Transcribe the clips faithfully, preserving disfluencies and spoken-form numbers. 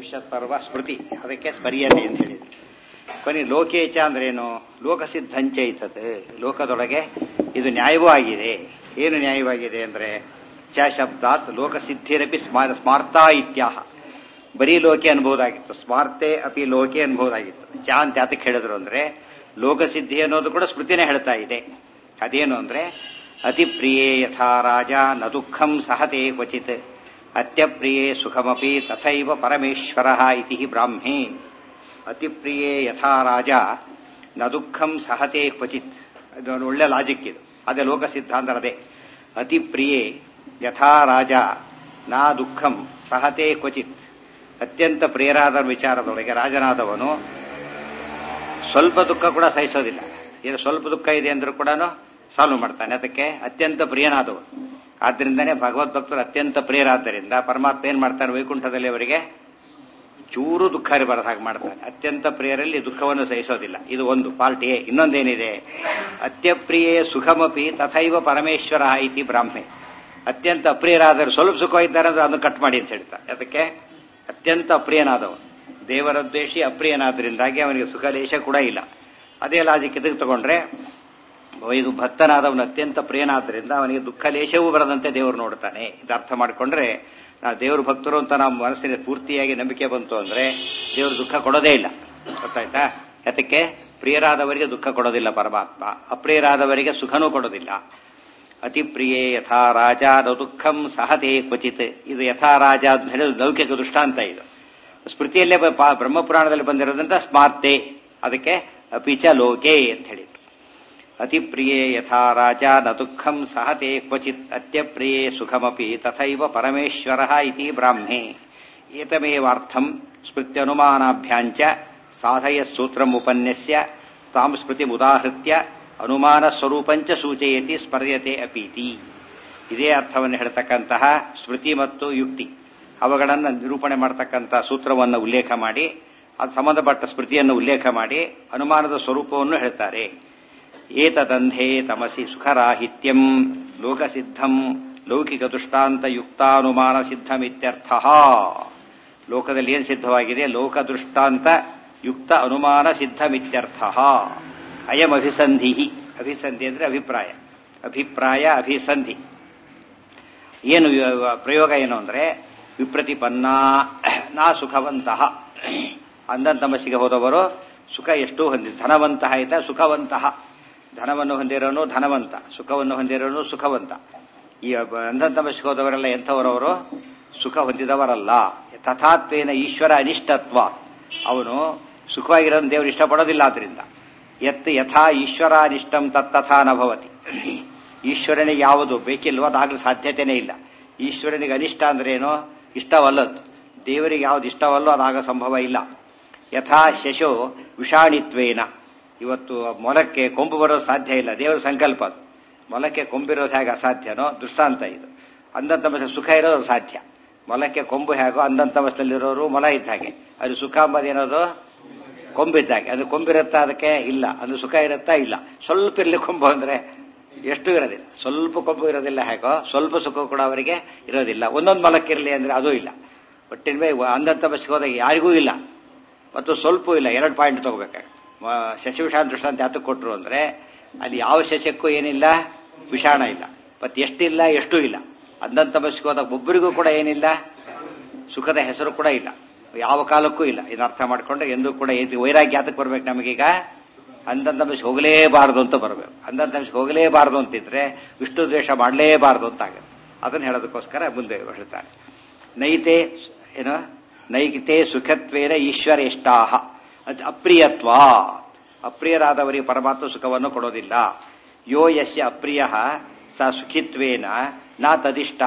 ಭವಿಷ್ಯತ್ ಪರ್ವ ಸ್ಮೃತಿ, ಅದಕ್ಕೆ ಸ್ಮರಿಯತೆ ಅಂತ ಹೇಳಿದ್ರು. ಕೊನೆ ಲೋಕೇಚ ಅಂದ್ರೇನು? ಲೋಕಸಿದ್ಧಂಚೈತತ್, ಲೋಕದೊಳಗೆ ಇದು ನ್ಯಾಯವೂ ಆಗಿದೆ. ಏನು ನ್ಯಾಯವಾಗಿದೆ ಅಂದ್ರೆ ಚ ಶಬ್ದಾತ್ ಲೋಕಸಿದ್ಧಿರಪಿ ಸ್ಮಾರ್ತಾ ಇತ್ಯಾಹ. ಬರೀ ಲೋಕೆ ಅನ್ಬೋದಾಗಿತ್ತು, ಸ್ಮಾರ್ತೆ ಅಪಿ ಲೋಕೆ ಅನ್ಬೋದಾಗಿತ್ತು. ಚ ಅಂತ ಯಾತಕ್ಕೆ ಹೇಳಿದ್ರು ಅಂದ್ರೆ ಲೋಕಸಿದ್ಧಿ ಅನ್ನೋದು ಕೂಡ ಸ್ಮೃತಿನೇ ಹೇಳ್ತಾ ಇದೆ. ಅದೇನು ಅಂದ್ರೆ ಅತಿ ಪ್ರಿಯೇ ಯಥಾ ರಾಜ ನ ದುಃಖಂ ಸಹತೆ ಕ್ವಚಿತ್ ಅತ್ಯಪ್ರಿಯೇ ಸುಖಮಪಿ ತಥೈವ ಪರಮೇಶ್ವರ ಇತಿ ಬ್ರಾಹ್ಮೇ. ಅತಿ ಪ್ರಿಯೇ ಯಥಾ ರಾಜ ನ ದುಃಖಂ ಸಹತೆ ಕ್ವಚಿತ್, ಅದು ಒಳ್ಳೆ ಲಾಜಿಕ್ ಇದು. ಅದೇ ಲೋಕ ಸಿದ್ಧಾಂತ. ಅದೇ ಅತಿ ಪ್ರಿಯೇ ಯಥಾ ರಾಜ ನಾ ದುಃಖಂ ಸಹತೆ ಕ್ವಚಿತ್. ಅತ್ಯಂತ ಪ್ರಿಯರಾದ ವಿಚಾರದೊಳಗೆ ರಾಜನಾದವನು ಸ್ವಲ್ಪ ದುಃಖ ಕೂಡ ಸಹಿಸೋದಿಲ್ಲ. ಏನು ಸ್ವಲ್ಪ ದುಃಖ ಇದೆ ಅಂದ್ರೂ ಕೂಡ ಸಾಲ್ವ್ ಮಾಡ್ತಾನೆ. ಅದಕ್ಕೆ ಅತ್ಯಂತ ಪ್ರಿಯನಾದವನು. ಆದ್ರಿಂದನೇ ಭಗವದ್ಭಕ್ತರು ಅತ್ಯಂತ ಪ್ರಿಯರಾದ್ದರಿಂದ ಪರಮಾತ್ಮ ಏನ್ ಮಾಡ್ತಾನೆ, ವೈಕುಂಠದಲ್ಲಿ ಅವರಿಗೆ ಚೂರು ದುಃಖ ಬರದ ಹಾಗೆ ಮಾಡ್ತಾನೆ. ಅತ್ಯಂತ ಪ್ರಿಯರಲ್ಲಿ ದುಃಖವನ್ನು ಸಹಿಸೋದಿಲ್ಲ. ಇದು ಒಂದು ಪಾರ್ಟ್ ಎ. ಇನ್ನೊಂದೇನಿದೆ, ಅತ್ಯಪ್ರಿಯೇ ಸುಖಮಪಿ ತಥೈವ ಪರಮೇಶ್ವರ ಇತಿ ಬ್ರಾಹ್ಮೆ. ಅತ್ಯಂತ ಅಪ್ರಿಯರಾದರೂ ಸ್ವಲ್ಪ ಸುಖವಾಗಿದ್ದಾರೆ ಅಂದ್ರೆ ಅದನ್ನು ಕಟ್ ಮಾಡಿ ಅಂತ ಹೇಳ್ತಾರೆ. ಅದಕ್ಕೆ ಅತ್ಯಂತ ಅಪ್ರಿಯನಾದವನು ದೇವರ ದ್ವೇಷಿ ಅಪ್ರಿಯನಾದ್ರಿಂದಾಗಿ ಅವನಿಗೆ ಸುಖ ಲೇಷ ಕೂಡ ಇಲ್ಲ. ಅದೇ ಲಾಜಿಕ್ ಇದಕ್ಕೆ ತಗೊಂಡ್ರೆ ಈಗ ಭಕ್ತನಾದವನು ಅತ್ಯಂತ ಪ್ರಿಯನಾದ್ರಿಂದ ಅವನಿಗೆ ದುಃಖ ಲೇಷವೂ ಬರದಂತೆ ದೇವರು ನೋಡ್ತಾನೆ. ಇದು ಅರ್ಥ ಮಾಡಿಕೊಂಡ್ರೆ ನಾವು ದೇವ್ರ ಭಕ್ತರು ಅಂತ ನಮ್ಮ ಮನಸ್ಸಿನ ಪೂರ್ತಿಯಾಗಿ ನಂಬಿಕೆ ಬಂತು ಅಂದ್ರೆ ದೇವರು ದುಃಖ ಕೊಡೋದೇ ಇಲ್ಲ. ಗೊತ್ತಾಯ್ತಾ? ಯಾತಕ್ಕೆ? ಪ್ರಿಯರಾದವರಿಗೆ ದುಃಖ ಕೊಡೋದಿಲ್ಲ ಪರಮಾತ್ಮ, ಅಪ್ರಿಯರಾದವರಿಗೆ ಸುಖನೂ ಕೊಡೋದಿಲ್ಲ. ಅತಿ ಪ್ರಿಯೇ ಯಥಾ ರಾಜ ನ ದುಃಖಂ ಸಹತೆ ಕ್ವಚಿತ್. ಇದು ಯಥಾ ರಾಜ ಅಂತ ಹೇಳಿ ಲೌಕಿಕ ದೃಷ್ಟಾಂತ. ಇದು ಸ್ಮೃತಿಯಲ್ಲೇ ಬ್ರಹ್ಮಪುರಾಣದಲ್ಲಿ ಬಂದಿರೋದಂತ ಸ್ಮಾರ್ತೆ. ಅದಕ್ಕೆ ಅಪಿಚ ಲೋಕೆ ಅಂತ ಹೇಳಿದ್ರು. ಅತಿ ಪ್ರಿಯೇ ಯಥಾ ರಾಜ ನ ದುಃಖಂ ಸಹತೆ ಕ್ವಚಿತ್ ಅತ್ಯಪ್ರಿಯೇ ಸುಖಮಪಿ ತಥೈವ ಪರಮೇಶ್ವರ ಇತಿ ಬ್ರಾಹ್ಮೇ. ಏತಮೇವಾರ್ಥಂ ಸ್ಮೃತ್ಯನುಮಾನಾಭ್ಯಾಂಚ ಸಾಧಯ ಸೂತ್ರಂ ಉಪನ್ಯಸ್ಯ ತಾಂ ಸ್ಮೃತಿ ಉದಾಹೃತ್ಯ ಅನುಮಾನ ಸ್ವರೂಪಂಚ ಸೂಚಯತಿ ಸ್ಮರ್ಯತೆ ಅಪೀತಿ. ಇದೇ ಅರ್ಥವನ್ನು ಹೇಳ್ತಕ್ಕಂತಹ ಸ್ಮೃತಿ ಮತ್ತು ಯುಕ್ತಿ ಅವುಗಳನ್ನು ನಿರೂಪಣೆ ಮಾಡತಕ್ಕಂಥ ಸೂತ್ರವನ್ನು ಉಲ್ಲೇಖ ಮಾಡಿ ಅದು ಸಂಬಂಧಪಟ್ಟ ಸ್ಮೃತಿಯನ್ನು ಉಲ್ಲೇಖ ಮಾಡಿ ಅನುಮಾನದ ಸ್ವರೂಪವನ್ನು ಹೇಳ್ತಾರೆ. ಏತದಂಧೇ ತಮಸಿ ಸುಖರಾಹಿತ್ಯಂ ಲೋಕಸಿದ್ಧಂ ಲೌಕಿಕ ದೃಷ್ಟಾಂತ ಯುಕ್ತಾನುಮಾನ ಸಿದ್ಧಮಿತ್ಯರ್ಥ. ಲೋಕದಲ್ಲಿ ಏನು ಸಿದ್ಧವಾಗಿದೆ? ಲೋಕ ದೃಷ್ಟಾಂತ ಯುಕ್ತ ಅನುಮಾನ ಸಿದ್ಧಮಿತ್ಯರ್ಥ. ಅಯಂ ಅಭಿಸಂಧಿ. ಅಭಿಸಂಧಿ ಅಂದ್ರೆ ಅಭಿಪ್ರಾಯ. ಅಭಿಪ್ರಾಯ ಅಭಿಸಂಧಿ ಏನು ಪ್ರಯೋಗ ಏನು ಅಂದ್ರೆ ವಿಪ್ರತಿಪನ್ನ ನಾ ಸುಖವಂತಹ. ಅಂಧಂತಮಸ್ಸಿಗೆ ಹೋದವರು ಸುಖ ಎಷ್ಟು ಹೊಂದಿ ಧನವಂತಹ ಆಯ್ತ ಸುಖವಂತಹ. ಧನವನ್ನು ಹೊಂದಿರೋನು ಧನವಂತ, ಸುಖವನ್ನು ಹೊಂದಿರೋನು ಸುಖವಂತ. ಈ ಅಂಧಂತಮಸ್ಸಿಗೆ ಹೋದವರೆಲ್ಲ ಎಂಥವರವರು? ಸುಖ ಹೊಂದಿದವರಲ್ಲ. ತಥಾತ್ವೇನ ಈಶ್ವರ ಅನಿಷ್ಟತ್ವ. ಅವನು ಸುಖವಾಗಿರೋನು ದೇವರು ಇಷ್ಟಪಡೋದಿಲ್ಲ. ಆದ್ರಿಂದ ಎತ್ ಯಥಾ ಈಶ್ವರಾನಿಷ್ಟಂ ತತ್ತಥಾ ನ ಭವತಿ. ಈಶ್ವರನಿಗೆ ಯಾವುದು ಬೇಕಿಲ್ವೋ ಅದಾಗಲು ಸಾಧ್ಯತೆನೇ ಇಲ್ಲ. ಈಶ್ವರನಿಗೆ ಅನಿಷ್ಟ ಅಂದ್ರೇನು? ಇಷ್ಟವಲ್ಲದ್ದು. ದೇವರಿಗೆ ಯಾವ್ದು ಇಷ್ಟವಲ್ಲೋ ಅದಾಗ ಸಂಭವ ಇಲ್ಲ. ಯಥಾ ಶಶೋ ವಿಷಾಣಿತ್ವೇನ. ಇವತ್ತು ಮೊಲಕ್ಕೆ ಕೊಂಬು ಬರೋದು ಸಾಧ್ಯ ಇಲ್ಲ, ದೇವರ ಸಂಕಲ್ಪ ಅದು. ಮೊಲಕ್ಕೆ ಕೊಂಬಿರೋದು ಹೇಗೆ ಅಸಾಧ್ಯನೋ ದೃಷ್ಟಾಂತ ಇದು. ಅಂಧಂತಮಸ್ಸಲ್ಲಿ ಸುಖ ಇರೋದು ಸಾಧ್ಯ. ಮೊಲಕ್ಕೆ ಕೊಂಬು ಹೇಗೋ ಅಂಧಂತಮಸ್ಸಲ್ಲಿರೋರು ಮೊಲ ಇದ್ದ ಹಾಗೆ. ಅದು ಸುಖ ಅಂಬದೇನೋದು ಕೊಂಬಿದ್ದಾಗೆ. ಅದು ಕೊಂಬಿರುತ್ತಾ? ಅದಕ್ಕೆ ಇಲ್ಲ. ಅದು ಸುಖ ಇರುತ್ತಾ? ಇಲ್ಲ. ಸ್ವಲ್ಪ ಇರಲಿ ಕೊಂಬು ಅಂದ್ರೆ ಎಷ್ಟು ಇರೋದಿಲ್ಲ. ಸ್ವಲ್ಪ ಕೊಂಬು ಇರೋದಿಲ್ಲ ಹೇಗೋ ಸ್ವಲ್ಪ ಸುಖ ಕೂಡ ಅವರಿಗೆ ಇರೋದಿಲ್ಲ. ಒಂದೊಂದು ಮೊಲಕ್ಕಿರಲಿ ಅಂದ್ರೆ ಅದೂ ಇಲ್ಲ. ಒಟ್ಟಿನ ಮೇಲೆ ಅಂಧಂತಮಸ್ಸಿಗೆ ಹೋದಾಗ ಯಾರಿಗೂ ಇಲ್ಲ ಮತ್ತು ಸ್ವಲ್ಪ ಇಲ್ಲ. ಎರಡು ಪಾಯಿಂಟ್ ತಗೋಬೇಕಾಗ. ಶಶ ವಿಷಾಣ ದೃಷ್ಟಾಂತ ಯಾತಕ್ಕೆ ಕೊಟ್ಟರು ಅಂದ್ರೆ ಅಲ್ಲಿ ಯಾವ ಶಶಕ್ಕೂ ಏನಿಲ್ಲ, ವಿಷಾಣ ಇಲ್ಲ. ಮತ್ತೆ ಎಷ್ಟಿಲ್ಲ ಎಷ್ಟು ಇಲ್ಲ. ಅಂಧಂತಮಸ್ಸಿಗೆ ಹೋದಾಗ ಒಬ್ಬರಿಗೂ ಕೂಡ ಏನಿಲ್ಲ, ಸುಖದ ಹೆಸರು ಕೂಡ ಇಲ್ಲ, ಯಾವ ಕಾಲಕ್ಕೂ ಇಲ್ಲ. ಇದನ್ನ ಅರ್ಥ ಮಾಡ್ಕೊಂಡ್ರೆ ಎಂದೂ ಕೂಡ ವೈರಾಗ್ಯ ಯಾತಕ್ಕೆ ಬರ್ಬೇಕು ನಮಗೀಗ? ಅಂಧಂತಮಸ್ಸಿಗೆ ಹೋಗಲೇಬಾರದು ಅಂತ ಬರಬೇಕು. ಅಂಧಂತಮಸ್ಸಿಗೆ ಹೋಗಲೇಬಾರದು ಅಂತಿದ್ರೆ ವಿಷ್ಣು ದ್ವೇಷ ಮಾಡಲೇಬಾರದು ಅಂತ ಆಗುತ್ತೆ. ಅದನ್ನು ಹೇಳೋದಕ್ಕೋಸ್ಕರ ಮುಂದೆ ಹೇಳ್ತಾರೆ. ನೈತೆ ಏನು ನೈತೆ ಸುಖತ್ವೇನ ಈಶ್ವರೇಷ್ಟಾಹ ಅಪ್ರಿಯತ್ವ. ಅಪ್ರಿಯರಾದವರಿಗೆ ಪರಮಾತ್ಮ ಸುಖವನ್ನು ಕೊಡೋದಿಲ್ಲ. ಯೋ ಯಸ್ಯ ಅಪ್ರಿಯ ಸ ಸುಖಿತ್ವೇನ ನಾ ತದಿಷ್ಟ.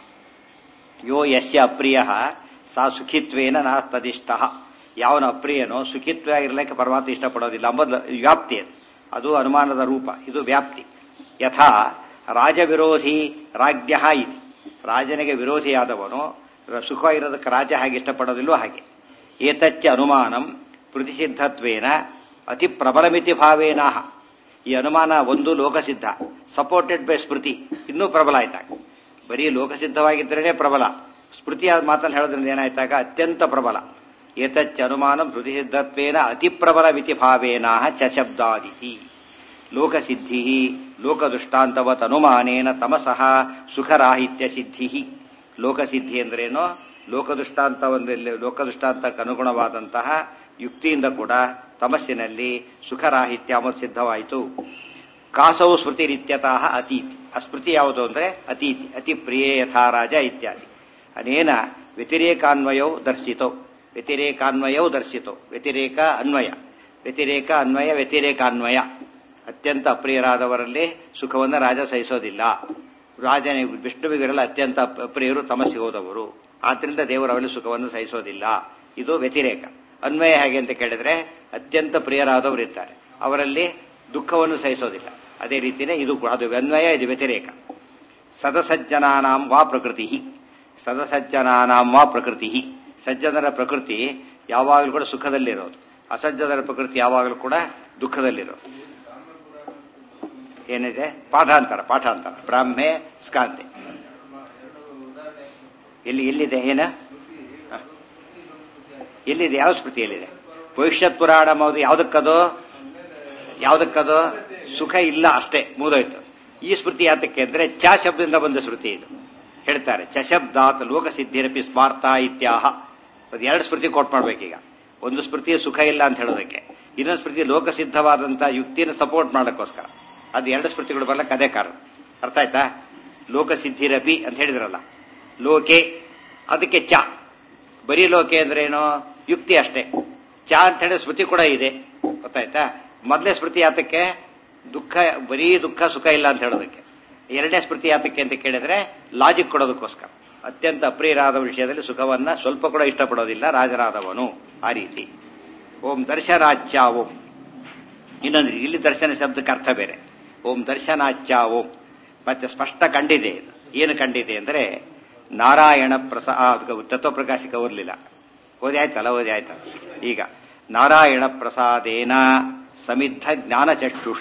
ಯೋ ಯಸ್ಯ ಅಪ್ರಿಯ ಸಾ ಸುಖಿತ್ವೇನ ನಾ ತದಿಷ್ಟ. ಯಾವನ ಅಪ್ರಿಯನೋ ಸುಖಿತ್ವ ಆಗಿರ್ಲಿಕ್ಕೆ ಪರಮಾತ್ಮ ಇಷ್ಟಪಡೋದಿಲ್ಲ ಅಂಬುದು ವ್ಯಾಪ್ತಿ. ಅದು ಅನುಮಾನದ ರೂಪ, ಇದು ವ್ಯಾಪ್ತಿ. ಯಥಾ ರಾಜವಿರೋಧಿ ರಾಜ್ಯ ಇತಿ. ರಾಜನಿಗೆ ವಿರೋಧಿಯಾದವನು ಸುಖವಾಗಿರೋದಕ್ಕೆ ರಾಜ ಹಾಗೆ ಇಷ್ಟಪಡೋದಿಲ್ವೋ ಹಾಗೆ. ಏತಚ್ಚ ಅನುಮಾನಂ ಪ್ರತಿಸಿದ್ಧತ್ವೇನ ಅತಿ ಪ್ರಬಲಮಿತಿ ಭಾವೇನಾಹ. ಈ ಅನುಮಾನ ಒಂದು ಲೋಕಸಿದ್ಧ, ಸಪೋರ್ಟೆಡ್ ಬೈ ಸ್ಮೃತಿ, ಇನ್ನೂ ಪ್ರಬಲ ಆಯ್ತಾಗ. ಬರೀ ಲೋಕಸಿದ್ಧವಾಗಿದ್ದರೇನೆ ಪ್ರಬಲ, ಸ್ಮೃತಿಯಾದ ಮಾತನ್ನು ಹೇಳೋದ್ರಿಂದ ಏನಾಯ್ತಾಗ ಅತ್ಯಂತ ಪ್ರಬಲ. ಏತಚ್ಚನುಮಾನಂ ಶ್ರುತಿ ಸಿದ್ಧತ್ವೇನ ಅತಿಪ್ರಬಲವಿತಿ ಭಾವೇನ ಚ ಶಬ್ದಾದಿತಿ. ಲೋಕಸಿದ್ಧಿ ಲೋಕದೃಷ್ಟಾಂತವತ್ ಅನುಮಾನೇನ ತಮಸಃ ಸುಖರಾಹಿತ್ಯ ಸಿದ್ಧಿ. ಲೋಕಸಿದ್ಧಿ ಅಂದ್ರೇನು? ಲೋಕದೃಷ್ಟಾಂತ ಒಂದಲ್ಲಿ ಲೋಕದೃಷ್ಟಾಂತಕ್ಕೆ ಅನುಗುಣವಾದಂತಹ ಯುಕ್ತಿಯಿಂದ ಕೂಡ ತಮಸ್ಸಿನಲ್ಲಿ ಸುಖರಾಹಿತ್ಯ ಅಂಬುದು ಸಿದ್ಧವಾಯಿತು. ಕಾಸವು ಸ್ಮೃತಿರಿತ್ಯತಃ ಅತೀತಿ. ಆ ಸ್ಮೃತಿ ಯಾವುದು ಅಂದ್ರೆ ಅತೀತಿ. ಅತಿ ಪ್ರಿಯೇ ಯಥಾರಾಜ ಇತ್ಯಾದಿ. ಅನೇನ ವ್ಯತಿರೇಕಾನ್ವಯೌ ದರ್ಶಿತೋ. ವ್ಯತಿರೇಕಾನ್ವಯೌ ದರ್ಶಿತೋ. ವ್ಯತಿರೇಕ ಅನ್ವಯ, ವ್ಯತಿರೇಕ ಅನ್ವಯ, ವ್ಯತಿರೇಕಾನ್ವಯ. ಅತ್ಯಂತ ಅಪ್ರಿಯರಾದವರಲ್ಲಿ ಸುಖವನ್ನು ರಾಜ ಸಹಿಸೋದಿಲ್ಲ. ರಾಜನೇ ವಿಷ್ಣುವಿಗರೆಲ್ಲ ಅತ್ಯಂತ ಅಪ್ರಿಯರು ತಮಸ್ಸಿಗೆ ಹೋದವರು. ಆದ್ರಿಂದ ದೇವರು ಅವರಲ್ಲಿ ಸುಖವನ್ನು ಸಹಿಸೋದಿಲ್ಲ. ಇದು ವ್ಯತಿರೇಕ. ಅನ್ವಯ ಹೇಗೆ ಅಂತ ಕೇಳಿದ್ರೆ ಅತ್ಯಂತ ಪ್ರಿಯರಾದವರು ಇರ್ತಾರೆ, ಅವರಲ್ಲಿ ದುಃಖವನ್ನು ಸಹಿಸೋದಿಲ್ಲ. ಅದೇ ರೀತಿಯೇ ಇದು ಅದು ಅನ್ವಯ, ಇದು ವ್ಯತಿರೇಕ. ಸದಸಜ್ಜನಾನಾಂ ವಾ ಪ್ರಕೃತಿ. ಸದಸಜ್ಜನಾನಾಂ ವಾ ಪ್ರಕೃತಿ. ಸಜ್ಜನರ ಪ್ರಕೃತಿ ಯಾವಾಗಲೂ ಕೂಡ ಸುಖದಲ್ಲಿರೋದು, ಅಸಜ್ಜನರ ಪ್ರಕೃತಿ ಯಾವಾಗಲೂ ಕೂಡ ದುಃಖದಲ್ಲಿರೋದು. ಏನಿದೆ? ಪಾಠಾಂತರ. ಪಾಠಾಂತರ ಬ್ರಾಹ್ಮೆ ಸ್ಕಾಂತೆ. ಎಲ್ಲಿ ಎಲ್ಲಿದೆ? ಏನ ಎಲ್ಲಿದೆ? ಯಾವ ಸ್ಮೃತಿಯಲ್ಲಿದೆ? ಭವಿಷ್ಯತ್ ಪುರಾಣ ಮೌದು. ಯಾವುದಕ್ಕದು? ಯಾವುದಕ್ಕದು? ಸುಖ ಇಲ್ಲ ಅಷ್ಟೇ, ಮುಗಿದೋಯ್ತು. ಈ ಸ್ಮೃತಿ ಯಾತಕ್ಕೆ ಅಂದ್ರೆ ಚ ಶಬ್ದದಿಂದ ಬಂದ ಸ್ಮೃತಿ ಇದು. ಹೇಳ್ತಾರೆ ಚ ಶಬ್ದಾತ್ ಲೋಕಸಿದ್ಧಿರಪಿ ಸ್ಮಾರ್ಥ ಇತ್ಯಾಹ. ಅದು ಎರಡು ಸ್ಮೃತಿ ಕೋಟ್ ಮಾಡ್ಬೇಕೀಗ. ಒಂದು ಸ್ಮೃತಿ ಸುಖ ಇಲ್ಲ ಅಂತ ಹೇಳೋದಕ್ಕೆ, ಇನ್ನೊಂದು ಸ್ಮೃತಿ ಲೋಕಸಿದ್ಧವಾದಂತಹ ಯುಕ್ತಿಯನ್ನು ಸಪೋರ್ಟ್ ಮಾಡಕ್ಕೋಸ್ಕರ. ಅದು ಎರಡು ಸ್ಮೃತಿಗಳು ಬರ್ಲಕ್ಕೆ ಅದೇ ಕಾರಣ. ಅರ್ಥ ಆಯ್ತಾ? ಲೋಕಸಿದ್ಧಿರಪಿ ಅಂತ ಹೇಳಿದ್ರಲ್ಲ, ಲೋಕೆ ಅದಕ್ಕೆ ಚ. ಬರೀ ಲೋಕೆ ಅಂದ್ರೆ ಏನು? ಯುಕ್ತಿ ಅಷ್ಟೇ. ಚ ಅಂತ ಹೇಳಿದ್ರೆ ಸ್ಮೃತಿ ಕೂಡ ಇದೆ. ಗೊತ್ತಾಯ್ತಾ? ಮೊದಲೇ ಸ್ಮೃತಿ ಯಾತಕ್ಕೆ? ದುಃಖ, ಬರೀ ದುಃಖ ಸುಖ ಇಲ್ಲ ಅಂತ ಹೇಳೋದಕ್ಕೆ. ಎರಡನೇ ಸ್ಮೃತಿ ಯಾತಕ್ಕೆ ಅಂತ ಕೇಳಿದ್ರೆ ಲಾಜಿಕ್ ಕೊಡೋದಕ್ಕೋಸ್ಕರ. ಅತ್ಯಂತ ಅಪ್ರಿಯರಾದ ವಿಷಯದಲ್ಲಿ ಸುಖವನ್ನ ಸ್ವಲ್ಪ ಕೂಡ ಇಷ್ಟಪಡೋದಿಲ್ಲ ರಾಜರಾದವನು. ಆ ರೀತಿ. ಓಂ ದರ್ಶನಾಚ್ಯ ಓಂ. ಇನ್ನೊಂದು ಇಲ್ಲಿ ದರ್ಶನ ಶಬ್ದಕ್ಕೆ ಅರ್ಥ ಬೇರೆ. ಓಂ ದರ್ಶನಾಚ್ಯ ಓಂ ಮತ್ತೆ ಸ್ಪಷ್ಟ ಕಂಡಿದೆ. ಇದು ಏನು ಕಂಡಿದೆ ಅಂದ್ರೆ ನಾರಾಯಣ ಪ್ರಸಾದ. ತತ್ವಪ್ರಕಾಶಿಕ ಓದಲಿಲ್ಲ, ಓದಿ ಆಯ್ತಲ್ಲ? ಓದಿ ಆಯ್ತಲ್ಲ. ಈಗ ನಾರಾಯಣ ಪ್ರಸಾದೇನ ಸಮಿದ್ಧ ಜ್ಞಾನ ಚಕ್ಷುಷ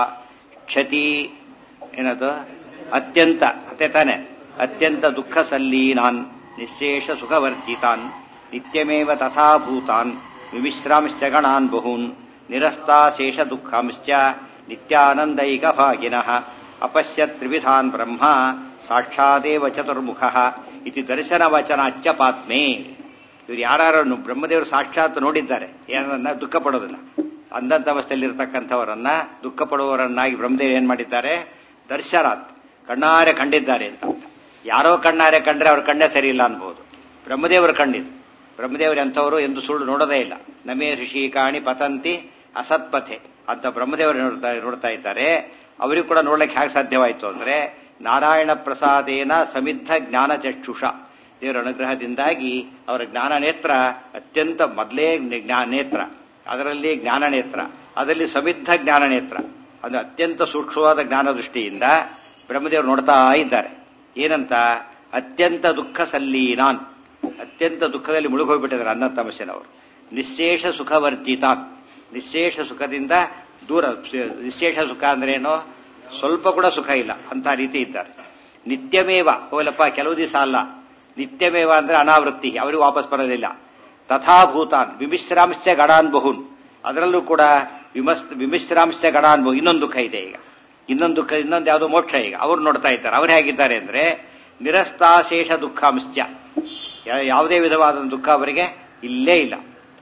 ಕ್ಷತಿ ಏನದು? ಅತ್ಯಂತ ಅತ್ತೆ ತಾನೆ ಅತ್ಯಂತ ದುಃಖ ಸಲ್ಲೀನಾನ್ ನಿಶೇಷ ಸುಖವರ್ಜಿತಾನ್ ನಿತ್ಯಮೇವ ತಥಾಭೂತಾನ್ ವಿಮಿಶ್ರಾಂಶ್ಚ ಗಣಾನ್ ಬಹೂನ್ ನಿರಸ್ತಾಶೇಷ ದುಃಖಾಂಶ್ಚ ನಿತ್ಯಾನಂದೈಕ ಭಾಗಿನಃ ಅಪಶ್ಯತ್ ತ್ರಿವಿಧಾನ್ ಬ್ರಹ್ಮ ಸಾಕ್ಷಾದೇವ ಚತುರ್ಮುಖಃ ಇತಿ ದರ್ಶನ ವಚನಾಚ್ಯ ಪಾತ್ಮೇ. ಇವರು ಯಾರನ್ನು ಬ್ರಹ್ಮದೇವರು ಸಾಕ್ಷಾತ್ ನೋಡಿದ್ದಾರೆ, ಏನನ್ನ ದುಃಖ ಪಡೋದಿಲ್ಲ. ಅಂದಂತ ಅವಸ್ಥೆಯಲ್ಲಿರ್ತಕ್ಕಂಥವರನ್ನ ದುಃಖ ಪಡುವವರನ್ನಾಗಿ ಬ್ರಹ್ಮದೇವರು ಏನ್ ಮಾಡಿದ್ದಾರೆ? ದರ್ಶನಾತ್, ಕಣ್ಣಾರೆ ಕಂಡಿದ್ದಾರೆ ಅಂತ. ಯಾರೋ ಕಣ್ಣಾರೆ ಕಂಡ್ರೆ ಅವ್ರ ಕಣ್ಣೇ ಸರಿ ಇಲ್ಲ ಅನ್ಬಹುದು. ಬ್ರಹ್ಮದೇವರು ಕಂಡಿದ್ದು. ಬ್ರಹ್ಮದೇವರು ಎಂಥವರು ಎಂದು ಸುಳ್ಳು ನೋಡೋದೇ ಇಲ್ಲ. ನಮೇ ಋಷಿಕಾಣಿ ಪತಂತಿ ಅಸತ್ಪಥೆ ಅಂತ ಬ್ರಹ್ಮದೇವರು ನೋಡ್ತಾ ನೋಡ್ತಾ ಇದ್ದಾರೆ. ಅವರಿಗೂ ಕೂಡ ನೋಡ್ಲಿಕ್ಕೆ ಹೇಗೆ ಸಾಧ್ಯವಾಯಿತು ಅಂದ್ರೆ ನಾರಾಯಣ ಪ್ರಸಾದೇನ ಸಮಿದ್ಧ ಜ್ಞಾನ ಚಕ್ಷುಷ. ದೇವರ ಅನುಗ್ರಹದಿಂದಾಗಿ ಅವರ ಜ್ಞಾನ ನೇತ್ರ ಅತ್ಯಂತ ಮೊದಲೇ ಜ್ಞಾನ ನೇತ್ರ, ಅದರಲ್ಲಿ ಜ್ಞಾನ ನೇತ್ರ, ಅದರಲ್ಲಿ ಸಮಿದ್ಧ ಜ್ಞಾನ ನೇತ್ರ, ಅದು ಅತ್ಯಂತ ಸೂಕ್ಷ್ಮವಾದ ಜ್ಞಾನ ದೃಷ್ಟಿಯಿಂದ ಬ್ರಹ್ಮದೇವರು ನೋಡ್ತಾ ಇದ್ದಾರೆ. ಏನಂತ? ಅತ್ಯಂತ ದುಃಖ ಸಲ್ಲೀನಾನ್, ಅತ್ಯಂತ ದುಃಖದಲ್ಲಿ ಮುಳುಗೋಗ್ಬಿಟ್ಟಿದ್ದಾರೆ ಅನ್ನ ತಮಸ್ಸಿನವರು. ನಿಶೇಷ ಸುಖವರ್ಜಿತಾನ್, ನಿಶೇಷ ಸುಖದಿಂದ ದೂರ. ನಿಶೇಷ ಸುಖ ಅಂದ್ರೇನು? ಸ್ವಲ್ಪ ಕೂಡ ಸುಖ ಇಲ್ಲ ಅಂತ ರೀತಿ ಇದ್ದಾರೆ. ನಿತ್ಯಮೇವ, ಹೋಲಪ್ಪ ಕೆಲವು ದಿವಸ ಅಲ್ಲ, ನಿತ್ಯಮೇವ ಅಂದ್ರೆ ಅನಾವೃತ್ತಿ, ಅವರಿಗೂ ವಾಪಸ್ ಬರೋದಿಲ್ಲ. ತಥಾಭೂತಾನ್ ವಿಮಿಶ್ರಾಂಶ್ಚ ಗಣಾನ್ ಬಹೂನ್, ಅದರಲ್ಲೂ ಕೂಡ ವಿಮಸ್ ವಿಮಿಶ್ರಾಂಶ್ಚ ಗಣಾನ್ ಬಹು. ಇನ್ನೊಂದು ದುಃಖ ಇದೆ ಈಗ, ಇನ್ನೊಂದು ದುಃಖ, ಇನ್ನೊಂದು ಯಾವುದೋ ಮೋಕ್ಷ ಈಗ ಅವ್ರು ನೋಡ್ತಾ ಇದ್ದಾರೆ. ಅವ್ರು ಹೇಗಿದ್ದಾರೆ ಅಂದ್ರೆ ನಿರಸ್ತಾಶೇಷ ದುಃಖಾಂಶ್ಚ, ಯಾವುದೇ ವಿಧವಾದ ದುಃಖ ಅವರಿಗೆ ಇಲ್ಲೇ ಇಲ್ಲ.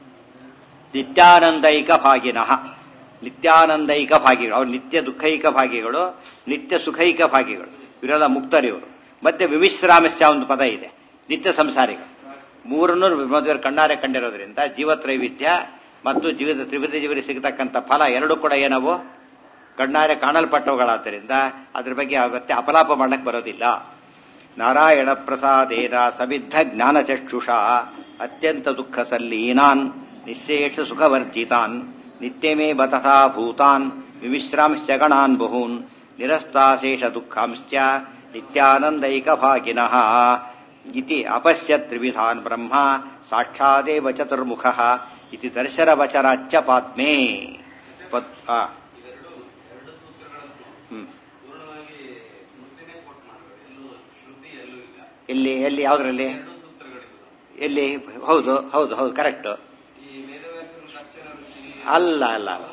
ನಿತ್ಯಾನಂದೈಕ ಭಾಗಿನಃ, ನಿತ್ಯಾನಂದೈಕ ಭಾಗಿಗಳು. ಅವ್ರು ನಿತ್ಯ ದುಃಖೈಕ ಭಾಗಿಗಳು, ನಿತ್ಯ ಸುಖೈಕ ಭಾಗಿಗಳು. ಇವರೆಲ್ಲ ಮುಕ್ತರಿವರು. ಮತ್ತೆ ವಿಮಿಶ್ರಾಮಸ್ಯ ಒಂದು ಪದ ಇದೆ, ನಿತ್ಯ ಸಂಸಾರಿಗಳು. ಮೂರನ್ನು ಬ್ರಹ್ಮದೇವರು ಕಣ್ಣಾರೆ ಕಂಡಿರೋದ್ರಿಂದ ಜೀವತ್ರೈವಿಧ್ಯ ಮತ್ತು ಜೀವಿತ ತ್ರಿವಿಧ ಜೀವರಿಗೆ ಸಿಗತಕ್ಕಂಥ ಫಲ ಎರಡು ಕೂಡ ಏನವು? ಕಣ್ಣಾರೆ ಕಾಣಲ್ಪಟ್ಟವುಗಳಾದ್ದರಿಂದ ಅದ್ರ ಬಗ್ಗೆ ಮತ್ತೆ ಅಪಲಾಪ ಮಾಡಕ್ ಬರೋದಿಲ್ಲ. ನಾರಾಯಣ ಪ್ರಸಾದೇನ ಸಮಿದ್ಧ ಜ್ಞಾನ ಚಕ್ಷುಷ ಅತ್ಯಂತ ದುಃಖ ಸಲ್ಲೀನಾನ್ ನಿಶೇಷ ಸುಖವರ್ಜಿತಾನ್ ನಿತ್ಯಮೇವ ತಥಾ ಭೂತಾನ್ ವಿಮಿಶ್ರಾಂಶ್ಚ ಗಣಾನ್ ಬಹೂನ್ ನಿರಸ್ತಾಶೇಷ ದುಃಖಾಂಶ್ಚ ನಿತ್ಯಾನಂದೈಕ ಭಾಗಿನಃ ಇತಿ ಅಪಶ್ಯತ್ ತ್ರಿವಿಧಾನ್ ಬ್ರಹ್ಮ ಸಾಕ್ಷಾದೇವ ಚತುರ್ಮುಖಃ ಇತಿ ದರ್ಶನ ವಚನಾಚ್ಯ ಪಾತ್ಮೇ. ಎಲ್ಲಿ ಎಲ್ಲಿ ಯಾವುದರಲ್ಲಿ? ಎಲ್ಲಿ ಹೌದು ಹೌದು ಹೌದು ಕರೆಕ್ಟ್. ಅಲ್ಲ ಅಲ್ಲ ಅಲ್ಲ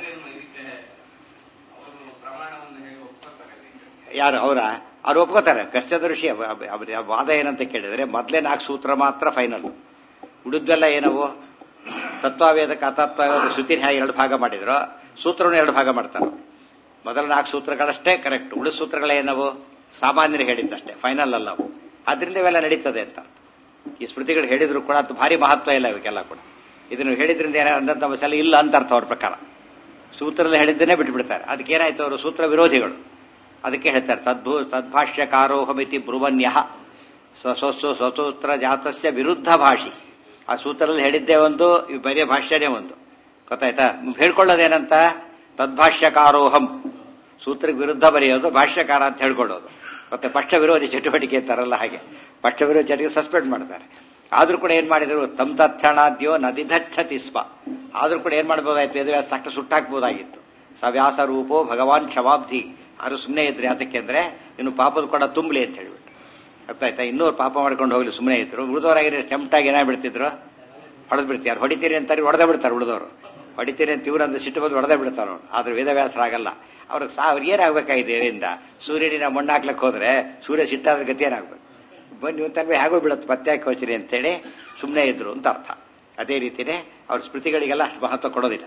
ಯಾರು ಅವರ ಅವ್ರು ಒಪ್ಕೋತಾರೆ. ಕಶ್ಯದ ಋಷಿ ವಾದ ಏನಂತ ಕೇಳಿದ್ರೆ ಮೊದಲೇ ನಾಲ್ಕು ಸೂತ್ರ ಮಾತ್ರ ಫೈನಲ್, ಉಳಿದೆಲ್ಲ ಏನವು ತತ್ವವೇದಕ್ಕೆ ಅತತ್ವವೇದ ಶ್ರುತಿನ ಎರಡು ಭಾಗ ಮಾಡಿದ್ರು, ಸೂತ್ರವನ್ನು ಎರಡು ಭಾಗ ಮಾಡ್ತಾರೆ. ಮೊದಲ ನಾಲ್ಕು ಸೂತ್ರಗಳಷ್ಟೇ ಕರೆಕ್ಟ್, ಉಳಿದ ಸೂತ್ರಗಳೇನವು ಸಾಮಾನ್ಯರು ಹೇಳಿದ್ದಷ್ಟೇ, ಫೈನಲ್ ಅಲ್ಲ ಅವು. ಆದ್ರಿಂದ ಇವೆಲ್ಲ ನಡೀತದೆ ಅಂತ. ಈ ಸ್ಮೃತಿಗಳು ಹೇಳಿದ್ರು ಕೂಡ ಅದು ಭಾರಿ ಮಹತ್ವ ಇಲ್ಲ ಇವಕ್ಕೆಲ್ಲ ಕೂಡ. ಇದನ್ನು ಹೇಳಿದ್ರಿಂದ ಏನಂತ ಸಮಸ್ಯೆ ಇಲ್ಲ ಅಂತ ಅರ್ಥ ಅವ್ರ ಪ್ರಕಾರ. ಸೂತ್ರದಲ್ಲಿ ಹೇಳಿದ್ದನ್ನೇ ಬಿಟ್ಬಿಡ್ತಾರೆ. ಅದಕ್ಕೆ ಏನಾಯ್ತು, ಅವರು ಸೂತ್ರ ವಿರೋಧಿಗಳು. ಅದಕ್ಕೆ ಹೇಳ್ತಾರೆ ತದ್ಭೂ ತದ್ಭಾಷ್ಯಕಾರೋಹಮಿತಿ ಬ್ರುವನ್ಯ ಸ್ವಸ್ವ ಸ್ವಸೂತ್ರ ಜಾತಸ್ಯ ವಿರುದ್ಧ ಭಾಷಿ. ಆ ಸೂತ್ರದಲ್ಲಿ ಹೇಳಿದ್ದೇ ಒಂದು, ಬರೀ ಭಾಷ್ಯನೇ ಒಂದು. ಗೊತ್ತಾಯ್ತಾ? ಹೇಳ್ಕೊಳ್ಳೋದೇನಂತ ತದ್ಭಾಷ್ಯಕಾರೋಹಂ, ಸೂತ್ರಕ್ಕೆ ವಿರುದ್ಧ ಬರೆಯೋದು ಭಾಷ್ಯಕಾರ ಅಂತ ಹೇಳ್ಕೊಳ್ಳೋದು. ಮತ್ತೆ ಪಕ್ಷ ವಿರೋಧಿ ಚಟುವಟಿಕೆ ಅಂತಾರಲ್ಲ ಹಾಗೆ, ಪಕ್ಷ ವಿರೋಧಿ ಚಟುವಟಿಕೆ ಸಸ್ಪೆಂಡ್ ಮಾಡ್ತಾರೆ. ಆದ್ರೂ ಕೂಡ ಏನ್ ಮಾಡಿದ್ರು, ತಮ್ ತತ್ಕ್ಷಣಾದ್ಯೋ ನದಿಧಕ್ಷತಿ ಸ್ವ. ಆದ್ರೂ ಕೂಡ ಏನ್ ಮಾಡ್ಬೋದಾಯ್ತು, ವೇದವ್ಯಾಸ ಸಾಕ್ಟ ಸುಟ್ಟಾಕ್ಬೋದಾಗಿತ್ತು. ಸವ್ಯಾಸ ರೂಪೋ ಭಗವಾನ್ ಕ್ಷಮಾಬ್ಧಿ. ಆದ್ರೂ ಸುಮ್ಮನೆ ಇದ್ರಿ. ಅದಕ್ಕೆ ಅಂದ್ರೆ ಇನ್ನು ಪಾಪದ ಕೂಡ ತುಂಬಲಿ ಅಂತ ಹೇಳ್ಬಿಟ್ಟು. ಗೊತ್ತಾಯ್ತಾ? ಇನ್ನೂರು ಪಾಪ ಮಾಡ್ಕೊಂಡು ಹೋಗ್ಲಿ ಸುಮ್ಮನೆ ಇದ್ರು. ಉಳಿದವರಾಗಿರೋ ಕೆಂಟಾಗಿ ಏನಾಗ್ಬಿಡ್ತಿದ್ರು, ಹೊಡೆದ್ ಬಿಡ್ತಾರೆ. ಹೊಡಿತೀರಿ ಅಂತಾರೆ, ಹೊಡೆದ ಬಿಡ್ತಾರೆ. ಉಳಿದವರು ಹೊಡಿತೀರಿ ಅಂತ ಇವ್ರಂತ ಸಿಟ್ಟು ಬಂದು ಹೊಡೆದ ಬಿಡ್ತಾರೆ. ಆದ್ರೆ ವೇದವ್ಯಾಸರಾಗಲ್ಲ. ಅವ್ರಿಗೆ ಸಾ ಅವ್ರಿಗೆ ಏನಾಗಬೇಕಾಗಿದೆ ಇದರಿಂದ, ಸೂರ್ಯನಿನ ಮಣ್ಣು ಹಾಕ್ಲಕ್ಕೆ ಹೋದ್ರೆ ಸೂರ್ಯ ಸಿಟ್ಟಾದ್ರ ಗತಿ ಏನಾಗ್ಬೇಕು, ಬನ್ನಿ ತನಕ ಹೇಗೋ ಬಿಡುತ್ತೆ, ಪತ್ತೆ ಹಾಕಿ ಹೋಚಿರಿ ಅಂತೇಳಿ ಸುಮ್ಮನೆ ಇದ್ರು ಅಂತ ಅರ್ಥ. ಅದೇ ರೀತಿನೇ ಅವ್ರ ಸ್ಮೃತಿಗಳಿಗೆಲ್ಲ ಅಷ್ಟು ಮಹತ್ವ ಕೊಡೋದಿಲ್ಲ.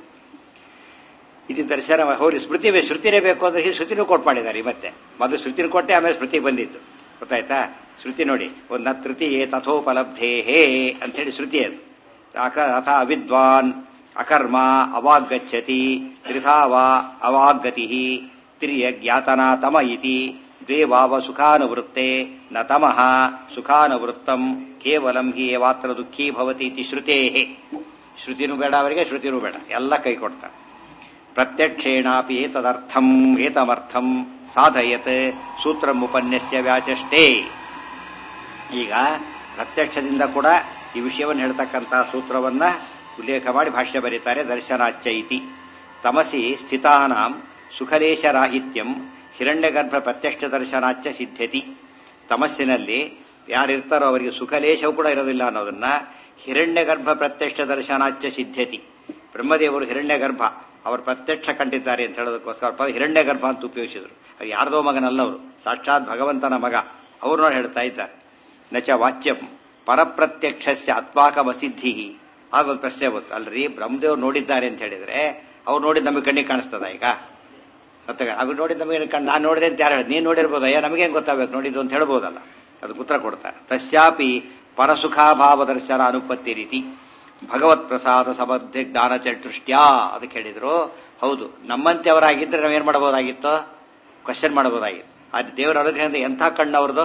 ಇದನ್ನ ದರ್ಶನ ಹೋಗಿ ಸ್ಮೃತಿ ಶ್ರುತಿನೇ ಬೇಕು ಅಂದ್ರೆ ಈ ಶ್ರುತಿನೂ ಕೊಟ್ಟು ಮಾಡಿದ್ದಾರೆ. ಮತ್ತೆ ಮೊದಲು ಶ್ರುತಿನ ಕೊಟ್ಟೆ, ಆಮೇಲೆ ಸ್ಮೃತಿ ಬಂದಿತ್ತು. ಗೊತ್ತಾಯ್ತಾ? ಶ್ರುತಿ ನೋಡಿ, ಒಂದು ತೃತೀಯೇ ತಥೋಪಲಬ್ಧೇ ಹೇ ಅಂತ ಹೇಳಿ ಶ್ರುತಿ ಅದು. ಅಥ ಅವಿದ್ವಾನ್ ಅಕರ್ಮ ಅವಾಗಚ್ಚತಿ ತ್ರಿಧಾವಾ ಅವಾಗತಿ ತ್ರಿಯ ಜ್ಞಾತನಾ ತಮ ಇತಿ ದ್ವೇ ವಾವ ಸುಖಾನುವೃತ್ತೆ ನ ತಮಃ ಸುಖಾನುವೃತ್ತಂ ಕೇವಲಂ ಹಿ ಏವಾತ್ರ ದುಃಖೀ ಭವತಿ ಇತಿ ಶ್ರುತೇಹೇ. ಶ್ರುತಿನೂ ಬೇಡ ಅವರಿಗೆ, ಶ್ರುತಿನೂ ಬೇಡ, ಎಲ್ಲ ಕೈ ಕೊಡ್ತಾರೆ. ಪ್ರತ್ಯಕ್ಷೇಣಾಪಿ ಏತದರ್ಥಂ ಏತಮರ್ಥಂ ಸಾಧಯತ್ ಸೂತ್ರಂ ಉಪನ್ಯಸ್ಯ ವ್ಯಾಚಷ್ಟೇ. ಈಗ ಪ್ರತ್ಯಕ್ಷದಿಂದ ಕೂಡ ಈ ವಿಷಯವನ್ನು ಹೇಳ್ತಕ್ಕಂತಹ ಸೂತ್ರವನ್ನ ಉಲ್ಲೇಖ ಮಾಡಿ ಭಾಷ್ಯ ಬರೀತಾರೆ. ದರ್ಶನಾಚ್ಚೈತಿ ತಮಸಿ ಸ್ಥಿತಾನಾಂ ಸುಖಲೇಶರಾಹಿತ್ಯಂ ಹಿರಣ್ಯಗರ್ಭ ಪ್ರತ್ಯಕ್ಷ ದರ್ಶನಾಚ್ಚ ಸಿದ್ಧತಿ. ತಮಸ್ಸಿನಲ್ಲಿ ಯಾರಿರ್ತಾರೋ ಅವರಿಗೆ ಸುಖಲೇಶವು ಕೂಡ ಇರೋದಿಲ್ಲ ಅನ್ನೋದನ್ನ ಹಿರಣ್ಯಗರ್ಭ ಪ್ರತ್ಯಕ್ಷ ದರ್ಶನಾಚ್ಚ ಸಿದ್ಧತಿ. ಬ್ರಹ್ಮದೇವರು ಹಿರಣ್ಯಗರ್ಭ ಅವರು ಪ್ರತ್ಯಕ್ಷ ಕಂಡಿದ್ದಾರೆ ಅಂತ ಹೇಳೋದಕ್ಕೋಸ್ಕರ ಹಿರಣ್ಯಗರ್ಭ ಅಂತ ಉಪಯೋಗಿಸಿದ್ರು. ಅದು ಯಾರ್ದೋ ಮಗನಲ್ಲವರು, ಸಾಕ್ಷಾತ್ ಭಗವಂತನ ಮಗ. ಅವರು ಹೇಳ್ತಾ ಇದ್ದಾರೆ ನಚ ವಾಚ್ಯಂ ಪರಪ್ರತ್ಯಕ್ಷಸ್ಯ ಆತ್ಮಾಕಮಸಿದ್ಧಿ. ಆಗೊಂದು ಪ್ರಶ್ನೆ ಬಂತು, ಅಲ್ರಿ ಬ್ರಹ್ಮದೇವ್ರು ನೋಡಿದ್ದಾರೆ ಅಂತ ಹೇಳಿದ್ರೆ ಅವ್ರು ನೋಡಿದ್ ನಮಗೆ ಕಣ್ಣಿಗೆ ಕಾಣಿಸ್ತದ? ಈಗ ಮತ್ತೆ ಅವ್ರು ನೋಡಿದ್ ನಮಗೆ ಕಣ್ಣು ನಾನು ನೋಡಿದೆ ಅಂತ ಯಾರು ಹೇಳಿ, ನೀನ್ ನೋಡಿರ್ಬೋದ, ಅಯ್ಯ ನಮಗೇನ್ ಗೊತ್ತಾಗಬೇಕು ನೋಡಿದ್ದು ಅಂತ ಹೇಳ್ಬೋದಲ್ಲ. ಅದಕ್ಕೆ ಉತ್ತರ ಕೊಡ್ತಾರೆ. ತಸ್ಯಾಪಿ ಪರಸುಖಾಭಾವ ದರ್ಶನ ಅನುಪತ್ತಿ ರೀತಿ ಭಗವತ್ ಪ್ರಸಾದ ಸಮರ್ಥ ಜ್ಞಾನ ಚತುಷ್ಟ್ಯಾ. ಅದಕ್ಕೆ ಹೇಳಿದ್ರು, ಹೌದು ನಮ್ಮಂತೆ ಅವರಾಗಿದ್ರೆ ನಾವೇನ್ ಮಾಡಬಹುದಾಗಿತ್ತು, ಕ್ವಶನ್ ಮಾಡಬಹುದಾಗಿತ್ತು. ಅದು ದೇವರ ಅನುಗ್ರಹದಿಂದ ಎಂಥ ಕಣ್ಣು ಅವ್ರದ್ದು,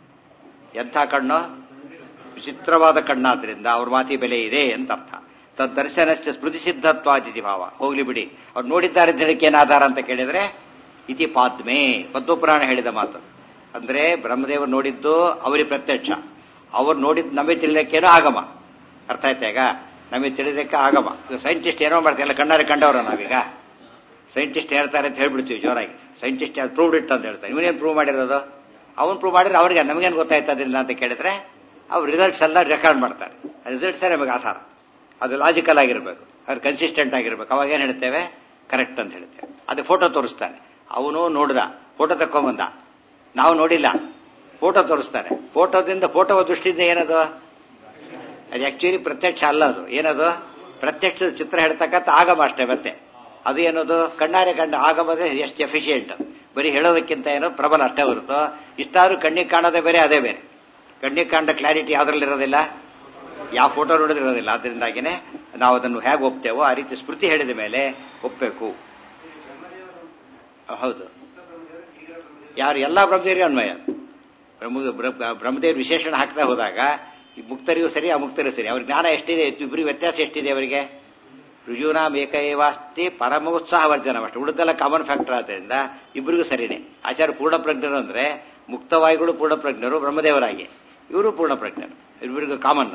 ಎಂಥ ಕಣ್ಣು, ವಿಚಿತ್ರವಾದ ಕಣ್ಣಾದ್ರಿಂದ ಅವ್ರ ಮಾತಿ ಬೆಲೆ ಇದೆ ಅಂತ ಅರ್ಥ. ತದ್ದರ್ಶನಶ್ಚ ಸ್ಮೃತಿ ಸಿದ್ಧತ್ವಾದಿತಿ ಭಾವ. ಹೋಗ್ಲಿ ಬಿಡಿ, ಅವ್ರು ನೋಡಿದ್ದಾರೆ ಅಂತ ಹೇಳಿಕೆ ಏನ್ ಆಧಾರ ಅಂತ ಕೇಳಿದ್ರೆ ಇತಿ ಪಾದ್ಮೆ, ಪದ್ಮಪುರಾಣ ಹೇಳಿದ ಮಾತು. ಅಂದ್ರೆ ಬ್ರಹ್ಮದೇವರು ನೋಡಿದ್ದು ಅವರಿಗೆ ಪ್ರತ್ಯಕ್ಷ, ಅವ್ರು ನೋಡಿದ್ದು ನಮಗೆ ತಿಳಿದಕ್ಕೇನೋ ಆಗಮ. ಅರ್ಥ ಆಯ್ತಾ? ಈಗ ನಮಗೆ ತಿಳಿದಕ್ಕೆ ಆಗಮ. ಸೈಂಟಿಸ್ಟ್ ಏನೋ ಮಾಡ್ತಾರೆ, ಎಲ್ಲ ಕಣ್ಣಾರೆ ಕಂಡವ್ರ ನಾವೀಗ. ಸೈಂಟಿಸ್ಟ್ ಹೇಳ್ತಾರೆ ಅಂತ ಹೇಳ್ಬಿಡ್ತೀವಿ ಜೋರಾಗಿ. ಸೈಂಟಿಸ್ಟ್ ಅದು ಪ್ರೂವ್ಡ್ ಇಟ್ ಅಂತ ಹೇಳ್ತಾರೆ. ಇವನೇನು ಪ್ರೂವ್ ಮಾಡಿರೋದು, ಅವನು ಪ್ರೂವ್ ಮಾಡಿದ್ರೆ ಅವ್ರಿಗೆ ನಮಗೇನು ಗೊತ್ತಾಯ್ತದ್ರಿಂದ ಅಂತ ಕೇಳಿದ್ರೆ ಅವ್ರ ರಿಸಲ್ಟ್ಸ್ ಎಲ್ಲ ರೆಕಾರ್ಡ್ ಮಾಡ್ತಾರೆ. ರಿಸಲ್ಟ್ಸ್ ನಮಗೆ ಆಧಾರ. ಅದು ಲಾಜಿಕಲ್ ಆಗಿರ್ಬೇಕು, ಅದು ಕನ್ಸಿಸ್ಟೆಂಟ್ ಆಗಿರ್ಬೇಕು. ಅವಾಗ ಏನ್ ಹೇಳ್ತೇವೆ, ಕರೆಕ್ಟ್ ಅಂತ ಹೇಳ್ತೇವೆ. ಅದು ಫೋಟೋ ತೋರಿಸ್ತಾನೆ, ಅವನು ನೋಡ್ದ, ಫೋಟೋ ತಕೊಂಬಂದ, ನಾವು ನೋಡಿಲ್ಲ, ಫೋಟೋ ತೋರಿಸ್ತಾನೆ. ಫೋಟೋದಿಂದ ಫೋಟೋ ದೃಷ್ಟಿಯಿಂದ ಏನದು, ಅದು ಆಕ್ಚುಲಿ ಪ್ರತ್ಯಕ್ಷ ಅಲ್ಲ. ಅದು ಏನದು, ಪ್ರತ್ಯಕ್ಷ ಚಿತ್ರ ಹೇಳ್ತಕ್ಕಂಥ ಆಗಮ ಅಷ್ಟೇ. ಮತ್ತೆ ಅದು ಏನದು, ಕಣ್ಣಾರೆ ಕಂಡ ಆಗಮದೇ ಎಷ್ಟು ಎಫಿಷಿಯೆಂಟ್. ಬರೀ ಹೇಳೋದಕ್ಕಿಂತ ಏನೋ ಪ್ರಬಲ ಅಷ್ಟೇ ಹೊರತು ಇಷ್ಟಾದ್ರೂ ಕಣ್ಣಿಗೆ ಕಾಣೋದೇ ಬೇರೆ, ಅದೇ ಬೇರೆ. ಕಣ್ಣಿಗೆ ಕಾಂಡ ಕ್ಲಾರಿಟಿ ಯಾವ್ದ್ರಲ್ಲಿ ಇರೋದಿಲ್ಲ, ಯಾವ ಫೋಟೋ ನೋಡಿದಿರೋದಿಲ್ಲ. ಅದರಿಂದಾಗಿನೇ ನಾವು ಅದನ್ನು ಹೇಗೆ ಒಪ್ತೇವೋ ಆ ರೀತಿ ಸ್ಮೃತಿ ಹೇಳಿದ ಮೇಲೆ ಒಪ್ಪಬೇಕು. ಹೌದು, ಯಾರು ಎಲ್ಲ ಬ್ರಹ್ಮದೇವರಿಗೆ ಅನ್ವಯ. ಬ್ರಹ್ಮದೇವ್ರ ವಿಶೇಷಣ ಹಾಕ್ತಾ ಹೋದಾಗ ಈ ಮುಕ್ತರಿಗೂ ಸರಿ, ಅಮುಕ್ತರಿಗೂ ಸರಿ. ಅವ್ರ ಜ್ಞಾನ ಎಷ್ಟಿದೆ, ಇಬ್ಬರಿಗೆ ವ್ಯತ್ಯಾಸ ಎಷ್ಟಿದೆ ಅವರಿಗೆ. ರುಜುನಾಂ ಏಕೈವಾಸ್ತಿ ಪರಮೋತ್ಸಾಹ ವರ್ಜನ ಅಷ್ಟೇ. ಉಳಿದೆಲ್ಲ ಕಾಮನ್ ಫ್ಯಾಕ್ಟರ್ ಆದ್ದರಿಂದ ಇಬ್ಬರಿಗೂ ಸರಿನೇ. ಆಚಾರ್ಯ ಪೂರ್ಣ ಪ್ರಜ್ಞರು ಅಂದ್ರೆ ಮುಕ್ತವಾಯಿಗಳು ಪೂರ್ಣ ಪ್ರಜ್ಞರು, ಬ್ರಹ್ಮದೇವರಾಗಿ ಇವರು ಪೂರ್ಣ ಪ್ರಜ್ಞರು, ಇಬ್ಬರಿಗೂ ಕಾಮನ್.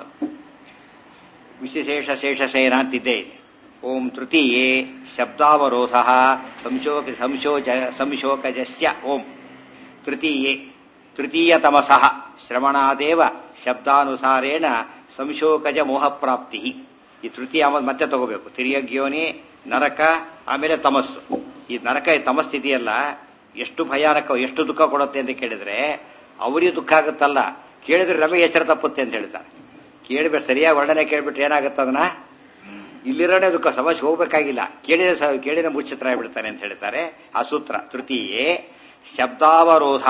ವಿಶೇಷ ಶೇಷಸೇನ ಅಂತಿದ್ದೇ ಇದೆ. ಓಂ ತೃತೀಯೇ ಶಬ್ದಾವರೋಧ ಸಂಶೋಕ ಸಂಶೋಚ ಸಂಶೋಕಜಸ್ಯ. ಓಂ ತೃತೀಯೇ ತೃತೀಯತಮಸಃ ಶ್ರವಣಾದೇವ ಶಬ್ದಾನುಸಾರೇಣ ಸಂಶೋಕಜ ಮೋಹ ಪ್ರಾಪ್ತಿ. ಈ ತೃತೀಯ ಮತ್ತೆ ತಗೋಬೇಕು. ತಿರ್ಯಗ್ಯೋನಿ, ನರಕ, ಆಮೇಲೆ ತಮಸ್ಸು. ಈ ನರಕ ತಮಸ್ತಿದೆಯಲ್ಲ ಎಷ್ಟು ಭಯಾನಕ, ಎಷ್ಟು ದುಃಖ ಕೊಡುತ್ತೆ ಅಂತ ಕೇಳಿದ್ರೆ ಅವರಿಗೆ ದುಃಖ ಆಗುತ್ತಲ್ಲ, ಕೇಳಿದ್ರೆ ನಮಗೆ ಎಚ್ಚರ ತಪ್ಪುತ್ತೆ ಅಂತ ಹೇಳ್ತಾರೆ. ಕೇಳಿಬಿಟ್ಟು ಸರಿಯಾಗಿ ವರ್ಣನೆ ಕೇಳ್ಬಿಟ್ರೆ ಏನಾಗುತ್ತೆ, ಅದನ್ನ ಇಲ್ಲಿರೋನೇ ದುಃಖ, ಸಮಸ್ಯೆ ಹೋಗ್ಬೇಕಾಗಿಲ್ಲ, ಕೇಳಿದ ಕೇಳಿನ ಮುಚ್ಚಿತ್ರ ಬಿಡ್ತಾನೆ ಅಂತ ಹೇಳ್ತಾರೆ. ಆ ಸೂತ್ರ ತೃತೀಯೇ ಶಬ್ದಾವರೋಧ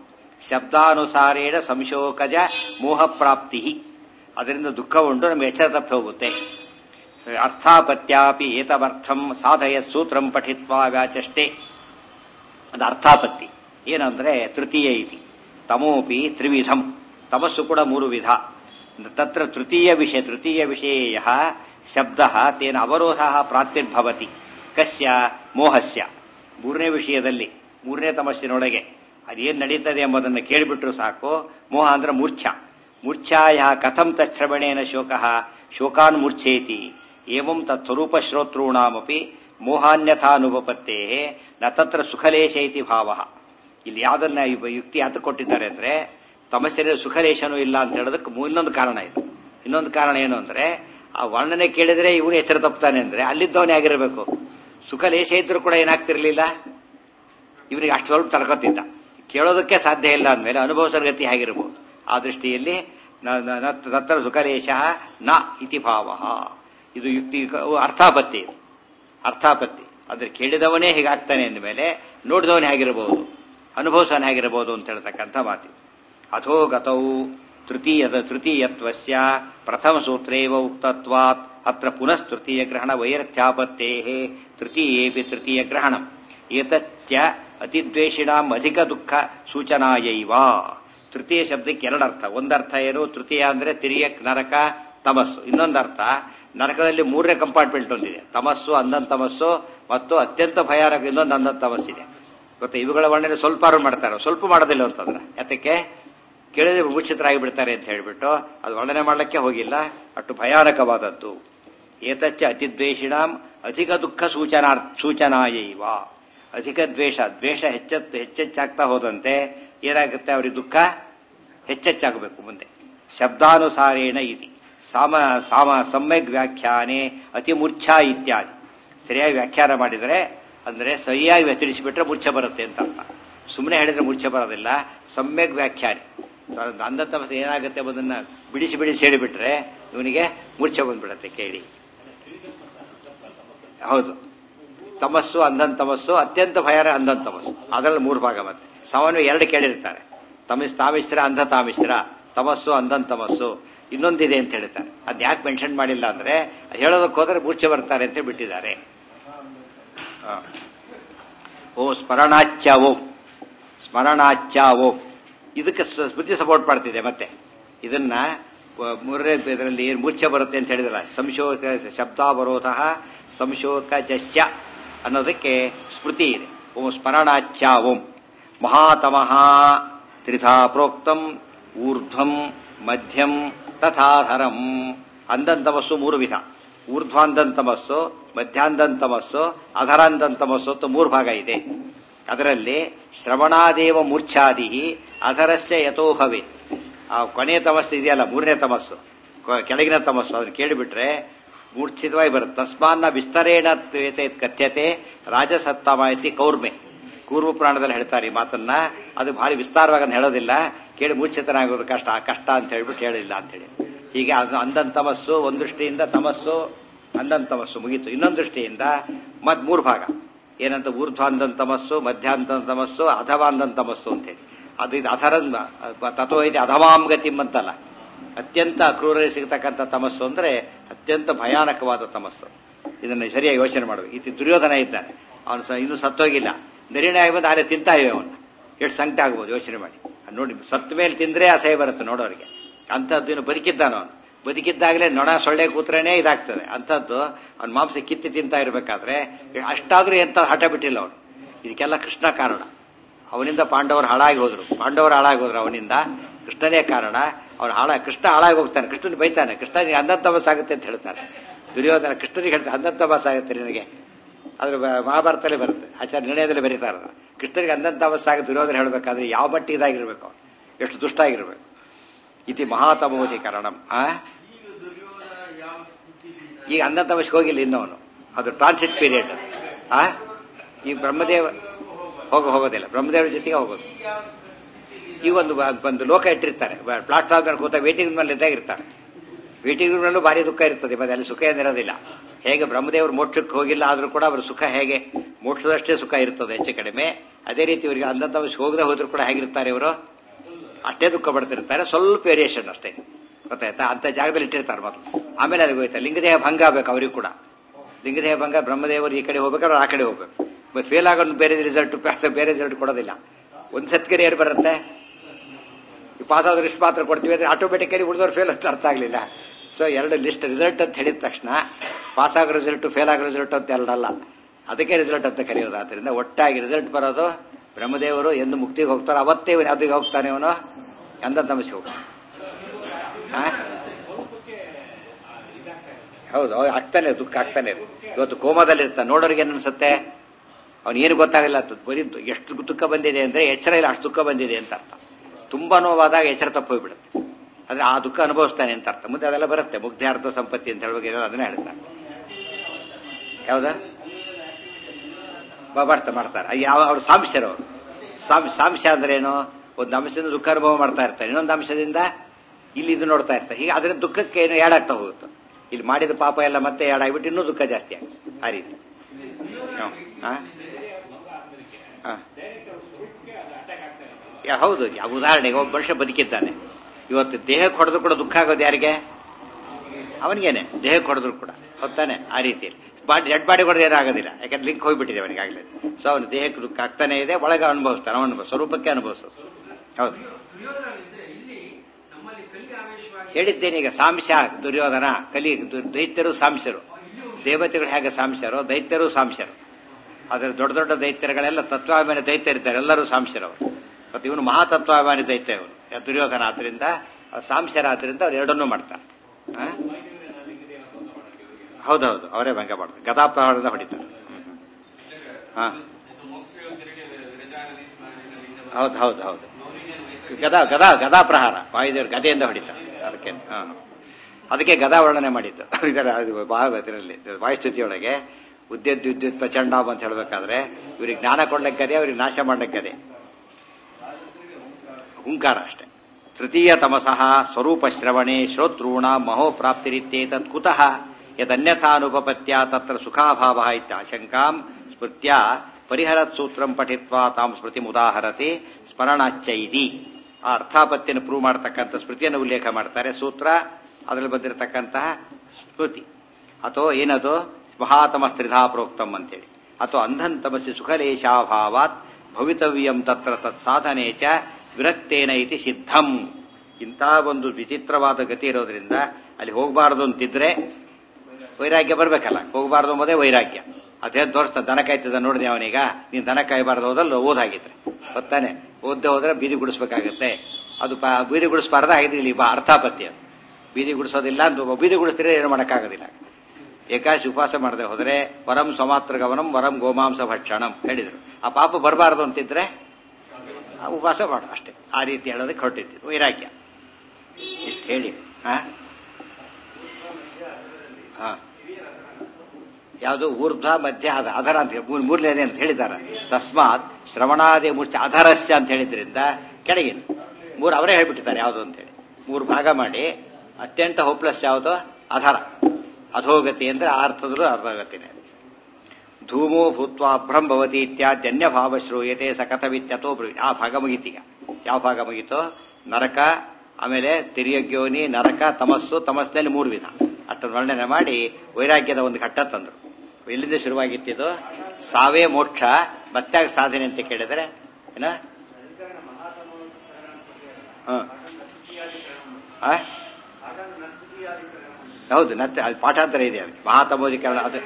ಶಬ್ದಾನುಸಾರೇಣ ಸಂಶೋಕಜ ಮೋಹ ಪ್ರಾಪ್ತಿ. ಅದರಿಂದ ದುಃಖ ಉಂಟು, ನಮಗೆ ಎಚ್ಚರ ತಪ್ಪಿ ಹೋಗುತ್ತೆ. ಅರ್ಥಾಪತ್ಯಾಪಿ ಏತವರ್ಥಂ ಸಾಧಯತ್ ಸೂತ್ರಂ ಪಠಿತ್ವಾ ವ್ಯಾಚಷ್ಟೇ. ಅದು ಅರ್ಥಾಪತ್ತಿ ಏನಂದ್ರೆ ತೃತೀಯ ಇತಿ ತಮೋಪಿ ತ್ರಿವಿಧಂ. ತಮಸ್ಸು ಕೂಡ ಮೂರು ವಿಧ. ತತ್ರ ತೃತೀಯ ವಿಷಯ ತೃತೀಯ ವಿಷಯ ಶಬ್ದ ತೇನ ಅವರೋಧ ಪ್ರಾಪ್ತಿರ್ಭವತಿ ಕಸ್ಯ ಮೋಹಸ್ಯ. ಮೂರನೇ ವಿಷಯದಲ್ಲಿ ಮೂರನೇ ತಮಸ್ಸಿನೊಳಗೆ ಅದೇನ್ ನಡೀತದೆ ಎಂಬುದನ್ನು ಕೇಳಿಬಿಟ್ರು ಸಾಕು. ಮೋಹ ಅಂದ್ರೆ ಮೂರ್ಛಾ. ಮೂರ್ಛಾಯ ಕಥಂ ತಶ್ರವಣೇನ ಶೋಕಃ ಶೋಕಾನ್ ಮೂರ್ಛೇತಿ ಏವಂ ತತ್ಸ್ವರೂಪ ಶ್ರೋತೃಣಾಮಪಿ ಮೋಹಾನ್ಯಥಾನುಪತ್ತೇ ನ ತತ್ರ ಸುಖಲೇಶ ಇತಿ ಭಾವ. ಇಲ್ಲಿ ಯಾವ್ದನ್ನ ಯುಕ್ತಿ ಯಾತ ಕೊಟ್ಟಿದ್ದಾರೆ ಅಂದ್ರೆ ತಮಸ್ಸಿನ ಸುಖಲೇಶನೂ ಇಲ್ಲ ಅಂತ ಹೇಳೋದಕ್ಕೆ ಇನ್ನೊಂದು ಕಾರಣ ಇದು. ಇನ್ನೊಂದು ಕಾರಣ ಏನು ಅಂದ್ರೆ ಆ ವರ್ಣನೆ ಕೇಳಿದ್ರೆ ಇವನು ಎಚ್ಚರ ತಪ್ಪುತ್ತಾನೆ ಅಂದ್ರೆ ಅಲ್ಲಿದ್ದವನೇ ಆಗಿರಬೇಕು. ಸುಖಲೇಶ ಇದ್ರೂ ಕೂಡ ಏನಾಗ್ತಿರ್ಲಿಲ್ಲ, ಇವನಿಗೆ ಅಷ್ಟು ಸ್ವಲ್ಪ ತಡ್ಕೊತಿದ್ದ. ಕೇಳೋದಕ್ಕೆ ಸಾಧ್ಯ ಇಲ್ಲ ಅಂದ್ಮೇಲೆ ಅನುಭವಿಸೋ ಗತಿ ಆಗಿರಬಹುದು. ಆ ದೃಷ್ಟಿಯಲ್ಲಿ ತತ್ರ ಸುಖಲೇಶ ನ ಇತಿ ಭಾವ. ಇದು ಯುಕ್ತಿ ಅರ್ಥಾಪತ್ತಿ. ಇದು ಅರ್ಥಾಪತ್ತಿ ಅಂದ್ರೆ ಕೇಳಿದವನೇ ಹೀಗಾಗ್ತಾನೆ ಅಂದಮೇಲೆ ನೋಡಿದವನೇ ಆಗಿರಬಹುದು, ಅನುಭವಿಸವನೇ ಆಗಿರಬಹುದು ಅಂತ ಹೇಳ್ತಕ್ಕಂಥ ಮಾತು. ಅಥೋ ಗತೌ ತೃತೀಯದ ತೃತೀಯತ್ವಸ್ಯ ಪ್ರಥಮ ಸೂತ್ರೇವ ಉಕ್ತತ್ವಾತ್ ಅತ್ರ ಪುನಃ ತೃತೀಯ ಗ್ರಹಣ ವೈರಥ್ಯಾಪತ್ತೇ ತೃತೀಯೇಪಿ ತೃತೀಯ ಗ್ರಹಣಂ ಏತಚ್ಚ ಅತಿದ್ವೇಷಿಣಾಂ ಅಧಿಕ ದುಃಖ ಸೂಚನಾಯೈವ. ತೃತೀಯ ಶಬ್ದಕ್ಕೆ ಎರಡರ್ಥ. ಒಂದರ್ಥ ಏನು, ತೃತೀಯ ಅಂದ್ರೆ ತಿರಿಯಕ್ ನರಕ ತಮಸ್ಸು. ಇನ್ನೊಂದರ್ಥ ನರಕದಲ್ಲಿ ಮೂರನೇ ಕಂಪಾರ್ಟ್ಮೆಂಟ್ ಒಂದಿದೆ, ತಮಸ್ಸು ಅಂಧನ್ ತಮಸ್ಸು ಮತ್ತು ಅತ್ಯಂತ ಭಯಾನಕ ಇನ್ನೊಂದು ಅಂಧನ್ ತಮಸ್ಸಿದೆ. ಗೊತ್ತಾ, ಇವುಗಳ ವರ್ಣನೆ ಸ್ವಲ್ಪ ಮಾಡ್ತಾರೆ, ಸ್ವಲ್ಪ ಮಾಡೋದಿಲ್ಲ ಅಂತಂದ್ರೆ ಯಾತಕ್ಕೆ ಕೇಳಿದ್ರೆ ಮುಚ್ಚಿತರಾಗಿ ಬಿಡ್ತಾರೆ ಅಂತ ಹೇಳ್ಬಿಟ್ಟು ಅದು ವರ್ಣನೆ ಮಾಡ್ಲಿಕ್ಕೆ ಹೋಗಿಲ್ಲ. ಅಷ್ಟು ಭಯಾನಕವಾದದ್ದು. ಏತಚ್ಚ ಅತಿದ್ವೇಷಿಣಾಂ ಅಧಿಕ ದುಃಖ ಸೂಚನಾ ಸೂಚನಾಯೈವ. ಅಧಿಕ ದ್ವೇಷ ದ್ವೇಷ ಹೆಚ್ಚೆತ್ತು ಹೆಚ್ಚೆಚ್ಚಾಗ್ತಾ ಹೋದಂತೆ ಏನಾಗುತ್ತೆ, ಅವ್ರಿಗೆ ದುಃಖ ಹೆಚ್ಚೆಚ್ಚಾಗಬೇಕು ಮುಂದೆ. ಶಬ್ದಾನುಸಾರೇಣ ಇತಿ ಸಾಮ ಸಾಮ ಸಮ್ಯಕ್ ವ್ಯಾಖ್ಯಾನೆ ಅತಿಮೂರ್ಛಾ ಇತ್ಯಾದಿ. ಸರಿಯಾಗಿ ವ್ಯಾಖ್ಯಾನ ಮಾಡಿದರೆ ಅಂದ್ರೆ ಸರಿಯಾಗಿ ತಿಳಿಸಿಬಿಟ್ರೆ ಮೂರ್ಛೆ ಬರುತ್ತೆ ಅಂತ ಅರ್ಥ. ಸುಮ್ಮನೆ ಹೇಳಿದ್ರೆ ಮೂರ್ಛೆ ಬರೋದಿಲ್ಲ. ಸಮ್ಯಕ್ ವ್ಯಾಖ್ಯಾನೆ ಅಂಧ ತಮಸ್ಸು ಏನಾಗುತ್ತೆ ಎಂಬುದನ್ನ ಬಿಡಿಸಿ ಬಿಡಿಸಿ ಹೇಳಿಬಿಟ್ರೆ ಇವನಿಗೆ ಮೂರ್ಛೆ ಬಂದ್ಬಿಡತ್ತೆ ಕೇಳಿ. ಹೌದು, ತಮಸ್ಸು ಅಂಧನ್ ತಮಸ್ಸು ಅತ್ಯಂತ ಭಯಾನ ಅಂಧನ್ ತಮಸ್ಸು, ಅದರಲ್ಲಿ ಮೂರು ಭಾಗ. ಮತ್ತೆ ಸಾಮಾನ್ಯ ಎರಡು ಕೇಳಿರ್ತಾರೆ, ತಮಿಸ್ ತಾಮಿಶ್ರ ಅಂಧ ತಾಮಿಶ್ರ, ತಮಸ್ಸು ಅಂಧನ್ ತಮಸ್ಸು, ಇನ್ನೊಂದಿದೆ ಅಂತ ಹೇಳ್ತಾರೆ. ಅದ್ ಯಾಕೆ ಮೆನ್ಷನ್ ಮಾಡಿಲ್ಲ ಅಂದ್ರೆ ಹೇಳೋದಕ್ಕೆ ಹೋದ್ರೆ ಮೂರ್ಛೆ ಬರ್ತಾರೆ ಅಂತ ಬಿಟ್ಟಿದ್ದಾರೆ. ಓಂ ಸ್ಮರಣಾಚ್ಯ ಓಂ ಸ್ಮರಣಾಚ್ಯ ಓಂ ಇದಕ್ಕೆ ಸ್ಮೃತಿ ಸಪೋರ್ಟ್ ಮಾಡ್ತಿದೆ. ಮತ್ತೆ ಇದನ್ನ ಮೂರನೇ ಇದರಲ್ಲಿ ಏನು ಮೂರ್ಛೆ ಬರುತ್ತೆ ಅಂತ ಹೇಳಿದಲ್ಲ, ಸಂಶೋಕ ಶಬ್ದಾವರೋಧ ಸಂಶೋಕ ಜಸ್ಯ ಅನ್ನೋದಕ್ಕೆ ಸ್ಮೃತಿ ಇದೆ. ಓಂ ಸ್ಮರಣಾಚ್ಯ ಓಂ ಮಹಾತಮಃ ತ್ರಿಧಾ ಪ್ರೋಕ್ತಂ ಊರ್ಧ್ವಂ ಮಧ್ಯಂ ತಥಾಧರಂ. ಅಂಧಂತಮಸ್ಸು ಮೂರು ವಿಧ. ಊರ್ಧ್ವಾಂಧಂತಮಸ್ಸು, ಮಧ್ಯಾಂಧಂತಮಸ್ಸು, ಅಧರಾಂಧಂತಮಸ್ಸು ಅಂತ ಮೂರು ಭಾಗ ಇದೆ. ಅದರಲ್ಲಿ ಶ್ರವಣಾದೇವ ಮೂರ್ಛಾದಿ ಅಧರಸ್ಯ ಯಥೋ ಭವೇತ್. ಆ ಕೊನೆಯ ತಮಸ್ಸು ಇದೆಯಲ್ಲ, ಮೂರನೇ ತಮಸ್ಸು, ಕೆಳಗಿನ ತಮಸ್ಸು, ಅದನ್ನು ಕೇಳಿಬಿಟ್ರೆ ಮೂರ್ಛಿತವಾಗಿ ಬರುತ್ತೆ. ತಸ್ಮಾನ್ನ ವಿಸ್ತರೇಣ ಕಥ್ಯತೆ ರಾಜಸತ್ತಮ ಇತಿ ಕೌರ್ಮೆ. ಕೂರ್ಮ ಪುರಾಣದಲ್ಲಿ ಹೇಳ್ತಾರೆ ಈ ಮಾತನ್ನ. ಅದು ಭಾರಿ ವಿಸ್ತಾರವಾಗಿ ಹೇಳೋದಿಲ್ಲ, ಕೇಳಿ ಮೂರ್ಛಿತನಾಗೋದು ಕಷ್ಟ ಕಷ್ಟ ಅಂತ ಹೇಳ್ಬಿಟ್ಟು ಹೇಳಿಲ್ಲ ಅಂತ ಹೇಳಿ. ಹೀಗೆ ಅದು ಅಂಧನ್ ತಮಸ್ಸು ಒಂದು ದೃಷ್ಟಿಯಿಂದ ತಮಸ್ಸು ಅಂಧನ್ ತಮಸ್ಸು ಮುಗೀತು. ಇನ್ನೊಂದು ದೃಷ್ಟಿಯಿಂದ ಮತ್ ಮೂರು ಭಾಗ ಏನಂತ ಊರ್ಧ್ವಾಂಧನ್ ತಮಸ್ಸು, ಮಧ್ಯಾಂಧನ್ ತಮಸ್ಸು, ಅಧವಾಂಧನ್ ತಮಸ್ಸು ಅಂತ ಹೇಳಿ. ಅದು ಇದು ಅಧರನ್ ತಥೋ ಇದೆ ಅಧವಾಂ ಗತಿಂ ಅಂತಲ್ಲ, ಅತ್ಯಂತ ಕ್ರೂರರಿಗೆ ಸಿಗತಕ್ಕಂಥ ತಮಸ್ಸು ಅಂದ್ರೆ ಅತ್ಯಂತ ಭಯಾನಕವಾದ ತಮಸ್ಸು. ಇದನ್ನ ಸರಿಯಾಗಿ ಯೋಚನೆ ಮಾಡಬೇಕು. ಇತಿ ದುರ್ಯೋಧನ ಇದ್ದಾನೆ, ಅವನು ಇನ್ನೂ ಸತ್ತೋಗಿಲ್ಲ, ನಿರ್ಣಯ ಆಗಿ ಬಂದು ಆಲೆ ತಿಂತಾ ಇವೆ ಅವನ್ನ. ಎಷ್ಟು ಸಂಕಟ ಆಗ್ಬೋದು ಯೋಚನೆ ಮಾಡಿ. ನೋಡಿ, ಸತ್ತ ಮೇಲೆ ತಿಂದ್ರೆ ಅಸಹ್ಯ ಬರುತ್ತೆ ನೋಡೋರಿಗೆ. ಅಂಥದ್ದು ಇನ್ನು ಬದುಕಿದ್ದಾನ ಅವನು. ಬದುಕಿದ್ದಾಗಲೇ ನೊಣ ಸೊಳ್ಳೆ ಕೂತ್ರೇನೆ ಇದಾಗ್ತದೆ. ಅಂಥದ್ದು ಅವ್ನ ಮಾಂಸ ಕಿತ್ತಿ ತಿಂತಾ ಇರಬೇಕಾದ್ರೆ ಅಷ್ಟಾದ್ರೂ ಎಂತ ಹಠ ಬಿಟ್ಟಿಲ್ಲ ಅವನು. ಇದಕ್ಕೆಲ್ಲ ಕೃಷ್ಣ ಕಾರಣ. ಅವನಿಂದ ಪಾಂಡವರು ಹಾಳಾಗಿ ಹೋದ್ರು, ಪಾಂಡವರು ಹಾಳಾಗಿ ಹೋದ್ರು ಅವನಿಂದ. ಕೃಷ್ಣನೇ ಕಾರಣ. ಅವನು ಹಾಳ ಕೃಷ್ಣ ಹಾಳಾಗಿ ಹೋಗ್ತಾನೆ, ಕೃಷ್ಣನಿಗೆ ಬೈತಾನೆ. ಕೃಷ್ಣನಿಗೆ ಅಂಧನ್ ತಮಸ್ ಆಗುತ್ತೆ ಅಂತ ಹೇಳ್ತಾನೆ. ದುರ್ಯೋಧನ ಕೃಷ್ಣನಿಗೆ ಹೇಳ್ತಾನೆ ಅಂಧನ್ ತಮಸ್ ಆಗುತ್ತೆ ನಿನಗೆ. ಅದ್ರ ಮಹಾಭಾರತಲ್ಲೇ ಬರುತ್ತೆ, ಆಚಾರ್ಯ ನಿರ್ಣಯದಲ್ಲಿ ಬರೀತಾರ. ಕೃಷ್ಣನಿಗೆ ಅಂಧನ್ ತಮಸ್ ಆಗಿ ದುರ್ಯೋಧನ ಹೇಳ್ಬೇಕಾದ್ರೆ ಯಾವ ಮಟ್ಟ ಇದಾಗಿರ್ಬೇಕು ಅವನು, ಎಷ್ಟು ದುಷ್ಟ ಆಗಿರ್ಬೇಕು. ಇತಿ ಮಹಾತಮೋಧಿ ಕಾರಣಂ. ಆ ಈಗ ಅಂಧತಮಸ್ಗೆ ಹೋಗಿಲ್ಲ ಇನ್ನವನು, ಅದು ಟ್ರಾನ್ಸಿಟ್ ಪೀರಿಯಡ್. ಆ ಈ ಬ್ರಹ್ಮದೇವ ಹೋಗ ಹೋಗೋದಿಲ್ಲ, ಬ್ರಹ್ಮದೇವರ ಜೊತೆಗೆ ಹೋಗೋದು. ಈಗ ಒಂದು ಒಂದು ಲೋಕ ಇಟ್ಟಿರ್ತಾರೆ, ಪ್ಲಾಟ್ಫಾರ್ಮ್ ಮೇಲೆ ಕೂತ ವೇಟಿಂಗ್ ರೂಮ್ ನಲ್ಲಿ ಇದ್ದಾಗಿರ್ತಾರೆ. ವೇಟಿಂಗ್ ರೂಮ್ ನಲ್ಲೂ ಭಾರಿ ದುಃಖ ಇರ್ತದೆ, ಮತ್ತೆ ಅಲ್ಲಿ ಸುಖ ಏನಿರೋದಿಲ್ಲ. ಹೇಗೆ ಬ್ರಹ್ಮದೇವರು ಮೋಕ್ಷಕ್ಕೆ ಹೋಗಿಲ್ಲ ಆದ್ರೂ ಕೂಡ ಅವರ ಸುಖ ಹೇಗೆ ಮೋಕ್ಷದಷ್ಟೇ ಸುಖ ಇರ್ತದೆ ಹೆಚ್ಚು ಕಡಿಮೆ, ಅದೇ ರೀತಿ ಇವರಿಗೆ ಅಂಧತಮಸ್ಗೆ ಹೋಗದೆ ಹೋದ್ರೂ ಕೂಡ ಹೇಗಿರ್ತಾರೆ ಇವರು, ಅಷ್ಟೇ ದುಃಖ ಪಡ್ತಿರ್ತಾರೆ. ಸ್ವಲ್ಪ ವೇರಿಯೇಷನ್ ಅಷ್ಟೇ, ಗೊತ್ತಾಯ್ತಾ? ಅಂತ ಜಾಗದಲ್ಲಿ ಇಟ್ಟಿರ್ತಾರೆ ಮೊದಲು. ಆಮೇಲೆ ಅಲ್ಲಿಗೆ ಹೋಯ್ತಾ ಲಿಂಗದೇಹ ಭಂಗ ಆಗ್ಬೇಕು ಅವರಿಗೂ ಕೂಡ. ಲಿಂಗದೇಹ ಭಂಗ, ಬ್ರಹ್ಮದೇವರು ಈ ಕಡೆ ಹೋಗ್ಬೇಕಾದ್ರೆ ಆ ಕಡೆ ಹೋಗ್ಬೇಕು. ಫೇಲ್ ಆಗೋದು ಬೇರೆ ರಿಸಲ್ಟ್, ಬೇರೆ ರಿಸಲ್ಟ್ ಕೊಡೋದಿಲ್ಲ. ಒಂದ್ ಸತ್ಕರಿ ಏರ್ ಬರುತ್ತೆ, ಪಾಸ್ ಆದ್ರೆ ಇಷ್ಟು ಮಾತ್ರ ಕೊಡ್ತೀವಿ ಅಂದ್ರೆ ಆಟೋಮೆಟಿಕಲಿ ಉಳಿದವ್ರು ಫೇಲ್ ಅಂತ ಅರ್ಥ ಆಗ್ಲಿಲ್ಲ. ಸೊ ಎರಡು ಲಿಸ್ಟ್ ರಿಸಲ್ಟ್ ಅಂತ ಹೇಳಿದ ತಕ್ಷಣ ಪಾಸ್ ಆಗೋ ರಿಸಲ್ಟ್, ಫೇಲ್ ಆಗೋ ರಿಸಲ್ಟ್ ಅಂತ ಎರಡಲ್ಲ, ಅದಕ್ಕೆ ರಿಸಲ್ಟ್ ಅಂತ ಕರೆಯೋದು. ಆದ್ರಿಂದ ಒಟ್ಟಾಗಿ ರಿಸಲ್ಟ್ ಬರೋದು ಬ್ರಹ್ಮದೇವರು ಎಂದು ಮುಕ್ತಿಗೆ ಹೋಗ್ತಾರೋ ಅವತ್ತೇ ಇವನು ಅದಕ್ಕೆ ಹೋಗ್ತಾನೆ, ಇವನು ಅಂಧತಮಸ್ಗೆ ಹೋಗ್ತಾನೆ. ಹೌದು, ಆಗ್ತಾನೆ, ದುಃಖ ಆಗ್ತಾನೆ. ಇವತ್ತು ಕೋಮದಲ್ಲಿ ಇರ್ತಾನೆ, ನೋಡೋರಿಗೆ ಏನ್ ಅನ್ಸುತ್ತೆ, ಅವ್ನು ಏನು ಗೊತ್ತಾಗಲ್ಲ, ಬರೀ ಎಷ್ಟು ದುಃಖ ಬಂದಿದೆ ಅಂದ್ರೆ ಎಚ್ಚರ ಇಲ್ಲ, ಅಷ್ಟು ದುಃಖ ಬಂದಿದೆ ಅಂತ ಅರ್ಥ. ತುಂಬಾ ನೋವಾದಾಗ ಎಚ್ಚರ ತಪ್ಪು ಹೋಗ್ಬಿಡುತ್ತೆ, ಆದ್ರೆ ಆ ದುಃಖ ಅನುಭವಿಸ್ತಾನೆ ಅಂತ ಅರ್ಥ. ಮುಂದೆ ಅದೆಲ್ಲ ಬರುತ್ತೆ, ಮುಗ್ಧಾರ್ಥ ಸಂಪತ್ತಿ ಅಂತ ಹೇಳುವಾಗ ಅದನ್ನೇ ಹೇಳ್ತಾರೆ. ಯಾವ್ದ ಬರ್ತಾ ಮಾಡ್ತಾರೆ ಯಾವ ಅವ್ರು ಸಾಂಶರು. ಸಾಂಶ ಅಂದ್ರೆ ಏನು, ಒಂದು ಅಂಶದಿಂದ ದುಃಖ ಅನುಭವ ಮಾಡ್ತಾ ಇರ್ತಾರೆ, ಇನ್ನೊಂದು ಅಂಶದಿಂದ ಇಲ್ಲಿ ಇದು ನೋಡ್ತಾ ಇರ್ತಾರೆ. ಹೀಗೆ ಅದರ ದುಃಖಕ್ಕೆ ಏನು ಯಾಡಾಗ್ತಾ ಹೋಗುತ್ತೆ. ಇಲ್ಲಿ ಮಾಡಿದ ಪಾಪ ಎಲ್ಲ ಮತ್ತೆ ಯಾಡಾಗ್ಬಿಟ್ಟು ಇನ್ನೂ ದುಃಖ ಜಾಸ್ತಿ ಆಗುತ್ತೆ. ಆ ರೀತಿ ಹೌದು. ಉದಾಹರಣೆಗೆ ಒಬ್ಬ ಮನುಷ್ಯ ಬದುಕಿದ್ದಾನೆ, ಇವತ್ತು ದೇಹಕ್ಕೆ ಹೊಡೆದ್ರು ಕೂಡ ದುಃಖ ಆಗೋದು ಯಾರಿಗೆ, ಅವನಿಗೇನೆ. ದೇಹಕ್ಕೆ ಹೊಡೆದ್ರು ಕೂಡ ಹೊತ್ತಾನೆ. ಆ ರೀತಿಯಲ್ಲಿ ಬಾಡಿ ಡೆಡ್ ಬಾಡಿ ಹೊಡೆದ್ರೆ ಏನಾಗೋದಿಲ್ಲ, ಯಾಕಂದ್ರೆ ಲಿಂಕ್ ಹೋಗ್ಬಿಟ್ಟಿದೆ ಅವನಿಗಾಗಲೇ. ಸೊ ಅವನ ದೇಹಕ್ಕೆ ದುಃಖ ಆಗ್ತಾನೆ ಇದೆ, ಒಳಗೆ ಅನುಭವಿಸ್ತಾನೆ, ಅವನ ಸ್ವರೂಪಕ್ಕೆ ಅನುಭವಿಸೋದು. ಹೌದು, ಹೇಳಿದ್ದೇನೆ ಈಗ. ಸಾಂಶ ದುರ್ಯೋಧನ, ಕಲಿ ದೈತ್ಯರು ಸಾಂಶರು, ದೇವತೆಗಳು ಹೇಗೆ ಸಾಂಶರು, ದೈತ್ಯರು ಸಾಂಶರು. ಆದ್ರೆ ದೊಡ್ಡ ದೊಡ್ಡ ದೈತ್ಯರುಗಳೆಲ್ಲ ತತ್ವಾಭಿಮಾನಿ ದೈತ್ಯರಿದ್ದಾರೆ, ಎಲ್ಲರೂ ಸಾಂಶರವರು. ಮತ್ತು ಇವನು ಮಹಾತತ್ವಾಭಿಮಾನಿ ದೈತ್ಯ ಇವನು ದುರ್ಯೋಧನ. ಆದ್ರಿಂದ ಸಾಂಶರಾದ್ರಿಂದ ಅವ್ರು ಎರಡನ್ನೂ ಮಾಡ್ತಾರೆ. ಹೌದೌದು, ಅವರೇ ಭಂಗ ಮಾಡ್ತಾರೆ, ಗದಾ ಪ್ರಹಾರದಿಂದ ಹೊಡಿತಾರೆ. ಹಾ ಹೌದು ಹೌದು ಹೌದು, ಗದಾ ಗದಾ ಗದಾ ಪ್ರಹಾರ, ವಾಯುದೇವರು ಗದೆಯಿಂದ ಹೊಡಿತಾರೆ. ಅದಕ್ಕೆ ಹ ಅದಕ್ಕೆ ಗದಾ ವರ್ಣನೆ ಮಾಡಿದ್ದು ಇದರಲ್ಲಿ ವಾಯುಸ್ತುತಿಯೊಳಗೆ. ಉದ್ಯುತ್ ವಿದ್ಯುತ್ ಪ್ರಚಂಡಾಮ್ ಅಂತ ಹೇಳ್ಬೇಕಾದ್ರೆ ಇವ್ರಿಗೆ ಜ್ಞಾನ ಕೊಡ್ಲಿಕ್ಕದೆ, ಅವ್ರಿಗೆ ನಾಶ ಮಾಡ್ಲಿಕ್ಕದೆ ಹುಂಕಾರ ಅಷ್ಟೇ. ತೃತೀಯ ತಮಸಃ ಸ್ವರೂಪ ಶ್ರವಣೆ ಶ್ರೋತೃಣ ಮಹೋಪ್ರಾಪ್ತಿರಿತ್ಯೇತತ್ ಕುತಃ ಯದನ್ಯಥಾನುಪಪತ್ಯ ತತ್ರ ಸುಖಾಭಾವ ಇತ್ಯಾಶಂಕಾಂ ಸ್ಮೃತ್ಯ ಪರಿಹರತ್ ಸೂತ್ರಂ ಪಠಿತ್ವಾ ತಾಂ ಸ್ಮೃತಿ ಉದಾಹರತೆ ಸ್ಮರಣಾಚ್ಚೈದಿ. ಆ ಅರ್ಥಾಪತ್ತಿಯನ್ನು ಪ್ರೂವ್ ಮಾಡತಕ್ಕಂಥ ಸ್ಮೃತಿಯನ್ನು ಉಲ್ಲೇಖ ಮಾಡ್ತಾರೆ. ಸೂತ್ರ ಅದರಲ್ಲಿ ಬಂದಿರತಕ್ಕಂತಹ ಸ್ಮೃತಿ. ಅಥವಾ ಏನದು ಮಹಾತಮಸ್ತ್ರಿಧಾ ಪ್ರೋಕ್ತಂ ಅಂತೇಳಿ. ಅಥವಾ ಅಂಧನ್ ತಮಸ್ಸಿ ಸುಖಲೇಶಾಭಾವಾತ್ ಭವಿತವ್ಯಂ ತತ್ರ ತತ್ ಸಾಧನೆ ಚ ವಿರಕ್ತೇನ ಇತಿ ಸಿದ್ಧಂ. ಇಂಥ ಒಂದು ವಿಚಿತ್ರವಾದ ಗತಿ ಇರೋದ್ರಿಂದ ಅಲ್ಲಿ ಹೋಗಬಾರದು ಅಂತಿದ್ರೆ ವೈರಾಗ್ಯ ಬರ್ಬೇಕಲ್ಲ. ಹೋಗಬಾರದು ಎಂಬುದೇ ವೈರಾಗ್ಯ. ಅದೇನು ತೋರಿಸ್ತಾ ದನ ಕಾಯ್ತದ ನೋಡಿದೆ ಅವನೀಗ, ನೀನ್ ದನ ಕಾಯಬಾರ್ದು ಹೋದಲ್ಲ ಓದಾಗಿದ್ರೆ ಗೊತ್ತಾನೆ. ಓದ್ದೆ ಹೋದ್ರೆ ಬೀದಿ ಗುಡಿಸ್ಬೇಕಾಗತ್ತೆ. ಅದು ಬೀದಿ ಗುಡಿಸ್ಬಾರ್ದ ಆಗಿದ್ರೆ ಇಲ್ಲಿ ಬಾ ಅರ್ಥಾಪತ್ತಿ. ಅದು ಬೀದಿ ಗುಡಿಸೋದಿಲ್ಲ ಅಂತ ಬೀದಿ ಗುಡಿಸಿದ್ರೆ ಏನು ಮಾಡೋಕ್ಕಾಗೋದಿಲ್ಲ. ಏಕಾಶಿ ಉಪವಾಸ ಮಾಡದೆ ಹೋದ್ರೆ ವರಂ ಸ್ವಮಾತ್ರ ಗಮನಂ ವರಂ ಗೋಮಾಂಸ ಭಕ್ಷಣಂ ಹೇಳಿದ್ರು. ಆ ಪಾಪ ಬರಬಾರದು ಅಂತಿದ್ರೆ ಉಪವಾಸ ಮಾಡು ಅಷ್ಟೇ. ಆ ರೀತಿ ಹೇಳೋದಕ್ಕೆ ಹೊರಟಿದ್ದು ವೈರಾಗ್ಯ. ಇಷ್ಟು ಹೇಳಿ ಹಾ ಹಾ ಯಾವುದು ಊರ್ಧ್ವ ಮಧ್ಯ ಅಧ ಅಧರ ಅಂತ ಮೂರನೇದೇ ಅಂತ ಹೇಳಿದ್ದಾರೆ. ತಸ್ಮಾತ್ ಶ್ರವಣಾದಿ ಮುಚ್ಚ ಅಧರಸ್ಯ ಅಂತ ಹೇಳಿದ್ರಿಂದ ಕೆಳಗಿನ ಮೂರು ಅವರೇ ಹೇಳ್ಬಿಟ್ಟಿದ್ದಾರೆ ಯಾವುದು ಅಂತ ಹೇಳಿ. ಮೂರು ಭಾಗ ಮಾಡಿ ಅತ್ಯಂತ ಹೋಪ್ಲೆಸ್ ಯಾವುದು ಅಧರ. ಅಧೋಗತಿ ಅಂದ್ರೆ ಆ ಅರ್ಥದಲ್ಲೂ ಅರ್ಧಗತಿನೇ. ಧೂಮೋ ಭೂತ್ವಾ ಭ್ರಂಭವತಿ ಇತ್ಯಾದ್ಯನ್ಯ ಭಾವ ಶ್ರೂಯತೆ ಸಕಥವಿತ್ಯತೋ ಬ್ರವೀ. ಆ ಭಾಗ ಮುಗೀತೀಗ. ಯಾವ ಭಾಗ ಮುಗೀತೋ? ನರಕ, ಆಮೇಲೆ ತಿರ್ಯಗ್ಯೋನಿ, ನರಕ, ತಮಸ್ಸು. ತಮಸ್ನಲ್ಲಿ ಮೂರು ವಿಧ ಅಷ್ಟನ್ನು ವರ್ಣನೆ ಮಾಡಿ ವೈರಾಗ್ಯದ ಒಂದು ಘಟ್ಟ ತಂದ್ರು. ಎಲ್ಲಿಂದ ಶುರುವಾಗಿತ್ತಿದ್ದು? ಸಾವೇ ಮೋಕ್ಷ, ಮತ್ತೆ ಸಾಧನೆ ಅಂತ ಕೇಳಿದ್ರೆ ಏನ ಹೌದು. ನತ್ತೆ ಅದು ಪಾಠಾಂತರ ಇದೆ ಅದಕ್ಕೆ. ಮಹಾತಮೋಧಿಕರಣ ಅದು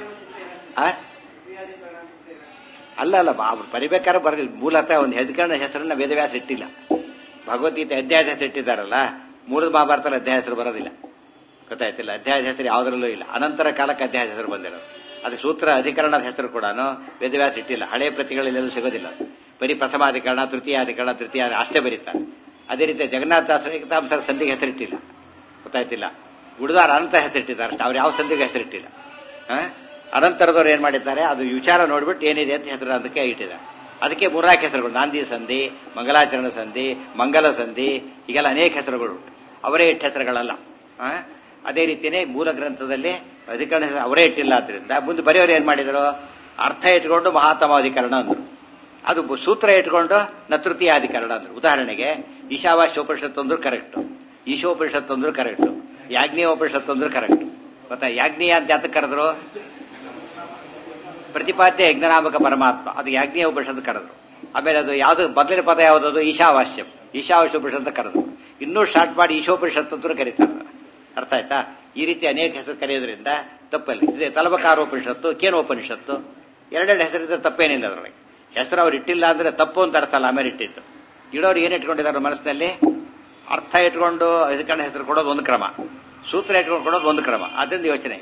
ಅಲ್ಲ ಅಲ್ಲ ಬರಿಬೇಕಾದ್ರೆ ಬರಲಿಲ್ಲ. ಮೂಲತಃ ಒಂದು ಹೆದ್ಕರಣ ಹೆಸರನ್ನ ವೇದವ್ಯಾಸ ಇಟ್ಟಿಲ್ಲ. ಭಗವದ್ಗೀತೆ ಅಧ್ಯಾಯದ ಹೆಸರು ಇಟ್ಟಿದ್ದಾರಲ್ಲ, ಮೂರದ ಮಹಾಭಾರತದಲ್ಲಿ ಅಧ್ಯಾಯ ಹೆಸರು ಬರೋದಿಲ್ಲ. ಗೊತ್ತಾಯ್ತಿಲ್ಲ? ಅಧ್ಯಾಯದ ಹೆಸರು ಯಾವುದರಲ್ಲೂ ಇಲ್ಲ. ಅನಂತರ ಕಾಲಕ್ಕೆ ಅಧ್ಯಾಯ ಹೆಸರು ಬಂದಿರೋದು. ಅದು ಸೂತ್ರ ಅಧಿಕರಣದ ಹೆಸರು ಕೂಡ ವೇದವ್ಯಾಸ ಇಟ್ಟಿಲ್ಲ. ಹಳೆ ಪ್ರತಿಗಳಲ್ಲೆಲ್ಲೂ ಸಿಗೋದಿಲ್ಲ. ಬರೀ ಪ್ರಥಮಾಧಿಕರಣ, ತೃತೀಯಾಧಿಕರಣ, ತೃತೀಯ ಅಷ್ಟೇ ಬರೀತಾರೆ. ಅದೇ ರೀತಿ ಜಗನ್ನಾಥದಾಸರ ಏಕತಾಂಸರ ಸಂಧಿಗೆ ಹೆಸರಿಟ್ಟಿಲ್ಲ. ಗೊತ್ತಾಯ್ತಿಲ್ಲ? ಉಳಿದಾರ ಅನಂತ ಹೆಸರಿಟ್ಟಿದ್ದಾರೆ ಅಷ್ಟೇ, ಅವ್ರು ಯಾವ ಸಂಧಿಗೆ ಹೆಸರಿಟ್ಟಿಲ್ಲ. ಅನಂತರದವ್ರು ಏನ್ ಮಾಡಿದ್ದಾರೆ, ಅದು ವಿಚಾರ ನೋಡ್ಬಿಟ್ಟು ಏನಿದೆ ಅಂತ ಹೆಸರು ಅದಕ್ಕೆ ಇಟ್ಟಿದ್ದಾರೆ. ಅದಕ್ಕೆ ಮೂರ್ನಾಲ್ಕು ಹೆಸರುಗಳು, ನಾಂದಿ ಸಂಧಿ, ಮಂಗಲಾಚರಣ ಸಂಧಿ, ಮಂಗಲ ಸಂಧಿ, ಹೀಗೆಲ್ಲ ಅನೇಕ ಹೆಸರುಗಳು ಉಂಟು. ಅವರೇ ಇಟ್ಟ ಹೆಸರುಗಳಲ್ಲ. ಅದೇ ರೀತಿಯೇ ಮೂಲ ಗ್ರಂಥದಲ್ಲಿ ಅಧಿಕರಣ ಹೆಸರು ಅವರೇ ಇಟ್ಟಿಲ್ಲ. ಆದ್ರಿಂದ ಮುಂದೆ ಬರೆಯೋರು ಏನ್ ಮಾಡಿದ್ರು, ಅರ್ಥ ಇಟ್ಕೊಂಡು ಮಹಾತಮಾಧಿಕರಣ ಅಂದ್ರು, ಅದು ಸೂತ್ರ ಇಟ್ಕೊಂಡು ನತೃತೀಯಾಧಿಕರಣ ಅಂದ್ರು. ಉದಾಹರಣೆಗೆ ಈಶಾವಾಸ್ಯೋಪನಿಷತ್ತು ಅಂದ್ರು ಕರೆಕ್ಟ್, ಈಶೋಪನಿಷತ್ತು ಅಂದ್ರು ಕರೆಕ್ಟ್, ಯಾಜ್ಞೀಯೋಪನಿಷತ್ತು ಅಂದ್ರು ಕರೆಕ್ಟ್. ಗೊತ್ತಾ, ಯಾಜ್ಞೀಯ ಅಂತ ಯಾತಕ್ಕೆ ಕರೆದ್ರು, ಪ್ರತಿಪಾದ್ಯ ಯಜ್ಞನಾಮಕ ಪರಮಾತ್ಮ, ಅದು ಯಾಜ್ಞೀಯ ಉಪನಿಷತ್ತು ಕರೆದ್ರು. ಆಮೇಲೆ ಅದು ಯಾವ್ದು ಮೊದಲನೇ ಪದ ಯಾವುದದು, ಈಶಾವಾಸ್ಯಂ, ಈಶಾವಾಸ್ಯ ಉಪನಿಷತ್ತು ಕರೆದ್ರು. ಇನ್ನೂ ಶಾರ್ಟ್ ಮಾಡಿ ಈಶೋಪನಿಷತ್ತು ಅಂತ ಕರೀತಾರೆ. ಅರ್ಥ ಆಯ್ತಾ? ಈ ರೀತಿ ಅನೇಕ ಹೆಸರು ಕರೆಯೋದ್ರಿಂದ ತಪ್ಪಲ್ಲಿ. ಇದೆ ತಲಬಕಾರೋಪನಿಷತ್ತು, ಕೇನೋಪನಿಷತ್ತು, ಎರಡೆರಡು ಹೆಸರಿದ್ರೆ ತಪ್ಪೇನಿಲ್ಲ. ಅದರೊಳಗೆ ಹೆಸರು ಅವ್ರು ಇಟ್ಟಿಲ್ಲ ಅಂದ್ರೆ ತಪ್ಪು ಅಂತ ಅರ್ಥ ಅಲ್ಲ. ಆಮೇಲೆ ಇಟ್ಟಿದ್ದು ಇಡೋರು ಏನ್ ಇಟ್ಕೊಂಡಿದ್ದಾರೆ ಮನಸ್ಸಿನಲ್ಲಿ, ಅರ್ಥ ಇಟ್ಕೊಂಡು ಅಧಿಕರಣ ಹೆಸರು ಕೊಡೋದು ಒಂದು ಕ್ರಮ, ಸೂತ್ರ ಇಟ್ಕೊಂಡು ಕೊಡೋದು ಒಂದು ಕ್ರಮ. ಅದರಿಂದ ಯೋಚನೆ.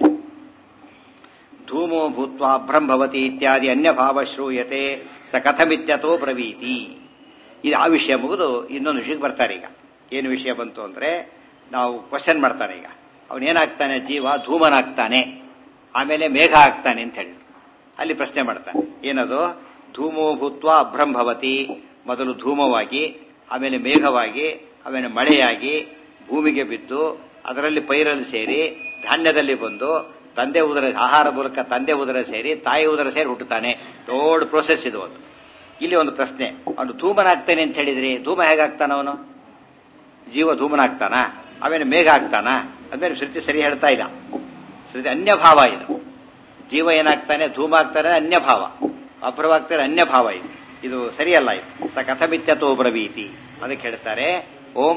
ಧೂಮೋ ಭೂತ್ವ ಬ್ರಹ್ಮವತಿ ಇತ್ಯಾದಿ ಅನ್ಯ ಭಾವ ಶ್ರೂಯತೆ ಸ ಕಥಮಿತ್ಯತೋ ಬ್ರವೀತಿ. ಇದು ಆ ವಿಷಯ ಮುಗಿದು ಇನ್ನೊಂದು ವಿಷಯಕ್ಕೆ ಬರ್ತಾರೆ. ಈಗ ಏನು ವಿಷಯ ಬಂತು ಅಂದ್ರೆ, ನಾವು ಕ್ವಶನ್ ಮಾಡ್ತಾನೆ. ಈಗ ಅವನೇನಾಗ್ತಾನೆ, ಜೀವ ಧೂಮನಾಗ್ತಾನೆ, ಆಮೇಲೆ ಮೇಘ ಆಗ್ತಾನೆ ಅಂತ ಹೇಳಿದ್ರು. ಅಲ್ಲಿ ಪ್ರಶ್ನೆ ಮಾಡ್ತಾನೆ, ಏನದು, ಧೂಮೋ ಭೂತ್ವ ಅಭ್ರಂಭವತಿ, ಮೊದಲು ಧೂಮವಾಗಿ, ಆಮೇಲೆ ಮೇಘವಾಗಿ, ಆಮೇಲೆ ಮಳೆಯಾಗಿ ಭೂಮಿಗೆ ಬಿದ್ದು, ಅದರಲ್ಲಿ ಪೈರಲ್ಲಿ ಸೇರಿ ಧಾನ್ಯದಲ್ಲಿ ಬಂದು ತಂದೆ ಉದರ ಆಹಾರ ಮೂಲಕ ತಂದೆ ಉದರ ಸೇರಿ ತಾಯಿ ಉದರ ಸೇರಿ ಹುಟ್ಟುತ್ತಾನೆ. ದೊಡ್ಡ ಪ್ರೋಸೆಸ್ ಇದು. ಒಂದು ಇಲ್ಲಿ ಒಂದು ಪ್ರಶ್ನೆ, ಅವನು ಧೂಮನಾಗ್ತಾನೆ ಅಂತ ಹೇಳಿದ್ರಿ, ಧೂಮ ಹೇಗಾಗ್ತಾನ ಅವನು, ಜೀವ ಧೂಮನಾಗ್ತಾನ, ಆಮೇಲೆ ಮೇಘ ಆಗ್ತಾನ? ಅದ್ಮೇಲೆ ಶ್ರುತಿ ಸರಿ ಹೇಳ್ತಾ ಇಲ್ಲ. ಶ್ರುತಿ ಅನ್ಯಭಾವ ಇದು. ಜೀವ ಏನಾಗ್ತಾನೆ, ಧೂಮ ಆಗ್ತಾನೆ ಅನ್ಯಭಾವ, ಅಭ್ರವಾಗ್ತಾನೆ ಅನ್ಯಭಾವ. ಇದು ಇದು ಸರಿಯಲ್ಲ. ಇದು ಸ ಕಥಮಿತ್ಯತೋ ಬ್ರವೀತಿ. ಅದಕ್ಕೆ ಹೇಳ್ತಾರೆ ಓಂ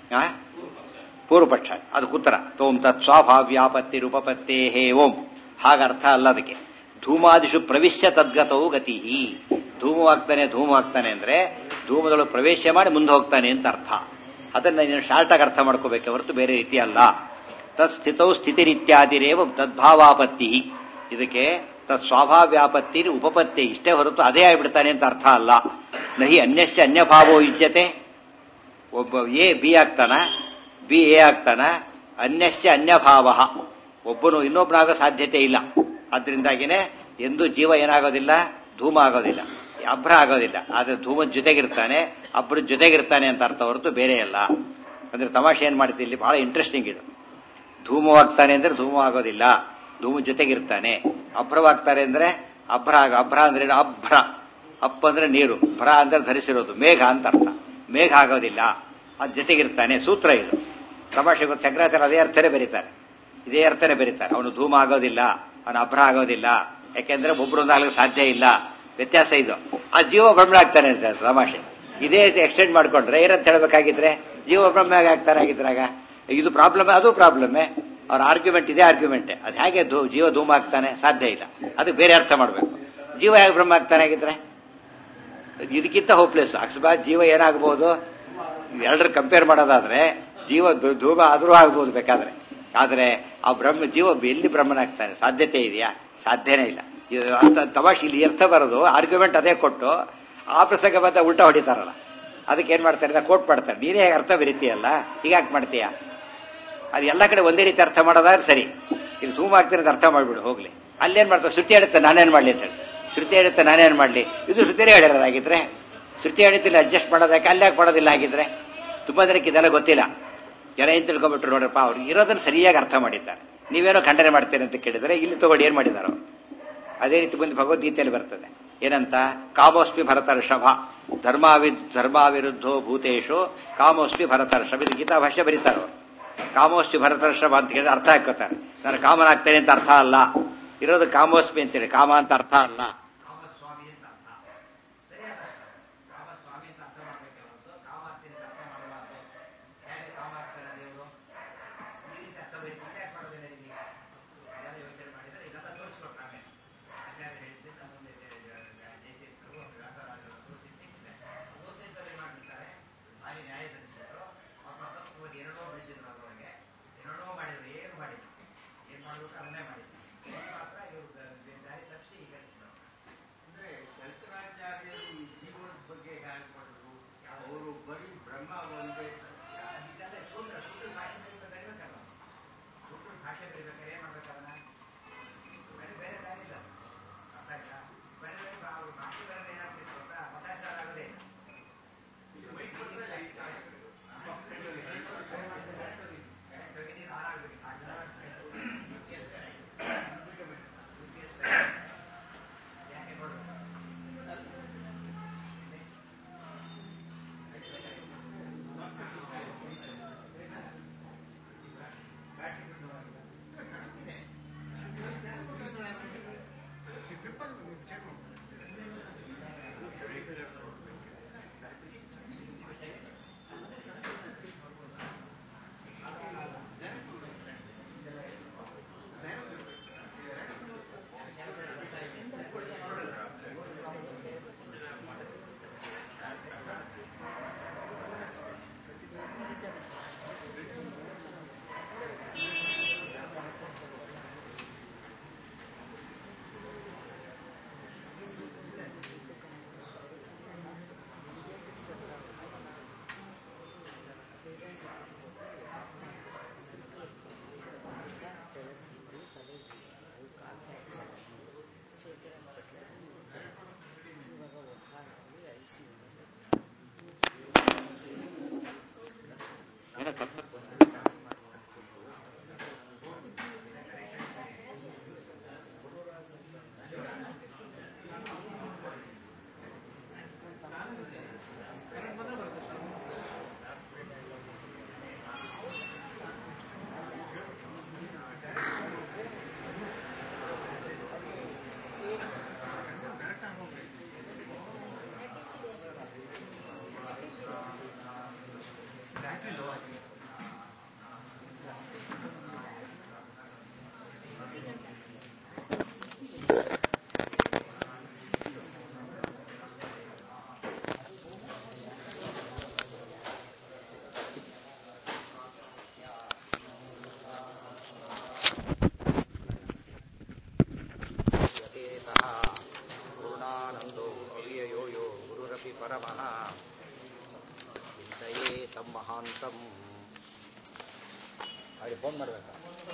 ಪೂರ್ವಪಕ್ಷ, ಅದಕ್ಕೆ ಉತ್ತರ ತೋಂ ತತ್ ಸ್ವಾಭಾವ್ಯಾಪತ್ತಿ ರೂಪಪತ್ತೇ ಹೇ ಓಂ. ಹಾಗರ್ಥ ಅಲ್ಲ ಅದಕ್ಕೆ. ಧೂಮಾದಿಷು ಪ್ರವಿಶ್ಯ ತದ್ಗತವು ಗತಿ. ಧೂಮವಾಗ್ತಾನೆ ಧೂಮವಾಗ್ತಾನೆ ಅಂದ್ರೆ ಧೂಮದೊಳಗೆ ಪ್ರವೇಶ ಮಾಡಿ ಮುಂದೆ ಹೋಗ್ತಾನೆ ಅಂತ ಅರ್ಥ. ಅದನ್ನ ನೀನು ಶಾರ್ಟ್ ಆಗಿ ಅರ್ಥ ಮಾಡ್ಕೋಬೇಕೆ ಹೊರತು ಬೇರೆ ರೀತಿ ಅಲ್ಲ. ತತ್ ಸ್ಥಿತೌ ಸ್ಥಿತಿರಿತ್ಯಾದಿರೇವ ತದ್ಭಾವಾಪತ್ತಿ. ಇದಕ್ಕೆ ತತ್ ಸ್ವಾಭಾವ್ಯಾಪತ್ತಿ ಉಪಪತ್ತಿ ಇಷ್ಟೇ ಹೊರತು ಅದೇ ಆಗಿಬಿಡ್ತಾನೆ ಅಂತ ಅರ್ಥ ಅಲ್ಲ. ನಹಿ ಅನ್ಯಸ್ಯ ಅನ್ಯಭಾವೋ ಯುಜ್ಯತೆ. ಒಬ್ಬ ಎ ಬಿ ಆಗ್ತಾನ, ಬಿ ಎ ಆಗ್ತಾನ, ಅನ್ಯಸ್ಯ ಅನ್ಯಭಾವ. ಒಬ್ಬನು ಇನ್ನೊಬ್ಬನಾಗೋ ಸಾಧ್ಯತೆ ಇಲ್ಲ. ಆದ್ರಿಂದಾಗಿನೇ ಎಂದು ಜೀವ ಏನಾಗೋದಿಲ್ಲ, ಧೂಮ ಆಗೋದಿಲ್ಲ, ಅಭ್ರ ಆಗೋದಿಲ್ಲ. ಆದ್ರೆ ಧೂಮದ ಜೊತೆಗಿರ್ತಾನೆ, ಅಭ್ರ ಜೊತೆಗಿರ್ತಾನೆ ಅಂತ ಅರ್ಥ ಹೊರತು ಬೇರೆ ಅಲ್ಲ. ಅಂದ್ರೆ ತಮಾಷೆ ಏನ್ ಮಾಡ್ತೀವಿ ಇಲ್ಲಿ, ಬಹಳ ಇಂಟ್ರೆಸ್ಟಿಂಗ್ ಇದು. ಧೂಮವಾಗ್ತಾನೆ ಅಂದ್ರೆ ಧೂಮ ಆಗೋದಿಲ್ಲ, ಧೂಮ ಜೊತೆಗಿರ್ತಾನೆ. ಅಭ್ರವಾಗ್ತಾರೆ ಅಂದ್ರೆ ಅಭ್ರ ಆಗ ಅಭ್ರ ಅಂದ್ರೆ ಅಭ್ರ, ಅಪ್ಪ ಅಂದ್ರೆ ನೀರು, ಭ್ರ ಅಂದ್ರೆ ಧರಿಸಿರೋದು, ಮೇಘ ಅಂತ ಅರ್ಥ. ಮೇಘ ಆಗೋದಿಲ್ಲ, ಅದ್ ಜೊತೆಗಿರ್ತಾನೆ. ಸೂತ್ರ ಇದು. ತಮಾಷೆ ಗೊತ್ತು, ಶಂಕರಾಚಾರ್ಯ ಅದೇ ಅರ್ಥನೇ ಬರೀತಾರೆ, ಇದೇ ಅರ್ಥನೇ ಬರೀತಾರೆ. ಅವನು ಧೂಮ ಆಗೋದಿಲ್ಲ, ಅವನು ಅಭ್ರ ಆಗೋದಿಲ್ಲ, ಯಾಕೆಂದ್ರೆ ಒಬ್ಬರೊಂದಾಗಲಿಕ್ಕೆ ಸಾಧ್ಯ ಇಲ್ಲ. ವ್ಯತ್ಯಾಸ ಇದು. ಆ ಜೀವ ಬ್ರಹ್ಮ ಆಗ್ತಾನೆ ಇರ್ತಾರೆ. ತಮಾಷೆ ಇದೇ ಎಕ್ಸ್ಟೆಂಡ್ ಮಾಡ್ಕೊಂಡ್ರೆ ಏನಂತ ಹೇಳ್ಬೇಕಾಗಿದ್ರೆ, ಜೀವ ಬ್ರಹ್ಮ ಆಗ್ತಾನೆ ಆಗಿದ್ರಾಗ ಇದು ಪ್ರಾಬ್ಲಮ್, ಅದು ಪ್ರಾಬ್ಲಮ್ಮೆ. ಅವ್ರ ಆರ್ಗ್ಯುಮೆಂಟ್ ಇದೇ ಆರ್ಗ್ಯುಮೆಂಟೇ. ಅದು ಹೇಗೆ ಜೀವ ಧೂಮ ಆಗ್ತಾನೆ, ಸಾಧ್ಯ ಇಲ್ಲ. ಅದಕ್ಕೆ ಬೇರೆ ಅರ್ಥ ಮಾಡಬೇಕು. ಜೀವ ಹೇಗೆ ಬ್ರಹ್ಮ ಆಗ್ತಾನೆ ಆಗಿದ್ರೆ ಇದಕ್ಕಿಂತ ಹೋಪ್ಲೆಸ್. ಅಕಸ್ಮಾತ್ ಜೀವ ಏನಾಗಬಹುದು, ಎರಡರ ಕಂಪೇರ್ ಮಾಡೋದಾದ್ರೆ ಜೀವ ಧೂಮ ಆದ್ರೂ ಆಗ್ಬಹುದು ಬೇಕಾದ್ರೆ. ಆದ್ರೆ ಆ ಬ್ರಹ್ಮ ಜೀವ ಎಲ್ಲಿ ಬ್ರಹ್ಮನಾಗ್ತಾನೆ, ಸಾಧ್ಯತೆ ಇದೆಯಾ? ಸಾಧ್ಯನೇ ಇಲ್ಲ. ಅರ್ಥ ತಮಾಷೆ ಇಲ್ಲಿ ಅರ್ಥ ಬರೋದು, ಆರ್ಗ್ಯುಮೆಂಟ್ ಅದೇ ಕೊಟ್ಟು ಆ ಪ್ರಸಂಗ ಬಂದ ಉಲ್ಟಾ ಹೊಡಿತಾರಲ್ಲ. ಅದಕ್ಕೆ ಏನ್ ಮಾಡ್ತಾರೆ, ಕೋಟ್ ಮಾಡ್ತಾರೆ. ನೀನೇ ಹೇಗೆ ಅರ್ಥ ಬರೀತೀಯಲ್ಲ, ಹೀಗಾಕ್ ಮಾಡ್ತೀಯ? ಅದು ಎಲ್ಲ ಕಡೆ ಒಂದೇ ರೀತಿ ಅರ್ಥ ಮಾಡೋದಾದ್ರೆ ಸರಿ. ಇಲ್ಲಿ ಧೂಮ ಆಗ್ತೀನಿ ಅಂತ ಅರ್ಥ ಮಾಡ್ಬಿಡು ಹೋಗ್ಲಿ. ಅಲ್ಲೇನ್ ಮಾಡ್ತಾರೆ, ಶ್ರುತಿ ಹೇಳುತ್ತೆ ನಾನೇನ್ ಮಾಡ್ಲಿ ಅಂತ ಹೇಳಿ. ಶ್ರುತಿ ಹೇಳುತ್ತೆ ನಾನೇನ್ ಮಾಡ್ಲಿ, ಇದು ಶ್ರುತಿನೇ ಹೇಳಿರೋದಾಗಿದ್ರೆ ಶ್ರುತಿ ಹೇಳಿದ್ದಿಲ್ಲ ಅಡ್ಜಸ್ಟ್ ಮಾಡೋದಕ್ಕೆ ಅಲ್ಲಿ ಯಾಕೆ ಮಾಡೋದಿಲ್ಲ ಆಗಿದ್ರೆ? ತುಂಬಾ ಜನಕ್ಕೆ ಇದೆಲ್ಲ ಗೊತ್ತಿಲ್ಲ. ಜನ ಏನ್ ತಿಳ್ಕೊಂಡ್ಬಿಟ್ರು ನೋಡ್ರಪ್ಪ, ಅವ್ರು ಇರೋದನ್ನ ಸರಿಯಾಗಿ ಅರ್ಥ ಮಾಡಿದ್ದಾರೆ, ನೀವೇನೋ ಖಂಡನೆ ಮಾಡ್ತೀರಿ ಅಂತ ಕೇಳಿದ್ರೆ ಇಲ್ಲಿ ತಗೊಂಡು ಏನ್ ಮಾಡಿದಾರೋ ಅದೇ ರೀತಿ ಬಂದು ಭಗವದ್ಗೀತೆಯಲ್ಲಿ ಬರ್ತದೆ. ಏನಂತ, ಕಾಮೋಸ್ಮಿ ಭರತರ್ಷಭ ಧರ್ಮಾವಿ ಧರ್ಮಾವಿರುದ್ಧೋ ಭೂತೇಶು ಕಾಮೋಸ್ಮಿ ಭರತರ್ಷಭ. ಇದು ಗೀತಾ ಭಾಷೆ ಬರೀತಾರ. ಕಾಮೋಸ್ಮಿ ಭರತರ್ಷಭ ಅಂತ ಹೇಳಿದ್ರೆ ಅರ್ಥ ಹಾಕೋತಾರೆ. ನಾನು ಕಾಮನಾಗ್ತೇನೆ ಅಂತ ಅರ್ಥ ಅಲ್ಲ. ಇರೋದು ಕಾಮೋಸ್ಮಿ ಅಂತೇಳಿ, ಕಾಮ ಅಂತ ಅರ್ಥ ಅಲ್ಲ. ಮಹಾಂತಂ. ಅವ್ರಿಗೆ ಫೋನ್ ಮಾಡಬೇಕಾ?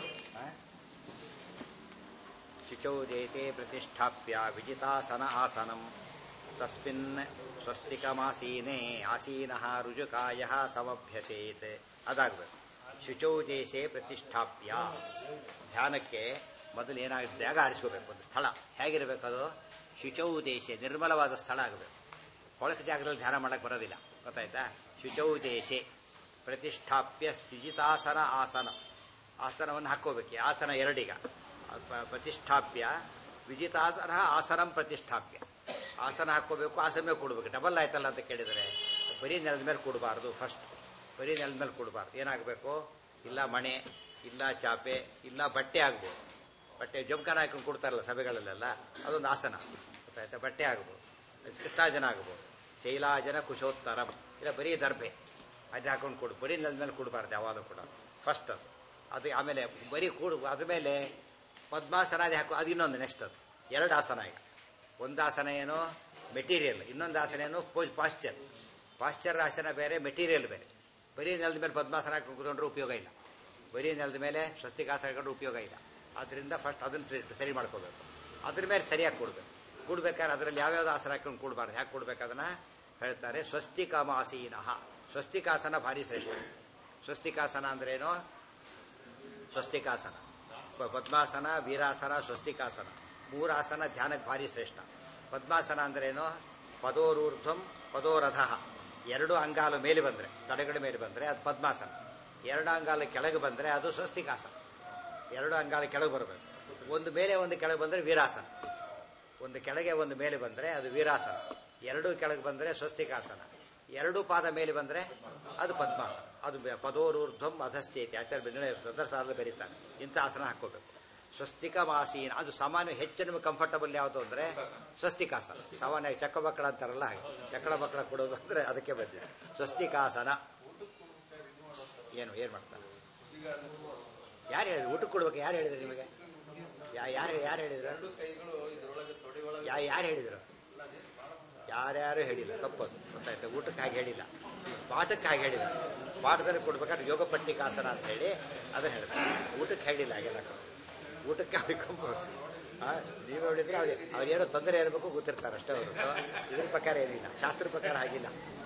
ಶುಚೌ ಜೇತೆ ಪ್ರತಿಷ್ಠಾಪ್ಯ ವಿಜಿತಾಸನ ಆಸನಂ ತಸ್ಮಿನ್ ಸ್ವಸ್ತಿಕಮಾಸೀನೆ ಆಸೀನಃ ರುಜುಕಾಯಃ ಸಮಭ್ಯಸೇತ್. ಅದಾಗಬೇಕು. ಶುಚೌ ದೇಶೆ ಪ್ರತಿಷ್ಠಾಪ್ಯ. ಧ್ಯಾನಕ್ಕೆ ಮೊದಲು ಏನಾಗುತ್ತೆ, ಜಾಗ ಆರಿಸ್ಕೋಬೇಕು. ಒಂದು ಸ್ಥಳ ಹೇಗಿರಬೇಕದು? ಶುಚೌ ದೇಶ, ನಿರ್ಮಲವಾದ ಸ್ಥಳ ಆಗಬೇಕು. ಕೊಳಕ ಜಾಗದಲ್ಲಿ ಧ್ಯಾನ ಮಾಡಕ್ಕೆ ಬರೋದಿಲ್ಲ, ಗೊತ್ತಾಯ್ತಾ? ಶುಚೌ ದೇಶೆ ಪ್ರತಿಷ್ಠಾಪ್ಯ ಸ್ಥಿಜಿತಾಸನ ಆಸನ. ಆಸನವನ್ನು ಹಾಕೋಬೇಕು. ಆಸನ ಎರಡೀಗ. ಪ್ರತಿಷ್ಠಾಪ್ಯ ವಿಜಿತಾಸನ ಆಸನಂ ಪ್ರತಿಷ್ಠಾಪ್ಯ. ಆಸನ ಹಾಕೋಬೇಕು, ಆಸನ ಕೊಡಬೇಕು. ಡಬಲ್ ಆಯ್ತಲ್ಲ ಅಂತ ಕೇಳಿದರೆ, ಬರೀ ನೆಲದ ಮೇಲೆ ಕೊಡಬಾರ್ದು. ಫಸ್ಟ್ ಬರೀ ನೆಲದ ಮೇಲೆ ಕೊಡಬಾರ್ದು. ಏನಾಗಬೇಕು? ಇಲ್ಲ ಮಣೆ, ಇಲ್ಲ ಚಾಪೆ, ಇಲ್ಲ ಬಟ್ಟೆ ಆಗ್ಬೋದು. ಬಟ್ಟೆ ಜಮಖಾನ ಹಾಕೊಂಡು ಕೊಡ್ತಾರಲ್ಲ ಸಭೆಗಳಲ್ಲೆಲ್ಲ, ಅದೊಂದು ಆಸನ, ಗೊತ್ತಾಯ್ತಾ? ಬಟ್ಟೆ ಆಗ್ಬೋದು, ಕೃಷ್ಣಾಜನ ಆಗ್ಬೋದು, ಚೈಲಾಜನ ಕುಶೋತ್ತರಂ. ಇಲ್ಲ ಬರೀ ದರ್ಭೆ ಅದು ಹಾಕೊಂಡು ಕೊಡು. ಬರೀ ನೆಲದ ಮೇಲೆ ಕೊಡಬಾರ್ದು ಯಾವಾಗಲೂ ಕೂಡ. ಫಸ್ಟ್ ಅದು ಅದು ಆಮೇಲೆ ಬರೀ ಕೂಡು. ಅದ್ರ ಮೇಲೆ ಪದ್ಮಾಸನ ಅದು ಹಾಕೋ. ಅದು ಇನ್ನೊಂದು ನೆಕ್ಸ್ಟ್. ಅದು ಎರಡು ಆಸನ. ಈಗ ಒಂದು ಆಸನ ಏನು ಮೆಟೀರಿಯಲ್, ಇನ್ನೊಂದು ಆಸನ ಏನು ಪಾಶ್ಚರ್. ಪಾಶ್ಚರ್ ಆಸನ ಬೇರೆ, ಮೆಟೀರಿಯಲ್ ಬೇರೆ. ಬರೀ ನೆಲದ ಮೇಲೆ ಪದ್ಮಾಸನ ಹಾಕೊಂಡು ಕೂತ್ಕೊಂಡ್ರೆ ಉಪಯೋಗ ಇಲ್ಲ. ಬರೀ ನೆಲದ ಮೇಲೆ ಸ್ವಸ್ತಿಕಾಸನ ಹಾಕೊಂಡ್ರೆ ಉಪಯೋಗ ಇಲ್ಲ. ಆದ್ದರಿಂದ ಫಸ್ಟ್ ಅದನ್ನು ಸರಿ ಮಾಡ್ಕೋಬೇಕು. ಅದ್ರ ಮೇಲೆ ಸರಿಯಾಗಿ ಕೊಡಬೇಕು. ಕೂಡ್ಬೇಕಾದ್ರೆ ಅದರಲ್ಲಿ ಯಾವ್ಯಾವ್ದು ಆಸನ ಹಾಕೊಂಡು ಕೂಡಬಾರ್ದು. ಯಾಕೆ ಕೊಡ್ಬೇಕು ಅದನ್ನ ಹೇಳ್ತಾರೆ. ಸ್ವಸ್ತಿಕಮಾಸೀನಃ. ಸ್ವಸ್ತಿಕಾಸನ ಭಾರಿ ಶ್ರೇಷ್ಠ. ಸ್ವಸ್ತಿಕಾಸನ ಅಂದ್ರೇನು? ಸ್ವಸ್ತಿಕಾಸನ, ಪದ್ಮಾಸನ, ವೀರಾಸನ, ಸ್ವಸ್ತಿಕಾಸನ ಮೂರು ಆಸನ ಧ್ಯಾನಕ್ಕೆ ಭಾರಿ ಶ್ರೇಷ್ಠ. ಪದ್ಮಾಸನ ಅಂದ್ರೇನು? ಪದೋರೂರ್ಧ್ವಂ ಪದೋರಥ. ಎರಡು ಅಂಗಾಲು ಮೇಲೆ ಬಂದರೆ, ತಡೆಗಳ ಮೇಲೆ ಬಂದರೆ ಅದು ಪದ್ಮಾಸನ. ಎರಡು ಅಂಗಾಲು ಕೆಳಗೆ ಬಂದರೆ ಅದು ಸ್ವಸ್ತಿಕಾಸನ. ಎರಡು ಅಂಗಾಲು ಕೆಳಗೆ ಬರಬೇಕು. ಒಂದು ಮೇಲೆ ಒಂದು ಕೆಳಗೆ ಬಂದರೆ ವೀರಾಸನ. ಒಂದು ಕೆಳಗೆ ಒಂದು ಮೇಲೆ ಬಂದರೆ ಅದು ವೀರಾಸನ. ಎರಡು ಕೆಳಗೆ ಬಂದರೆ ಸ್ವಸ್ತಿಕಾಸನ. ಎರಡು ಪಾದ ಮೇಲೆ ಬಂದರೆ ಅದು ಪದ್ಮಾಸನ. ಅದು ಪದೋರೂರ್ಧ್ವಂ ಅಧಸ್ಥೇತಿ. ಆಚಾರ್ಯ ಸದರ್ಸಾಲ ಬೆರೀತಾನೆ. ಇಂಥ ಆಸನ ಹಾಕೋಬೇಕು. ಸ್ವಸ್ತಿಕಮಾಸೀನ. ಅದು ಸಾಮಾನ್ಯ ಹೆಚ್ಚು ನಿಮಗೆ ಕಂಫರ್ಟಬಲ್ ಯಾವುದು ಅಂದರೆ ಸ್ವಸ್ತಿಕಾಸನ. ಸಾಮಾನ್ಯವಾಗಿ ಚಕ್ರ ಮಕ್ಕಳ ಅಂತಾರಲ್ಲ, ಹಾಗೆ ಚಕ್ರ ಮಕ್ಕಳ ಕೊಡೋದು ಅಂದರೆ ಅದಕ್ಕೆ ಬಂದಿದೆ ಸ್ವಸ್ತಿಕಾಸನ. ಏನು ಏನು ಮಾಡ್ತಾರೆ? ಯಾರು ಹೇಳಿದ್ರು ಊಟಕ್ಕೆ ಕೊಡ್ಬೇಕು? ಯಾರು ಹೇಳಿದ್ರು ನಿಮಗೆ? ಯಾರು ಯಾರು ಹೇಳಿದ್ರು? ಯಾರು ಹೇಳಿದ್ರು? ಯಾರ್ಯಾರು ಹೇಳಿಲ್ಲ. ತಪ್ಪದು, ಗೊತ್ತಾಯ್ತು? ಊಟಕ್ಕೆ ಹಾಗೆ ಹೇಳಿಲ್ಲ, ಪಾಠಕ್ಕೆ ಹಾಗೆ ಹೇಳಿಲ್ಲ. ಪಾಠದಲ್ಲಿ ಕೊಡ್ಬೇಕಾದ್ರೆ ಯೋಗ ಪಟ್ಟಿಕಾಸನ ಅಂತ ಹೇಳಿ ಅದನ್ನ ಹೇಳ್ತಾರೆ. ಊಟಕ್ಕೆ ಹೇಳಿಲ್ಲ ಹಾಗೆಲ್ಲ. ಊಟಕ್ಕೆ ಹಾಕೊಂಡು ನೀವು ಹೇಳಿದ್ರೆ ಅವ್ರು ಅವ್ರೇನೋ ತೊಂದರೆ ಇರಬೇಕು ಗೊತ್ತಿರ್ತಾರೆ ಅಷ್ಟೇ. ಅವರು ಇದ್ರ ಪ್ರಕಾರ ಏನಿಲ್ಲ, ಶಾಸ್ತ್ರ ಪ್ರಕಾರ ಹಾಗಿಲ್ಲ.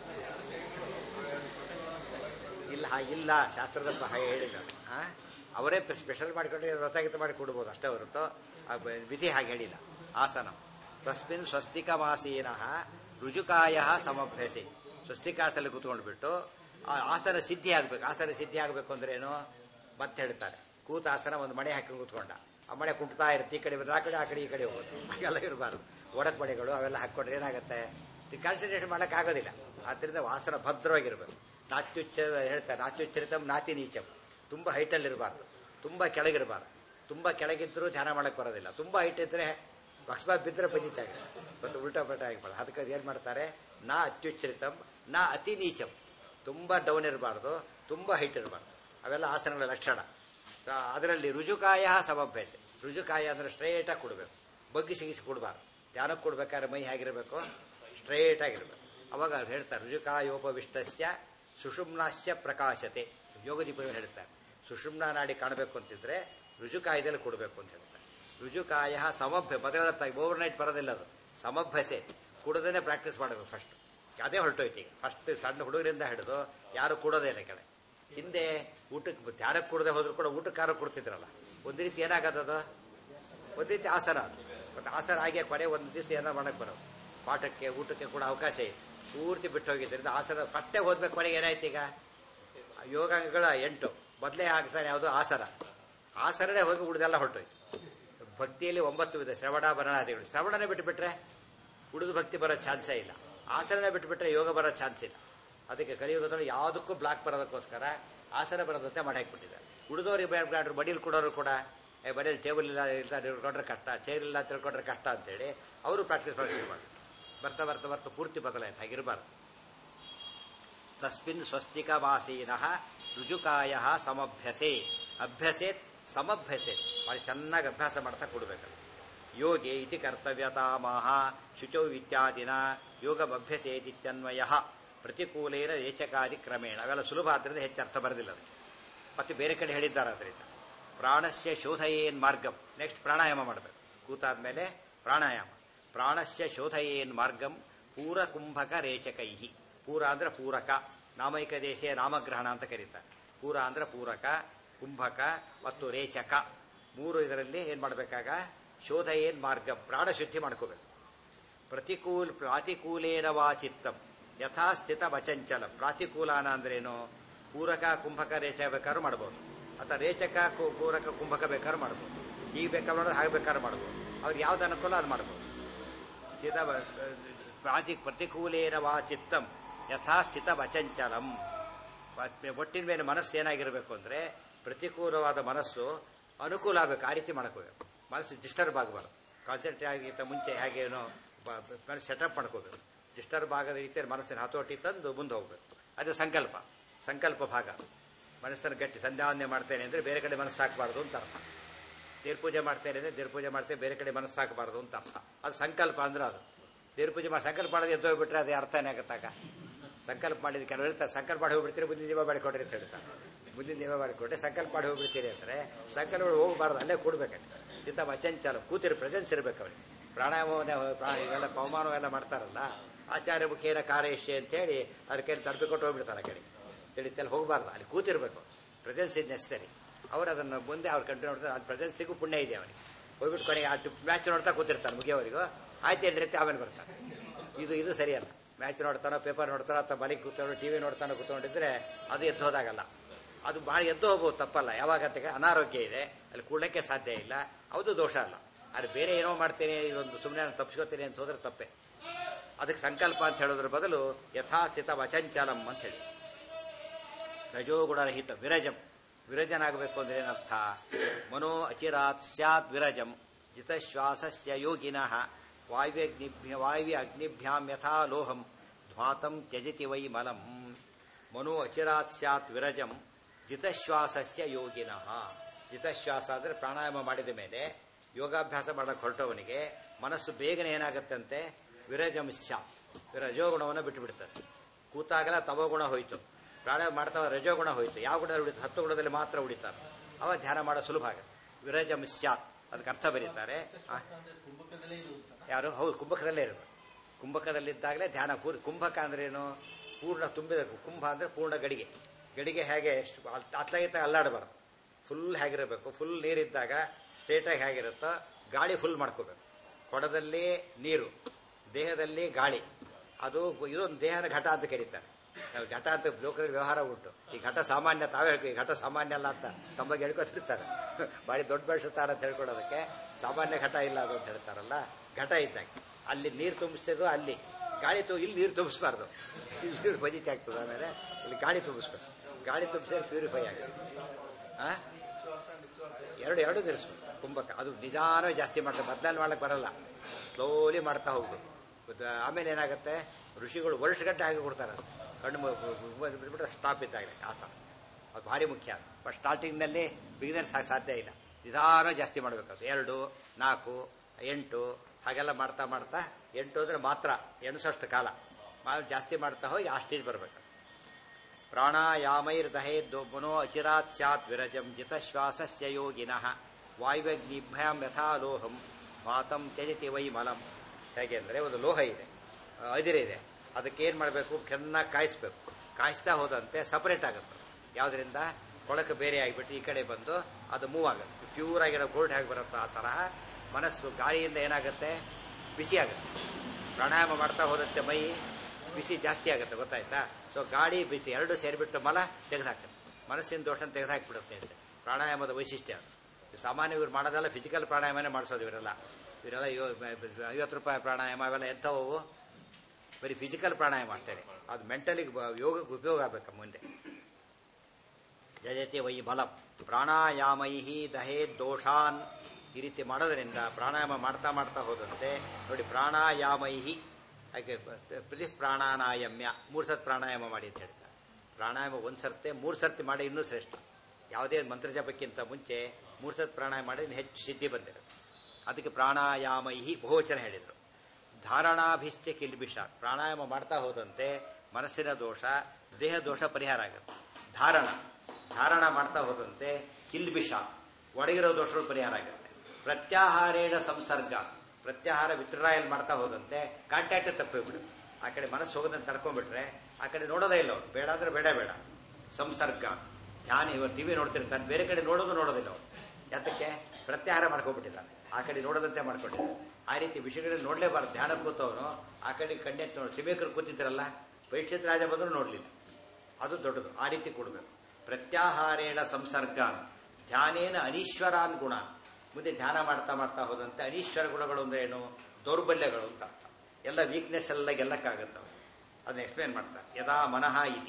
ಇಲ್ಲ ಹಾಗಿಲ್ಲ, ಶಾಸ್ತ್ರದ ಹಾಗೆ ಹೇಳಿಲ್ಲ. ಆ ಅವರೇ ಸ್ಪೆಷಲ್ ಮಾಡಿಕೊಂಡು ವ್ರತಗೀತ ಮಾಡಿ ಕೊಡ್ಬೋದು ಅಷ್ಟೇ ಹೊರತು ವಿಧಿ ಹಾಗೆ ಹೇಳಿಲ್ಲ. ಆಸನ ತಸ್ಮಿನ್ ಸ್ವಸ್ತಿಕಮಾಸೀನಃ ರುಜುಕಾಯ ಸಮಭ್ಯಸೆ. ಸ್ವಸ್ತಿಕಾಸನಲ್ಲಿ ಕೂತ್ಕೊಂಡ್ಬಿಟ್ಟು ಆಸನ ಸಿದ್ಧಿ ಆಗ್ಬೇಕು. ಆಸನ ಸಿದ್ಧಿ ಆಗ್ಬೇಕು ಅಂದ್ರೆ ಏನು ಮತ್ತೆ ಹೇಳ್ತಾರೆ. ಕೂತ ಆಸನ ಒಂದು ಮಣೆ ಹಾಕಿ ಕೂತ್ಕೊಂಡ, ಆ ಮಣೆ ಕುಂಟ್ತಾ ಇರುತ್ತೆ. ಈ ಕಡೆ ಬಂದ್ರೆ ಆ ಕಡೆ, ಆ ಕಡೆ ಈ ಕಡೆ ಹೋಗೋದು, ಹಾಗೆಲ್ಲ ಇರಬಾರ್ದು. ಒಡಕ್ ಮಣೆಗಳು ಅವೆಲ್ಲ ಹಾಕೊಂಡ್ರೆ ಏನಾಗುತ್ತೆ? ಕಾನ್ಸಂಟ್ರೇಷನ್ ಮಾಡಕ್ ಆಗೋದಿಲ್ಲ. ಆದ್ರಿಂದ ಆಸನ ಭದ್ರವಾಗಿರ್ಬೇಕು. ನಾತ್ಯುಚ್ಚ ಹೇಳ್ತಾರೆ, ನಾತ್ಯುಚ್ಚರಿತಂ ನಾತಿ ನೀಚಂ. ತುಂಬಾ ಹೈಟಲ್ಲಿ ಇರಬಾರ್ದು, ತುಂಬಾ ಕೆಳಗಿರಬಾರ್ದು. ತುಂಬಾ ಕೆಳಗಿದ್ರು ಧ್ಯಾನ ಮಾಡಕ್ ಬರೋದಿಲ್ಲ. ತುಂಬಾ ಹೈಟ್ ಇದ್ರೆ ಅಕಸ್ಮಾತ್ ಬಿದ್ದರೆ ಬದಿತಾಗ ಮತ್ತು ಉಲ್ಟಾ ಪಲ್ಟಾ ಆಗಿಬಾರ್ದು. ಅದಕ್ಕೆ ಏನ್ ಮಾಡ್ತಾರೆ? ನಾ ಅತ್ಯುಚ್ಚರಿತಂ ನಾ ಅತಿ ನೀಚಂ. ತುಂಬಾ ಡೌನ್ ಇರಬಾರ್ದು, ತುಂಬಾ ಹೈಟ್ ಇರಬಾರ್ದು. ಅವೆಲ್ಲ ಆಸನಗಳ ಲಕ್ಷಣ. ಅದರಲ್ಲಿ ರುಜುಕಾಯ ಸಮಭ್ಯಾಸ. ರುಜುಕಾಯ ಅಂದ್ರೆ ಸ್ಟ್ರೇಟ್ ಆಗಿ ಕೊಡಬೇಕು, ಬಗ್ಗಿ ಸಿಗಿಸಿ ಕೊಡಬಾರ್ದು. ಧ್ಯಾನಕ್ಕೆ ಕೊಡ್ಬೇಕಾದ್ರೆ ಮೈ ಹೇಗಿರಬೇಕು? ಸ್ಟ್ರೇಟ್ ಆಗಿರ್ಬೇಕು. ಅವಾಗ ಹೇಳ್ತಾರೆ ರುಜುಕಾಯೋಪವಿಷ್ಟಸ್ಯ ಸುಷುಮ್ನಾಸ್ಯ ಪ್ರಕಾಶತೆ. ಯೋಗದೀಪ ಹೇಳ್ತಾರೆ ಸುಷುಮ್ನಾ ನಾಡಿ ಕಾಣಬೇಕು ಅಂತಿದ್ರೆ ರುಜುಕಾಯದಲ್ಲಿ ಕೊಡಬೇಕು ಅಂತ ಹೇಳ್ತಾರೆ. ರುಜುಕಾಯ ಸಮಭ್ಯ ಬದಲಾಗ್ತಾ ಓವರ್ ನೈಟ್ ಬರೋದಿಲ್ಲ. ಅದು ಸಮಭ್ಯಸೆ ಕೂಡದೇನೆ ಪ್ರಾಕ್ಟೀಸ್ ಮಾಡಬೇಕು ಫಸ್ಟ್. ಅದೇ ಹೊರಟೋಯ್ತು ಈಗ. ಫಸ್ಟ್ ಸಣ್ಣ ಹುಡುಗರಿಂದ ಹಿಡಿದು ಯಾರು ಕೂಡೋದೇ ಇಲ್ಲ ಕೆಳಗೆ. ಹಿಂದೆ ಊಟಕ್ಕೆ ಧ್ಯಾನಕ್ಕೆ ಕೂಡದೆ ಹೋದ್ರು ಕೂಡ ಊಟಕ್ಕೆ ಯಾರು ಕೊಡ್ತಿದ್ರಲ್ಲ. ಒಂದು ರೀತಿ ಏನಾಗತ್ತದು? ಒಂದು ರೀತಿ ಆಸನ ಅದು. ಬಟ್ ಆಸನ ಆಗಿ ಕೊನೆ ಒಂದು ದಿವಸ ಏನೋ ಮಾಡಕ್ ಬರೋದು. ಪಾಠಕ್ಕೆ ಊಟಕ್ಕೆ ಕೂಡ ಅವಕಾಶ ಇದೆ. ಪೂರ್ತಿ ಬಿಟ್ಟು ಹೋಗಿದ್ದರಿಂದ ಆಸನ ಫಸ್ಟೇ ಓದ್ಬೇಕು. ಕೊನೆಗೆ ಏನಾಯ್ತು ಈಗ? ಯೋಗಾಂಗಗಳ ಎಂಟು ಮೊದಲೇ ಆಸನ ಯಾವುದು? ಆಸನ. ಆಸನನೇ ಹೋಗಿ ಉಳಿದೆಲ್ಲ ಹೊರಟೋಯ್ತು. ಭಕ್ತಿಯಲ್ಲಿ ಒಂಬತ್ತು ವಿಧ, ಶ್ರವಣ ಬರಣಾದಿಗಳು. ಶ್ರವಣನೇ ಬಿಟ್ಟುಬಿಟ್ರೆ ಉಳಿದು ಭಕ್ತಿ ಬರೋ ಚಾನ್ಸೇ ಇಲ್ಲ. ಆಸನನೇ ಬಿಟ್ಟುಬಿಟ್ರೆ ಯೋಗ ಬರೋ ಚಾನ್ಸ್ ಇಲ್ಲ. ಅದಕ್ಕೆ ಕಲಿಯುಗದಲ್ಲಿ ಯಾವುದಕ್ಕೂ ಬ್ಲಾಕ್ ಬರೋದಕ್ಕೋಸ್ಕರ ಆಸನ ಬರೋದಂತೆ ಮಾಡಿ ಹಾಕ್ಬಿಟ್ಟಿದ್ದಾರೆ. ಉಳಿದವ್ರಿಗೆ ಬೇಡ, ಮಡಿಯಲ್ಲಿ ಕೊಡೋರು ಕೂಡ ಮನೇಲಿ ಟೇಬಲ್ ಇಲ್ಲ ಇಲ್ಲ ತಿಳ್ಕೊಂಡ್ರೆ ಕಷ್ಟ, ಚೇರ್ ಇಲ್ಲ ತಿಳ್ಕೊಂಡ್ರೆ ಕಷ್ಟ ಅಂತೇಳಿ ಅವರು ಪ್ರಾಕ್ಟೀಸ್ ಮಾಡಿ ಶುರು ಮಾಡಿ ಬರ್ತಾ ಬರ್ತಾ ಬರ್ತಾ ಪೂರ್ತಿ ಬದಲಾಯ್ತು. ಹಾಗಿರಬಾರ್ದು. ತಸ್ಮಿನ್ ಸ್ವಸ್ತಿಕಮಾಸೀನಃ ರುಜುಕಾಯ ಸಮಭ್ಯಸೆ. ಅಭ್ಯಸೇತ್ ಸಮಭ್ಯಸೇತ್. ಭಾಳ ಚೆನ್ನಾಗಿ ಅಭ್ಯಾಸ ಮಾಡ್ತಾ ಕೊಡಬೇಕಲ್ಲ. ಯೋಗೆ ಇತಿ ಕರ್ತವ್ಯತಾಮಹ ಶುಚೌ ಇತ್ಯಾದಿನ ಯೋಗಮಭ್ಯಸೇತಿತ್ಯನ್ವಯ. ಪ್ರತಿಕೂಲೇನ ರೇಚಕಾದಿ ಕ್ರಮೇಣ ಅವೆಲ್ಲ ಸುಲಭ ಆದ್ದರಿಂದ ಹೆಚ್ಚು ಅರ್ಥ ಬರೋದಿಲ್ಲ ಅದು. ಮತ್ತೆ ಬೇರೆ ಕಡೆ ಹೇಳಿದ್ದಾರೆ ಅದರಿಂದ ಪ್ರಾಣಸ್ಯ ಶೋಧಯೇನ್ ಮಾರ್ಗಂ. ನೆಕ್ಸ್ಟ್ ಪ್ರಾಣಾಯಾಮ ಮಾಡಬೇಕು. ಕೂತಾದ್ಮೇಲೆ ಪ್ರಾಣಾಯಾಮ. ಪ್ರಾಣಸ್ಯ ಶೋಧಯೇನ್ ಮಾರ್ಗಂ ಪೂರ ಕುಂಭಕ ರೇಚಕೈಹಿ. ಪೂರ ಅಂದ್ರೆ ಪೂರಕ, ನಾಮೈಕ ದೇಶೀಯ ನಾಮಗ್ರಹಣ ಅಂತ ಕರೀತಾರೆ. ಪೂರ ಅಂದ್ರೆ ಪೂರಕ, ಕುಂಭಕ ಮತ್ತು ರೇಚಕ ಮೂರು ಇದರಲ್ಲಿ ಏನ್ ಮಾಡಬೇಕಾಗ ಶೋಧಯೇನ್ ಮಾರ್ಗಂ ಪ್ರಾಣ ಶುದ್ಧಿ ಮಾಡ್ಕೋಬೇಕು. ಪ್ರತಿಕೂಲ ಪ್ರಾತಿಕೂಲೇನ ವಾಚಿತ್ತಂ ಯಥಾಸ್ಥಿತ ವಚಂಚಲ. ಪ್ರಾತಿಕೂಲಾನ ಅಂದ್ರೇನು? ಪೂರಕ ಕುಂಭಕ ರೇಚಕ ಬೇಕಾದ್ರೂ ಮಾಡ್ಬೋದು, ಅಥವಾ ರೇಚಕ ಪೂರಕ ಕುಂಭಕ ಬೇಕಾದ್ರೂ ಮಾಡ್ಬೋದು. ಈಗ ಬೇಕಾದ್ರೆ ಮಾಡೋದು ಹಾಗೆ ಬೇಕಾದ್ರೂ ಮಾಡ್ಬೋದು. ಅವ್ರಿಗೆ ಯಾವ್ದು ಅನುಕೂಲ ಅದು ಮಾಡ್ಬೋದು. ಚಿತ ಪ್ರಾತಿ ಪ್ರತಿಕೂಲೇನ ವಾಚಿತ್ತಂ ಯಥಾಸ್ಥಿತ ವಚಂಚಲಂ. ಒಟ್ಟಿನ ಮೇಲೆ ಮನಸ್ಸು ಏನಾಗಿರಬೇಕು ಅಂದ್ರೆ ಪ್ರತಿಕೂಲವಾದ ಮನಸ್ಸು ಅನುಕೂಲ ಆಗಬೇಕು. ಆ ರೀತಿ ಮಾಡ್ಕೋಬೇಕು. ಮನಸ್ಸು ಡಿಸ್ಟರ್ಬ್ ಆಗಬಾರ್ದು. ಕಾನ್ಸಂಟ್ರೇಟ್ ಆಗಿತ್ತ ಮುಂಚೆ ಹೇಗೇನೋ ಮನಸ್ಸು ಸೆಟಪ್ ಮಾಡ್ಕೋಬೇಕು. ಡಿಸ್ಟರ್ಬ್ ಆಗದ ರೀತಿಯಲ್ಲಿ ಮನಸ್ಸಿನ ಹತೋಟಿ ತಂದು ಮುಂದೆ ಹೋಗ್ಬೇಕು. ಅದು ಸಂಕಲ್ಪ. ಸಂಕಲ್ಪ ಭಾಗ. ಮನಸ್ಸನ್ನು ಗಟ್ಟಿ ಸಂಧ್ಯಾವಂದನೆ ಮಾಡ್ತೇನೆ ಅಂದ್ರೆ ಬೇರೆ ಕಡೆ ಮನಸ್ಸು ಹಾಕಬಾರ್ದು ಅಂತ ಅರ್ಥ. ದೇವ್ರ ಪೂಜೆ ಮಾಡ್ತೇನೆ ಅಂದ್ರೆ ದೇವ್ರ ಪೂಜೆ ಮಾಡ್ತೇನೆ ಬೇರೆ ಕಡೆ ಮನಸ್ಸು ಹಾಕಬಾರ್ದು ಅಂತ ಅರ್ಥ. ಅದು ಸಂಕಲ್ಪ ಅಂದ್ರೆ ಅದು ದೇವ್ರ ಪೂಜೆ ಮಾಡಿ ಸಂಕಲ್ಪ ಮಾಡೋದು ಎದ್ದು ಹೋಗ್ಬಿಟ್ರೆ ಅದು ಅರ್ಥನೇ ಆಗತ್ತಾಗ. ಸಂಕಲ್ಪ ಮಾಡಿದ ಕೆಲವರು ಇರ್ತಾರೆ, ಸಂಕಲ್ಪ ಮಾಡಿ ಹೋಗ್ಬಿಡ್ತೀರಿ ಮುಂದಿನ ನೀವೇ ಮಾಡಿಕೊಡ್ರಿ ಅಂತ ಹೇಳ್ತಾರೆ. ಮುಂದಿನ ನೀವೇ ಮಾಡಿಕೊಟ್ರೆ ಸಂಕಲ್ಪ ಮಾಡಿ ಹೋಗ್ಬಿಡ್ತೀರಿ ಅಂದ್ರೆ ಸಂಕಲ್ಪ ಹೋಗಬಾರ್ದು, ಅಲ್ಲೇ ಕೂಡ್ಬೇಕಂತೆ. ಚಿತ್ತ ವಚಂಚಲ ಕೂತಿರೋ ಪ್ರೆಸೆನ್ಸ್ ಇರ್ಬೇಕು ಅವ್ರಿಗೆ. ಪ್ರಾಣಾಯಾಮವನ್ನೇ ಇವೆಲ್ಲ ಪವಮಾನವೆಲ್ಲ ಮಾಡ್ತಾರಲ್ಲ, ಆಚಾರ್ಯ ಮುಖೇನ ಕಾರ್ಯಶ್ಯ ಅಂತ ಹೇಳಿ ಅದ್ರ ಕೈಲಿ ತರ್ಪಿ ಕೊಟ್ಟು ಹೋಗ್ಬಿಡ್ತಾರೆ ಆ ಕಡೆ ತಿಳಿತಲ್ಲಿ ಹೋಗಬಾರ್ದು. ಅಲ್ಲಿ ಕೂತಿರ್ಬೇಕು. Presence is ನೆಸರಿ. ಅವ್ರು ಅದನ್ನು ಮುಂದೆ ಅವ್ರು ಕಂಟಿನ್ಯೂ ನೋಡ್ತಾರೆ. ಅದು ಪ್ರೆಸೆನ್ಸಿಗೂ ಪುಣ್ಯ ಇದೆ ಅವನಿಗೆ. ಹೋಗ್ಬಿಟ್ಟು ಕೊನೆಗೆ ಆ ಮ್ಯಾಚ್ ನೋಡ್ತಾ ಕೂತಿರ್ತಾನೆ ಮುಗಿಯವರಿಗೂ. ಆಯ್ತು ಏನ್ ರೀತಿ ಆಮೇಲೆ ಬರ್ತಾನೆ. ಇದು ಇದು ಸರಿಯಲ್ಲ. ಮ್ಯಾಚ್ ನೋಡ್ತಾನೋ ಪೇಪರ್ ನೋಡ್ತಾನೋ ಅಥವಾ ಬಲಿಗೆ ಕೂತ್ಕೊಂಡು ಟಿವಿ ನೋಡ್ತಾನೋ ಕೂತ್ಕೊಂಡಿದ್ರೆ ಅದು ಎದ್ದು ಹೋದಾಗಲ್ಲ. ಅದು ಬಹಳ ಎದ್ದು ಹೋಗ್ಬೋದು, ತಪ್ಪಲ್ಲ. ಯಾವಾಗ ಅನಾರೋಗ್ಯ ಇದೆ ಅಲ್ಲಿ ಕೂಡಕ್ಕೆ ಸಾಧ್ಯ ಇಲ್ಲ, ಅದು ದೋಷ ಅಲ್ಲ. ಅದು ಬೇರೆ ಏನೋ ಮಾಡ್ತೇನೆ ಇದೊಂದು ಸುಮ್ಮನೆ ನಾನು ತಪ್ಪಿಸ್ಕೋತೀನಿ ಅಂತ ಹೋದ್ರೆ ತಪ್ಪೆ. ಅದಕ್ಕೆ ಸಂಕಲ್ಪ ಅಂತ ಹೇಳೋದ್ರ ಬದಲು ಯಥಾಸ್ಥಿತ ವಚಂಚಲಂ ಅಂತ ಹೇಳಿ. ರಜೋಗುಣರಹಿತ ವಿರಜಂ. ವಿರಜನಾಗಬೇಕು ಅಂದ್ರೆ ಏನರ್ಥ? ಮನೋ ಅಚಿರಾತ್ ಸ್ಯಾತ್ ವಿರಜಂ ಜಿತಶ್ವಾಸಸ್ಯ ಯೋಗಿನಃ ವಾಯುವ್ಯಗ್ನಿಭ್ಯ ವಾಯುವ್ಯ ಅಗ್ನಿಭ್ಯಾಂ ಯಥಾ ಲೋಹಂ ಧ್ವಾತಂ ತ್ಯಜತಿ ವೈ ಮಲಂ. ಮನೋ ಅಚಿರಾತ್ ಸ್ಯಾತ್ ವಿರಜಂ ಜಿತಶ್ವಾಸಸ್ಯ ಯೋಗಿನಃ. ಜಿತಶ್ವಾಸ ಅಂದ್ರೆ ಪ್ರಾಣಾಯಾಮ ಮಾಡಿದ ಮೇಲೆ ಯೋಗಾಭ್ಯಾಸ ಮಾಡಕ್ಕೆ ಹೊರಟವನಿಗೆ ಮನಸ್ಸು ಬೇಗನೆ ಏನಾಗತ್ತಂತೆ? ವಿರಜಂ ಸ್ಯಾತ್. ರಜೋಗುಣವನ್ನು ಬಿಟ್ಟು ಬಿಡ್ತದೆ. ಕೂತಾಗಲ ತಮೋಗುಣ ಹೋಯ್ತು, ಪ್ರಾಣಾಯಾಮ ಮಾಡ್ತಾವ ರಜೋಗುಣ ಹೋಯ್ತು. ಯಾವ ಗುಣದಲ್ಲಿ ಉಳಿತು? ಹತ್ತು ಗುಣದಲ್ಲಿ ಮಾತ್ರ ಉಳಿತಾರೆ. ಅವಾಗ ಧ್ಯಾನ ಮಾಡೋ ಸುಲಭ ಆಗುತ್ತೆ. ವಿರಜಂ ಸ್ಯಾತ್ ಅದಕ್ಕೆ ಅರ್ಥ ಬರೀತಾರೆ. ಯಾರು? ಹೌದು, ಕುಂಭಕದಲ್ಲೇ ಇರಬೇಕು. ಕುಂಭಕದಲ್ಲಿದ್ದಾಗಲೇ ಧ್ಯಾನ ಪೂರ್ತಿ. ಕುಂಭಕ ಅಂದ್ರೇನು? ಪೂರ್ಣ ತುಂಬಿದ. ಕುಂಭ ಅಂದ್ರೆ ಪೂರ್ಣ ಗಡಿಗೆ. ಗಡಿಗೆ ಹೇಗೆ ಅತ್ಲಾಗಿತ್ತ ಅಲ್ಲಾಡಬಾರ್ದು. ಫುಲ್ ಹೇಗಿರಬೇಕು? ಫುಲ್ ನೀರಿದ್ದಾಗ ಸ್ಟ್ರೇಟಾಗಿ ಹೇಗಿರುತ್ತೋ ಗಾಳಿ ಫುಲ್ ಮಾಡ್ಕೋಬೇಕು. ಕೊಡದಲ್ಲಿ ನೀರು, ದೇಹದಲ್ಲಿ ಗಾಳಿ. ಅದು ಇದೊಂದು ದೇಹನ ಘಟ ಅಂತ ಕರೀತಾರೆ. ಘಟ ಅಂತ ಲೋಕದಲ್ಲಿ ವ್ಯವಹಾರ ಉಂಟು. ಈ ಘಟ ಸಾಮಾನ್ಯ, ತಾವೇ ಹೇಳ್ಕೊ ಈ ಘಟ ಸಾಮಾನ್ಯ ಅಲ್ಲ ಅಂತ ತಮ್ಮ ಬಗ್ಗೆ ಹೇಳ್ಕೊತಿರ್ತಾರೆ. ಬಾರಿ ದೊಡ್ಡ ಬೆಳೆಸುತ್ತಾರೆ ಅಂತ ಹೇಳ್ಕೊಡೋದಕ್ಕೆ ಸಾಮಾನ್ಯ ಘಟ ಇಲ್ಲ ಅದು ಅಂತ ಹೇಳ್ತಾರಲ್ಲ. ಘಟ ಇದ್ದಾಗ ಅಲ್ಲಿ ನೀರು ತುಂಬಿಸೋದು, ಅಲ್ಲಿ ಗಾಳಿ ತು ಇಲ್ಲಿ ನೀರು ತುಂಬಿಸ್ಬಾರ್ದು. ಇಲ್ಲಿ ನೀರು ಬಜಿತಿ ಆಗ್ತದೆ. ಆಮೇಲೆ ಇಲ್ಲಿ ಗಾಳಿ ತುಂಬಿಸ್ಬೇಕು. ಗಾಳಿ ತುಂಬಿಸಿದ್ರೆ ಪ್ಯೂರಿಫೈ ಆಗುತ್ತೆ. ಆ ಎರಡು ಎರಡು ನಿಲ್ಲಿಸ್ಬೇಕು. ಕುಂಭಕ ಅದು ನಿಧಾನವೇ ಜಾಸ್ತಿ ಮಾಡ್ತಾರೆ. ಬದಲಾವಣೆ ಮಾಡ್ಲಿಕ್ಕೆ ಬರಲ್ಲ, ಸ್ಲೋಲಿ ಮಾಡ್ತಾ ಹೋಗ್ಬೇಕು. ಆಮೇಲೆ ಏನಾಗುತ್ತೆ? ಋಷಿಗಳು ವರ್ಷಗಟ್ಟೆ ಆಗಿ ಕೊಡ್ತಾರೆ. ಕಣ್ಣು ಬಿಟ್ಬಿಟ್ರೆ ಸ್ಟಾಪ್ ಇದ್ದಾಗಲೇ ಆ ಥರ. ಅದು ಭಾರಿ ಮುಖ್ಯ. ಬಟ್ ಸ್ಟಾರ್ಟಿಂಗ್ನಲ್ಲಿ ಬಿಗಿನರ್ಸ್ ಸಾಧ್ಯ ಇಲ್ಲ. ನಿಧಾನ ಜಾಸ್ತಿ ಮಾಡಬೇಕು. ಎರಡು, ನಾಲ್ಕು, ಎಂಟು ಹಾಗೆಲ್ಲ ಮಾಡ್ತಾ ಮಾಡ್ತಾ, ಎಂಟು ಅಂದ್ರೆ ಮಾತ್ರ ಎಣಿಸೋಷ್ಟು ಕಾಲ ಜಾಸ್ತಿ ಮಾಡ್ತಾ ಹೋಗಿ ಆ ಸ್ಟೇಜ್ ಬರಬೇಕು. ಪ್ರಾಣಾಯಾಮೈರ್ ದಹೇದ್ ಮನೋ ಅಚಿರಾತ್ ಸ್ಯಾತ್ ವಿರಜಂ ಜಿತಶ್ವಾಸಸ್ಯ ಯೋಗಿನಃ ವಾಯುವ್ಯಗ್ನಿಭ್ಯಾಂ ಯಥಾ ಲೋಹಂ ಮಾತಂ ತ್ಯಜತಿ ವೈ ಮಲಂ. ಹೇಗೆ ಅಂದರೆ ಒಂದು ಲೋಹ ಇದೆ, ಅದಿರಿದೆ, ಅದಕ್ಕೆ ಏನು ಮಾಡಬೇಕು? ಚೆನ್ನಾಗಿ ಕಾಯಿಸ್ಬೇಕು. ಕಾಯಿಸ್ತಾ ಹೋದಂತೆ ಸಪರೇಟ್ ಆಗುತ್ತೆ. ಯಾವುದರಿಂದ? ಕೊಳಕು ಬೇರೆ ಆಗಿಬಿಟ್ಟು ಈ ಕಡೆ ಬಂದು ಅದು ಮೂವ್ ಆಗುತ್ತೆ. ಪ್ಯೂರ್ ಆಗಿರೋ ಗೋಲ್ಡ್ ಹೇಗೆ ಬರುತ್ತೋ ಆ ತರಹ ಮನಸ್ಸು ಗಾಳಿಯಿಂದ ಏನಾಗುತ್ತೆ? ಬಿಸಿ ಆಗುತ್ತೆ. ಪ್ರಾಣಾಯಾಮ ಮಾಡ್ತಾ ಹೋದಂತೆ ಮೈ ಬಿಸಿ ಜಾಸ್ತಿ ಆಗುತ್ತೆ, ಗೊತ್ತಾಯ್ತಾ? ಸೊ ಗಾಳಿ ಬಿಸಿ ಎರಡು ಸೇರಿಬಿಟ್ಟು ಮಲ ತೆಗೆದುಹಾಕುತ್ತೆ. ಮನಸ್ಸಿನ ದೋಷನ ತೆಗೆದುಹಾಕಿಬಿಡುತ್ತೆ ಅಂತ ಪ್ರಾಣಾಯಾಮದ ವೈಶಿಷ್ಟ್ಯ ಅದು. ಸಾಮಾನ್ಯ ಇವ್ರು ಮಾಡೋದೆಲ್ಲ ಫಿಸಿಕಲ್ ಪ್ರಾಣಾಯಾಮನೇ ಮಾಡಿಸೋದು. ಇವರೆಲ್ಲ ಇವರೆಲ್ಲ ಐವತ್ತು ರೂಪಾಯಿ ಪ್ರಾಣಾಯಾಮ ಅವೆಲ್ಲ ಎಂಥವು? ಬರೀ ಫಿಸಿಕಲ್ ಪ್ರಾಣಾಯಾಮ ಮಾಡ್ತೇನೆ. ಅದು ಮೆಂಟಲಿಗೆ ಯೋಗಕ್ಕೆ ಉಪಯೋಗ ಆಗಬೇಕು ಮುಂದೆ. ಜಯತೆ ವೈ ಬಲಂ ಪ್ರಾಣಾಯಾಮೈಹಿ ದಹೇ ದೋಷಾನ್. ಈ ರೀತಿ ಮಾಡೋದ್ರಿಂದ ಪ್ರಾಣಾಯಾಮ ಮಾಡ್ತಾ ಮಾಡ್ತಾ ಹೋದಂತೆ ನೋಡಿ, ಪ್ರಾಣಾಯಾಮೈಹಿ ಹಾಗೆ ಪ್ರತಿ ಪ್ರಾಣಾನಾಯಮ್ಯ ಮೂರು ಸರ್ತಿ ಪ್ರಾಣಾಯಾಮ ಮಾಡಿ ಅಂತ ಹೇಳ್ತಾರೆ. ಪ್ರಾಣಾಯಾಮ ಒಂದು ಸರ್ತೆ ಮೂರು ಸರ್ತಿ ಮಾಡಿ ಇನ್ನೂ ಶ್ರೇಷ್ಠ. ಯಾವುದೇ ಮಂತ್ರ ಜಪಕ್ಕಿಂತ ಮುಂಚೆ ಮೂರು ಸರ್ತಿ ಪ್ರಾಣಾಯಾಮ ಮಾಡಿ ಹೆಚ್ಚು ಸಿದ್ಧಿ ಬಂದಿರುತ್ತೆ. ಅದಕ್ಕೆ ಪ್ರಾಣಾಯಾಮೈಹಿ ಬಹುವಚನ ಹೇಳಿದರು. ಧಾರಣಾಭಿಶ್ಚ ಕಿಲ್ಬಿಷ. ಪ್ರಾಣಾಯಾಮ ಮಾಡ್ತಾ ಹೋದಂತೆ ಮನಸ್ಸಿನ ದೋಷ ದೇಹ ದೋಷ ಪರಿಹಾರ ಆಗುತ್ತೆ. ಧಾರಣ ಧಾರಣ ಮಾಡ್ತಾ ಹೋದಂತೆ ಕಿಲ್ಬಿಷ ಒಡಗಿರೋ ದೋಷಗಳು ಪರಿಹಾರ ಆಗುತ್ತೆ. ಪ್ರತ್ಯಾಹಾರೇಣ ಸಂಸರ್ಗ ಪ್ರತ್ಯಾಹಾರ ವಿತ್ಡ್ರಾಯಲ್ ಮಾಡ್ತಾ ಹೋದಂತೆ ಕಾಂಟ್ಯಾಕ್ಟ್ ತಪ್ಪೋಗ್ಬಿಡುತ್ತೆ. ಆ ಕಡೆ ಮನಸ್ಸು ಹೋಗೋದನ್ನು ತಡ್ಕೊಂಡ್ಬಿಟ್ರೆ ಆ ಕಡೆ ನೋಡೋದೇ ಇಲ್ಲ ಅವ್ರು. ಬೇಡ ಅಂದ್ರೆ ಬೇಡ ಬೇಡ. ಸಂಸರ್ಗ ಧ್ಯಾನ ಇವತ್ತು ಟಿವಿ ನೋಡ್ತಿರ್ತಾನೆ, ಬೇರೆ ಕಡೆ ನೋಡೋದು ನೋಡೋದಿಲ್ಲ ಅವ್ರು. ಯಾತಕ್ಕೆ? ಪ್ರತ್ಯಾಹಾರ ಮಾಡ್ಕೊಂಡ್ಬಿಟ್ಟಿದ್ದಾನೆ, ಆ ಕಡೆ ನೋಡೋದಂತೆ ಮಾಡ್ಕೊಂಡಿದ್ದಾನೆ. ಆ ರೀತಿ ವಿಷಯಗಳಲ್ಲಿ ನೋಡಲೇಬಾರ್ದು. ಧ್ಯಾನ ಕೂತವನು ಆ ಕಡೆ ಕಣ್ಣೆತ್ತು ನೋಡಿ. ತ್ರಿವೇಕರು ಕೂತಿದ್ರಲ್ಲ, ಪರೀಕ್ಷಿತ್ ರಾಜ ಬಂದರೂ ನೋಡಲಿಲ್ಲ. ಅದು ದೊಡ್ಡದು. ಆ ರೀತಿ ಕೊಡಬೇಕು. ಪ್ರತ್ಯಾಹಾರೇಣ ಸಂಸರ್ಗ ಧ್ಯಾನೇನ ಅನೀಶ್ವರಾನ್ ಗುಣ. ಮುಂದೆ ಧ್ಯಾನ ಮಾಡ್ತಾ ಮಾಡ್ತಾ ಹೋದಂತೆ ಅನೀಶ್ವರ ಗುಣಗಳು ಅಂದ್ರೆ ಏನು? ದೌರ್ಬಲ್ಯಗಳು ಅಂತ ಅರ್ಥ. ಎಲ್ಲ ವೀಕ್ನೆಸ್ ಎಲ್ಲ ಗೆಲ್ಲಕ್ಕಾಗತ್ತವೆ. ಅದನ್ನ ಎಕ್ಸ್ಪ್ಲೇನ್ ಮಾಡ್ತಾರೆ. ಯದಾ ಮನಃ ಇತಿ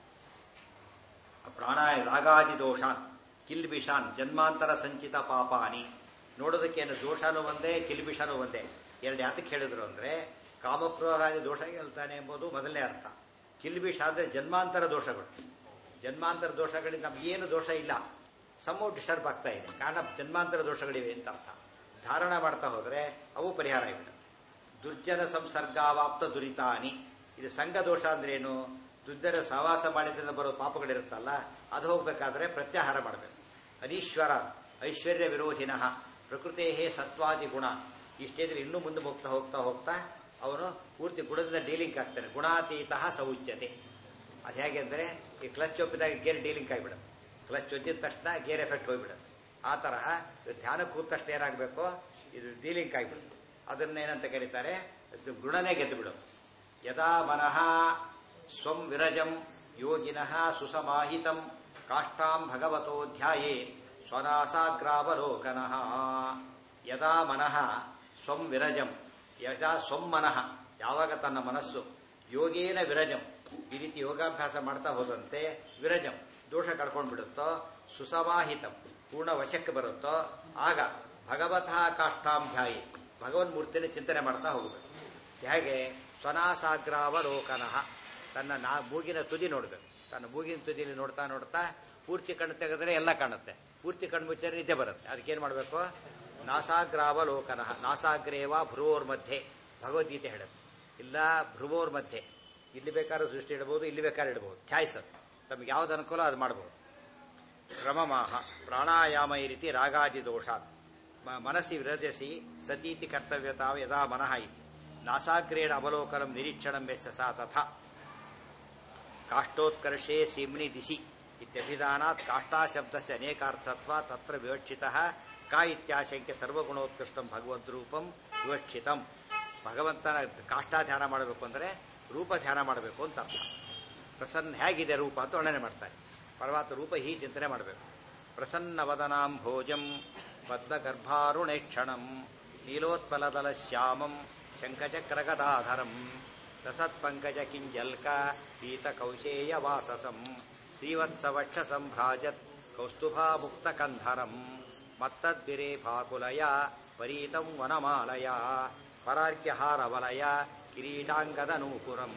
ಪ್ರಾಣಾಯ ರಾಗಾದಿ ದೋಷಾನ್ ಕಿಲ್ಬಿಷಾನ್ ಜನ್ಮಾಂತರ ಸಂಚಿತ ಪಾಪಾನಿ. ನೋಡೋದಕ್ಕೇನು ದೋಷನೂ ಒಂದೇ, ಕಿಲ್ಬಿಷನೂ ಒಂದೇ. ಎರಡು ಯಾತಕ್ಕೆ ಹೇಳಿದ್ರು ಅಂದ್ರೆ ಕಾಮಕ್ರೋಧಾದಿ ದೋಷ ಗೆಲ್ತಾನೆ ಎಂಬುದು ಮೊದಲನೇ ಅರ್ಥ. ಕಿಲ್ಬಿಷ ಅಂದ್ರೆ ಜನ್ಮಾಂತರ ದೋಷಗಳು. ಜನ್ಮಾಂತರ ದೋಷಗಳಿಂದ ನಮಗೇನು ದೋಷ ಇಲ್ಲ, ಸಮ್ಮು ಡಿಸ್ಟರ್ಬ್ ಆಗ್ತಾ ಇದೆ, ಕಾರಣ ಜನ್ಮಾಂತರ ದೋಷಗಳಿವೆ ಅಂತ ಅರ್ಥ. ಧಾರಣ ಮಾಡ್ತಾ ಹೋದ್ರೆ ಅವು ಪರಿಹಾರ ಆಗಿಬಿಡುತ್ತೆ. ದುರ್ಜನ ಸಂಸರ್ಗಾವಾಪ್ತ ದುರಿತಾನಿ. ಇದು ಸಂಘ ದೋಷ ಅಂದ್ರೆ ಏನು? ದುರ್ಜನ ಸಹವಾಸ ಮಾಡಿದ್ರಿಂದ ಬರೋ ಪಾಪಗಳಿರುತ್ತಲ್ಲ, ಅದು ಹೋಗ್ಬೇಕಾದ್ರೆ ಪ್ರತ್ಯಾಹಾರ ಮಾಡಬೇಕು. ಅನೀಶ್ವರ ಐಶ್ವರ್ಯ ವಿರೋಧಿನಃ ಪ್ರಕೃತೇ ಸತ್ವಾದಿ ಗುಣ. ಈ ಸ್ಟೇಜಲ್ಲಿ ಇನ್ನೂ ಮುಂದೆ ಹೋಗ್ತಾ ಹೋಗ್ತಾ ಹೋಗ್ತಾ ಅವನು ಪೂರ್ತಿ ಗುಣದಿಂದ ಡೀಲಿಂಗ್ ಆಗ್ತಾನೆ. ಗುಣಾತೀತ ಸೌಚ್ಯತೆ. ಅದು ಹೇಗೆ ಅಂದರೆ ಈ ಕ್ಲಚ್ ಒಪ್ಪಿದಾಗ ಗೇರ್ ಡೀಲಿಂಗ್ ಆಗಿಬಿಡುತ್ತೆ. ಕ್ಲಚ್ ಒತ್ತಿದ ತಕ್ಷಣ ಗೇರ್ ಎಫೆಕ್ಟ್ ಹೋಗ್ಬಿಡುತ್ತೆ. ಆ ತರಹ ಧ್ಯಾನ ಕೂತ ತಕ್ಷಣ ಏನಾಗಬೇಕು? ಇದು ಡೀಲಿಂಗ್ ಆಗಿಬಿಡುತ್ತೆ. ಅದನ್ನೇನಂತ ಕರೀತಾರೆ? ಗುಣನೇ ಗೆದ್ದು ಬಿಡು. ಯದಾ ಮನಃ ಸ್ವಂ ವಿರಜಂ ಯೋಗಿನಃ ಸುಸಮಾಹಿತಂ ಕಾಷ್ಟಾಂ ಭಗವತೋ ಧ್ಯಾಯೇ ಸ್ವನಾಸಾಗ್ರಾವಲೋಕನಃ. ಯದಾ ಮನಃ ಸ್ವಂ ವಿರಜಂ ಯದಾ ಸ್ವಂ ಮನಃ ಯಾವಾಗ ತನ್ನ ಮನಸ್ಸು ಯೋಗೇನ ವಿರಜಂ ಈ ರೀತಿ ಯೋಗಾಭ್ಯಾಸ ಮಾಡ್ತಾ ಹೋದಂತೆ ವಿರಜಂ ದೋಷ ಕಳ್ಕೊಂಡು ಬಿಡುತ್ತೋ, ಸುಸಮಾಹಿತಂ ಪೂರ್ಣ ವಶಕ್ಕೆ ಬರುತ್ತೋ, ಆಗ ಭಗವತಃ ಕಾಷ್ಟಾಂ ಧ್ಯಾಯೇ ಭಗವನ್ಮೂರ್ತಿಯನ್ನು ಚಿಂತನೆ ಮಾಡ್ತಾ ಹೋಗಬೇಕು. ಹೇಗೆ? ಸ್ವನಾಸಾಗ್ರಾವಲೋಕನಃ ತನ್ನ ನಾ ಮೂಗಿನ ತುದಿ ನೋಡಬೇಕು. ತನ್ನ ಮೂಗಿನ ತುದಿಯಲ್ಲಿ ನೋಡ್ತಾ ನೋಡ್ತಾ ಪೂರ್ತಿ ಕಣ್ಣು ತೆಗೆದ್ರೆ ಎಲ್ಲ ಕಾಣುತ್ತೆ, ಪೂರ್ತಿ ಕಣ್ಣು ಮುಚ್ಚಿದ್ರೆ ನಿದ್ದೆ ಬರುತ್ತೆ. ಅದಕ್ಕೇನು ಮಾಡಬೇಕು? ನಾಸಾಗ್ರಾವಲೋಕನಃ ನಾಸಾಗ್ರೇವ ಭ್ರುವೋರ್ ಮಧ್ಯೆ ಭಗವದ್ಗೀತೆ ಹೇಳುತ್ತೆ. ಇಲ್ಲ ಭ್ರುವೋರ್ ಮಧ್ಯೆ, ಇಲ್ಲಿ ಬೇಕಾದ್ರೂ ಸೃಷ್ಟಿ ಇಡಬಹುದು, ಇಲ್ಲಿ ಬೇಕಾದ್ರೆ ಇಡಬಹುದು. ಚಾಯ್ಸ್ ಅದು ತಮಗೆ ಯಾವ್ದು ಅನುಕೂಲ ಅದು ಮಾಡಬಹುದು. ಕ್ರಮಮಾಹ ಪ್ರಾಣಾಯಾಮ ಈ ರೀತಿ ರಾಗಾದಿ ದೋಷ ಮನಸ್ಸಿ ವಿರಜಸಿ ಸತೀತಿ ಕರ್ತವ್ಯತಾ ಯದಾ ಮನಃ ಇತಿ ನಾಸಾಗ್ರೇಣ ಅವಲೋಕನಂ ನಿರೀಕ್ಷಣಂ ಯಸ್ಯ ಸಾ ತಥಾ ಕಾಷ್ಟೋತ್ಕರ್ಷೇ ಸೀಮ್ನಿ ದಿಶಿ ಇತ್ಯಭಿಧಾನಾತ್ ಕಾಷ್ಟಾಶಬ್ದಸ್ಯ ಅನೇಕಾರ್ಥತ್ವ ತತ್ರ ವಿವಕ್ಷಿತಃ ಕಾ ಇತ್ಯಾಶಂಕ್ಯ ಸರ್ವಗುಣೋತ್ಕೃಷ್ಟಂ ಭಗವದ್ರೂಪಂ ವಿವಕ್ಷಿತಂ. ಭಗವಂತನ ಕಾಷ್ಟಾ ಧ್ಯಾನ ಮಾಡಬೇಕು ಅಂದರೆ ರೂಪ ಧ್ಯಾನ ಮಾಡಬೇಕು ಅಂತ ಅರ್ಥ. ಪ್ರಸನ್ನ ಹೇಗಿದೆ ರೂಪ ಅಂತ ವರ್ಣನೆ ಮಾಡ್ತಾರೆ. ಪರಮಾತ್ಮ ರೂಪ ಹೀ ಚಿಂತನೆ ಮಾಡಬೇಕು. ಪ್ರಸನ್ನವದನಾಂ ಭೋಜಂ ಪದ್ಮಗರ್ಭಾರುಣೇಕ್ಷಣಂ ನೀಲೋತ್ಪಲದಲ ಶ್ಯಾಮಂ ಶಂಖಚಕ್ರಗದಾಧರಂ ರಸತ್ಪಂಕಜ ಕಿಂಜಲ್ಕ ಪೀತಕೌಶೇಯ ವಾಸಸಂ ಶ್ರೀವತ್ಸವಕ್ಷಸಂಭ್ರಾಜತ್ ಕೌಸ್ತುಭಾಮುಕ್ತಕಂಧರಂ ಮತ್ತದ್ವಿರೇಫಾಕುಲಯ ಪರೀತಂ ವನಮಾಲಯ ಪರಾರ್ಕ್ಯಹಾರವಲಯ ಕಿರೀಟಾಂಗದನೂಪುರಂ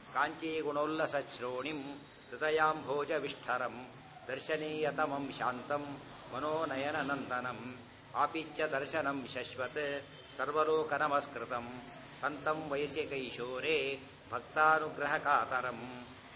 ಕಾಂಚೀಗುಣೋಲ್ಲಸಶ್ರೋಣಿಂ ಹೃದಯಾಂಭೋಜ ವಿಷ್ಠರಂ ದರ್ಶನೀಯತಮಂ ಶಾಂತಂ ಮನೋನಯನನಂದನಂ ಆಪಿಚ್ಯ ದರ್ಶನಂ ಶಶ್ವತ್ ಸರ್ವಲೋಕ ನಮಸ್ಕೃತಂ ಸಂತಂ ವಯಸ್ಸಿಕೈಶೋರೇ ಭಕ್ತಾನುಗ್ರಹಕಾತರಂ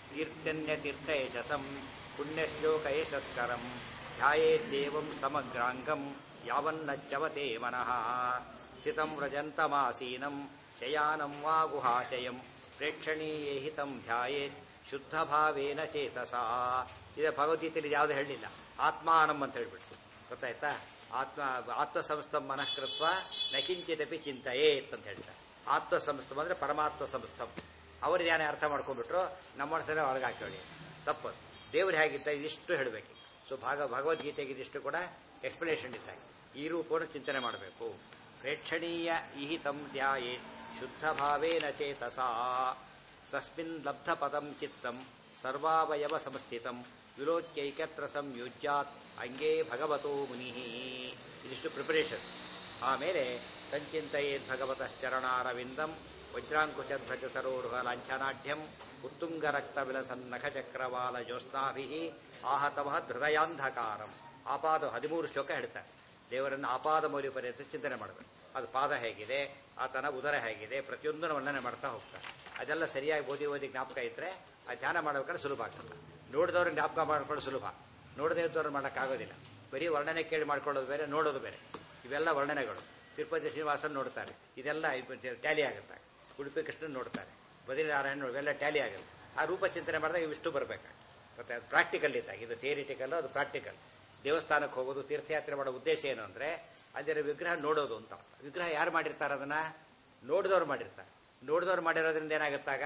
ಕೀರ್ತ್ಯನ್ಯತೀರ್ಥಯಶಸಂ ಪುಣ್ಯಶ್ಲೋಕಯಶಸ್ಕರಂ ಧ್ಯಾಯೇದ್ದೇವಂ ಸಮಗ್ರಾಂಗಂ ಯಾವನ್ನಚ್ಚವತೆ ಮನಃ ಸ್ಥಿತಂ ವ್ರಜಂತಮಾಸೀನಂ ಶಯಾನಂ ವಾ ಗುಹಾಶಯಂ ಪ್ರೇಕ್ಷಣೀಯೇ ಹಿತಂ ಧ್ಯಾಯೇತ್ ಶುದ್ಧ ಭಾವೇನ ಚೇತಸಾ. ಇದು ಭಗವದ್ಗೀತೆಯಲ್ಲಿ ಯಾವುದು ಹೇಳಲಿಲ್ಲ. ಆತ್ಮಾನಂ ಅಂತ ಹೇಳ್ಬಿಟ್ಟು ಗೊತ್ತಾಯ್ತಾ? ಆತ್ಮ ಆತ್ಮಸಂಸ್ಥಂ ಮನಃಕೃತ್ವ ನಕಿಂಚಿದಪಿ ಚಿಂತೆಯೇತ್ ಅಂತ ಹೇಳ್ತಾರೆ. ಆತ್ಮಸಂಸ್ಥಂ ಅಂದ್ರೆ ಪರಮಾತ್ಮ ಸಂಸ್ಥಂ. ಅವರು ಧ್ಯಾನ ಅರ್ಥ ಮಾಡ್ಕೊಂಡ್ಬಿಟ್ರು, ನಮ್ಮ ಮನಸ್ಸನ್ನ ಒಳಗೆ ಹಾಕಿ ತಪ್ಪದು. ದೇವರು ಹೇಗಿತ್ತ ಇದಿಷ್ಟು ಹೇಳಬೇಕು. ಸೊ ಭಾಗ ಭಗವದ್ಗೀತೆಗೆ ಇದಿಷ್ಟು ಕೂಡ ಎಕ್ಸ್ಪ್ಲನೇಷನ್ ಇದ್ದಾಗ ಈ ರೂಪವನ್ನು ಚಿಂತನೆ ಮಾಡಬೇಕು. ಪ್ರೇಕ್ಷಣೀಯ ಇಹಿತಂ ಧ್ಯಾಯೇ ಶುದ್ಧ ಭಾವೇನ ಚೇತಸಾ ತಸ್ಮಿನ್ ಲಬ್ಧ ಪದಂ ಚಿತ್ತಂ ಸರ್ವಾವಯವ ಸಂಸ್ಥಿತಂ ವಿಲೋಕ್ಯೈಕತ್ರ ಸಂಯುಜ್ಯಾತ್ ಅಂಗೇ ಭಗವತೋ ಮುನಿ. ಇದಿಷ್ಟು ಪ್ರಿಪರೇಷನ್. ಆಮೇಲೆ ಸಂಚಿಂತಯೇದ್ ಭಗವತಶ್ಚರಣಾರವಿಂದಂ ವಜ್ರಾಂಕುಶಧ್ವಜ ಸರೋರುಹ ಲಾಂಛನಾಢ್ಯಂ ಉತ್ತುಂಗ ರಕ್ತ ವಿಲಸನ್ನಖ ಚಕ್ರವಾಲ ಜ್ಯೋತ್ಸ್ನಾಭಿ ಆಹತವಃ ಹೃದಯಾಂಧಕಾರಂ. ಆಪಾದ ಹದಿಮೂರು ಶ್ಲೋಕ ಹೇಳ್ತಾರೆ. ದೇವರನ್ನು ಆಪಾದ ಮೌಲ್ಯ ಪರ್ಯಂತ ಚಿಂತನೆ ಮಾಡಬೇಕು. ಅದು ಪಾದ ಹೇಗಿದೆ, ಆತನ ಉದರ ಹೇಗಿದೆ, ಪ್ರತಿಯೊಂದನ್ನು ವರ್ಣನೆ ಮಾಡ್ತಾ ಹೋಗ್ತಾರೆ. ಅದೆಲ್ಲ ಸರಿಯಾಗಿ ಓದಿ ಓದಿ ಜ್ಞಾಪಕ ಇದ್ರೆ ಆ ಧ್ಯಾನ ಮಾಡ್ಬೇಕಾದ್ರೆ ಸುಲಭ ಆಗ್ತದೆ. ನೋಡಿದವ್ರಿಗೆ ಜ್ಞಾಪಕ ಮಾಡ್ಕೊಳ್ಳೋದು ಸುಲಭ, ನೋಡದೇ ಇದ್ದವ್ರು ಮಾಡೋಕ್ಕಾಗೋದಿಲ್ಲ. ಬರೀ ವರ್ಣನೆ ಕೇಳಿ ಮಾಡ್ಕೊಳ್ಳೋದು ಬೇರೆ, ನೋಡೋದು ಬೇರೆ. ಇವೆಲ್ಲ ವರ್ಣನೆಗಳು. ತಿರುಪತಿ ಶ್ರೀನಿವಾಸನ್ ನೋಡ್ತಾರೆ, ಇದೆಲ್ಲ ಟ್ಯಾಲಿ ಆಗುತ್ತೆ. ಉಡುಪಿ ಕೃಷ್ಣನ್ ನೋಡ್ತಾರೆ, ಬದ್ರಿನಾರಾಯಣ, ಇವೆಲ್ಲ ಟ್ಯಾಲಿ ಆಗುತ್ತೆ. ಆ ರೂಪ ಚಿಂತನೆ ಮಾಡಿದಾಗ ಇವಿಷ್ಟು ಬರಬೇಕು. ಮತ್ತೆ ಅದು ಪ್ರಾಕ್ಟಿಕಲ್ ಇದ್ದಾಗ, ಇದು ಥಿಯರಿಟಿಕಲ್, ಅದು ಪ್ರಾಕ್ಟಿಕಲ್. ದೇವಸ್ಥಾನಕ್ಕೆ ಹೋಗೋದು, ತೀರ್ಥಯಾತ್ರೆ ಮಾಡೋ ಉದ್ದೇಶ ಏನು ಅಂದರೆ ಅದರ ವಿಗ್ರಹ ನೋಡೋದು ಅಂತ. ವಿಗ್ರಹ ಯಾರು ಮಾಡಿರ್ತಾರೆ? ಅದನ್ನ ನೋಡಿದವ್ರು ಮಾಡಿರ್ತಾರೆ. ನೋಡಿದವ್ರು ಮಾಡಿರೋದ್ರಿಂದ ಏನಾಗುತ್ತಾಗ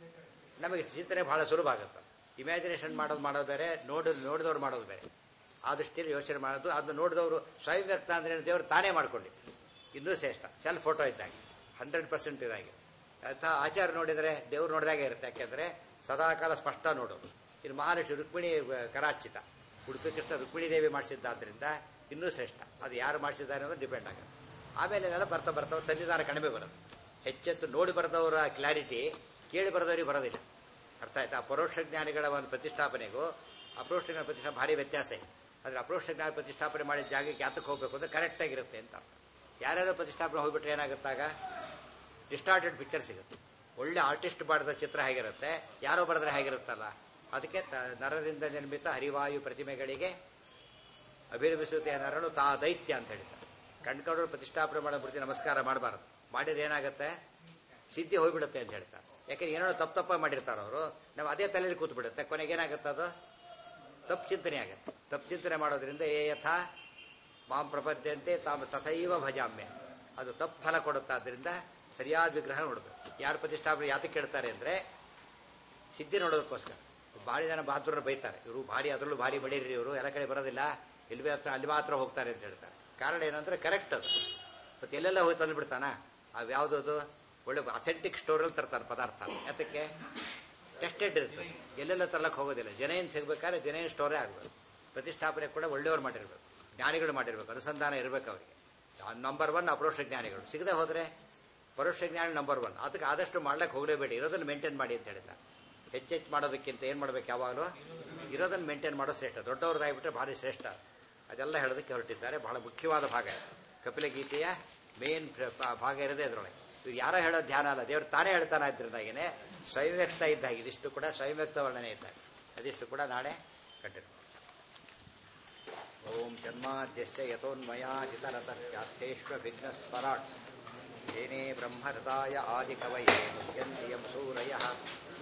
ನಮಗೆ ಚಿಂತನೆ ಬಹಳ ಸುಲಭ ಆಗುತ್ತೆ. ಇಮ್ಯಾಜಿನೇಷನ್ ಮಾಡೋದು ಮಾಡೋದು ಬೇರೆ, ನೋಡಿ ನೋಡಿದವ್ರು ಮಾಡೋದು ಬೇರೆ. ಆ ದೃಷ್ಟಿಯಲ್ಲಿ ಯೋಚನೆ ಮಾಡೋದು. ಅದನ್ನು ನೋಡಿದವರು ಸ್ವಯಂ ವ್ಯಕ್ತ ಅಂದ್ರೆ ದೇವರು ತಾನೇ ಮಾಡ್ಕೊಂಡಿದ್ದು ಇನ್ನೂ ಶ್ರೇಷ್ಠ. ಸೆಲ್ಫ್ ಫೋಟೋ ಇದ್ದಾಗ ಹಂಡ್ರೆಡ್ ಪರ್ಸೆಂಟ್ ಇದಾಗಿ ಅಂಥ ಆಚಾರ ನೋಡಿದರೆ ದೇವ್ರು ನೋಡಿದಾಗೆ ಇರುತ್ತೆ. ಯಾಕೆಂದರೆ ಸದಾಕಾಲ ಸ್ಪಷ್ಟ ನೋಡೋದು. ಇನ್ನು ಮಹಾಲಕ್ಷ್ಮಿ ರುಕ್ಮಿಣಿ ಕರಾರ್ಚಿತ, ಉಡುಪಿ ಕೃಷ್ಣ ರುಕ್ಮಿಣಿ ದೇವಿ ಮಾಡಿಸಿದ್ದಾದ್ರಿಂದ ಇನ್ನೂ ಶ್ರೇಷ್ಠ. ಅದು ಯಾರು ಮಾಡಿಸಿದ್ದಾರೆ ಅನ್ನೋದು ಡಿಪೆಂಡ್ ಆಗುತ್ತೆ. ಆಮೇಲೆ ಇದೆಲ್ಲ ಬರ್ತಾ ಬರ್ತಾ ಸನ್ನಿಧಾನ ಕಡಿಮೆ ಬರೋದು. ಹೆಚ್ಚೆತ್ತು ನೋಡಿ ಬರೆದವರ ಕ್ಲಾರಿಟಿ ಕೇಳಿ ಬರೆದವರಿಗೆ ಬರೋದಿಲ್ಲ. ಅರ್ಥ ಆಯ್ತಾ? ಪರೋಕ್ಷ ಜ್ಞಾನಿಗಳ ಒಂದು ಪ್ರತಿಷ್ಠಾಪನೆಗೂ ಅಪರೋಕ್ಷ ಜ್ಞಾನ ಪ್ರತಿಷ್ಠಾಪನೆ ಭಾರಿ ವ್ಯತ್ಯಾಸ ಇದೆ. ಆದರೆ ಅಪರೋಕ್ಷ ಜ್ಞಾನ ಪ್ರತಿಷ್ಠಾಪನೆ ಮಾಡಿದ ಜಾಗಕ್ಕೆ ಯಾತಕ್ಕೆ ಹೋಗಬೇಕು ಅಂದರೆ ಕರೆಕ್ಟಾಗಿರುತ್ತೆ ಅಂತ. ಯಾರ್ಯಾರು ಪ್ರತಿಷ್ಠಾಪನೆ ಹೋಗ್ಬಿಟ್ರೆ ಏನಾಗುತ್ತಾಗ ಡಿಸ್ಟಾರ್ಟೆಡ್ ಪಿಕ್ಚರ್ ಸಿಗುತ್ತೆ. ಒಳ್ಳೆ ಆರ್ಟಿಸ್ಟ್ ಮಾಡಿದ ಚಿತ್ರ ಹೇಗಿರುತ್ತೆ, ಯಾರೋ ಬರೆದ್ರೆ ಹೇಗಿರುತ್ತಲ್ಲ. ಅದಕ್ಕೆ ನರರಿಂದ ನಿರ್ಮಿತ ಹರಿವಾಯು ಪ್ರತಿಮೆಗಳಿಗೆ ಅಭಿನಮಿಸುತ್ತೆ ನರನು ತಾ ದೈತ್ಯ ಅಂತ ಹೇಳ್ತಾರೆ. ಕಣ್ಕೊಂಡ್ರು ಪ್ರತಿಷ್ಠಾಪನೆ ಮಾಡೋ ಪ್ರತಿ ನಮಸ್ಕಾರ ಮಾಡಬಾರದು. ಮಾಡಿದ್ರೆ ಏನಾಗುತ್ತೆ, ಸಿದ್ಧಿ ಹೋಗ್ಬಿಡುತ್ತೆ ಅಂತ ಹೇಳ್ತಾರೆ. ಯಾಕೆಂದ್ರೆ ಏನೋ ತಪ್ಪು ತಪ್ಪ ಮಾಡಿರ್ತಾರೆ ಅವರು, ನಾವು ಅದೇ ತಲೆಯಲ್ಲಿ ಕೂತು ಬಿಡುತ್ತೆ. ಕೊನೆಗೆ ಏನಾಗುತ್ತೆ, ಅದು ತಪ್ಪು ಚಿಂತನೆ ಆಗುತ್ತೆ. ತಪ್ಪು ಚಿಂತನೆ ಮಾಡೋದ್ರಿಂದ ಏ ಯಥಾ ಮಾಂ ಪ್ರಪದ್ಯಂತೆ ತಾಮ ತಥೈವ ಭಜಾಮ್ಯ, ಅದು ತಪ್ಪು ಫಲ ಕೊಡುತ್ತಾದ್ರಿಂದ ಸರಿಯಾದ ವಿಗ್ರಹ ನೋಡಬೇಕು. ಯಾರು ಪ್ರತಿಷ್ಠಾಪನೆ ಯಾತಕ್ಕೆ ಕೇಳ್ತಾರೆ ಅಂದರೆ ಸಿದ್ಧಿ ನೋಡೋದಕ್ಕೋಸ್ಕರ. ಭಾರಿ ಜನ ಬಹದ್ದೂರನ್ನ ಬೈತಾರೆ, ಇವರು ಭಾರಿ ಅದರಲ್ಲೂ ಭಾರಿ ಬಡೀರಿ, ಇವರು ಎಲ್ಲ ಕಡೆ ಬರೋದಿಲ್ಲ, ಇಲ್ಲಿ ಹತ್ರ ಅಲ್ಲಿ ಮಾತ್ರ ಹೋಗ್ತಾರೆ ಅಂತ ಹೇಳ್ತಾರೆ. ಕಾರಣ ಏನಂದ್ರೆ ಕರೆಕ್ಟ್ ಅದು. ಮತ್ತೆ ಎಲ್ಲೆಲ್ಲ ಹೋಗಿ ತಂದು ಬಿಡ್ತಾನ. ಅವು ಯಾವುದದು ಒಳ್ಳೆ ಅಥೆಂಟಿಕ್ ಸ್ಟೋರಲ್ಲಿ ತರ್ತಾರೆ ಪದಾರ್ಥ. ಯಾತಕ್ಕೆ? ಟೆಸ್ಟೆಡ್ ಇರ್ತದೆ. ಎಲ್ಲೆಲ್ಲ ತರ್ಲಕ್ಕೆ ಹೋಗೋದಿಲ್ಲ. ಜನೇನು ಸಿಗ್ಬೇಕಾದ್ರೆ ಜನೇನು ಸ್ಟೋರೇ ಆಗಬೇಕು. ಪ್ರತಿಷ್ಠಾಪನೆ ಕೂಡ ಒಳ್ಳೆಯವ್ರು ಮಾಡಿರ್ಬೇಕು, ಜ್ಞಾನಿಗಳು ಮಾಡಿರ್ಬೇಕು, ಅನುಸಂಧಾನ ಇರಬೇಕು ಅವರಿಗೆ. ನಂಬರ್ ಒನ್ ಅಪರೋಕ್ಷ ಜ್ಞಾನಿಗಳು. ಸಿಗದೆ ಹೋದರೆ ಪರೋಕ್ಷ ಜ್ಞಾನಿ ನಂಬರ್ ಒನ್. ಅದಕ್ಕೆ ಆದಷ್ಟು ಮಾಡ್ಲಿಕ್ಕೆ ಹೋಗಲೇಬೇಡಿ, ಇರೋದನ್ನು ಮೇಂಟೈನ್ ಮಾಡಿ ಅಂತ ಹೇಳಿದ್ದಾರೆ. ಹೆಚ್ಚೆಚ್ಚು ಮಾಡೋದಕ್ಕಿಂತ ಏನು ಮಾಡ್ಬೇಕು, ಯಾವಾಗಲೂ ಇರೋದನ್ನು ಮೇಂಟೈನ್ ಮಾಡೋದು ಶ್ರೇಷ್ಠ. ದೊಡ್ಡವ್ರದ್ದಾಗಿಬಿಟ್ರೆ ಭಾರಿ ಶ್ರೇಷ್ಠ. ಅದೆಲ್ಲ ಹೇಳೋದಕ್ಕೆ ಹೊರಟಿದ್ದಾರೆ. ಬಹಳ ಮುಖ್ಯವಾದ ಭಾಗ ಕಪಿಲ ಗೀತೆಯ ಮೇನ್ ಭಾಗ ಇರೋದೇ ಅದರೊಳಗೆ. ಇವ್ರು ಯಾರೋ ಹೇಳೋದು ಧ್ಯಾನ ಅಲ್ಲ, ದೇವ್ರು ತಾನೇ ಹೇಳ್ತಾನೆ. ಇದ್ರಿಂದಾಗೇನೆ ಸ್ವಯಂ ವ್ಯಕ್ತ ಇದ್ದಾಗ ಇದಿಷ್ಟು ಕೂಡ ಸ್ವಯಂ ವ್ಯಕ್ತ ವರ್ಣನೆ ಇದ್ದಾಗ ಅದಿಷ್ಟು ಕೂಡ ನಾಳೆ ಕಂಟಿನ್ಯೂ. ಓಂ ಜನ್ಮಾದ್ಯಸ್ಯ ಯತೋನ್ಮಯಾಚಿತರತಶ್ಚಾರ್ಥೇಶ್ವ ವಿಘ್ನಸ್ವರಾಟ್ ಏನೇ ಬ್ರಹ್ಮಹೃದಾಯ ಆದಿಕವಯೇ ಮುಹ್ಯಂತಿ ಯಂ ಸೂರಯಃ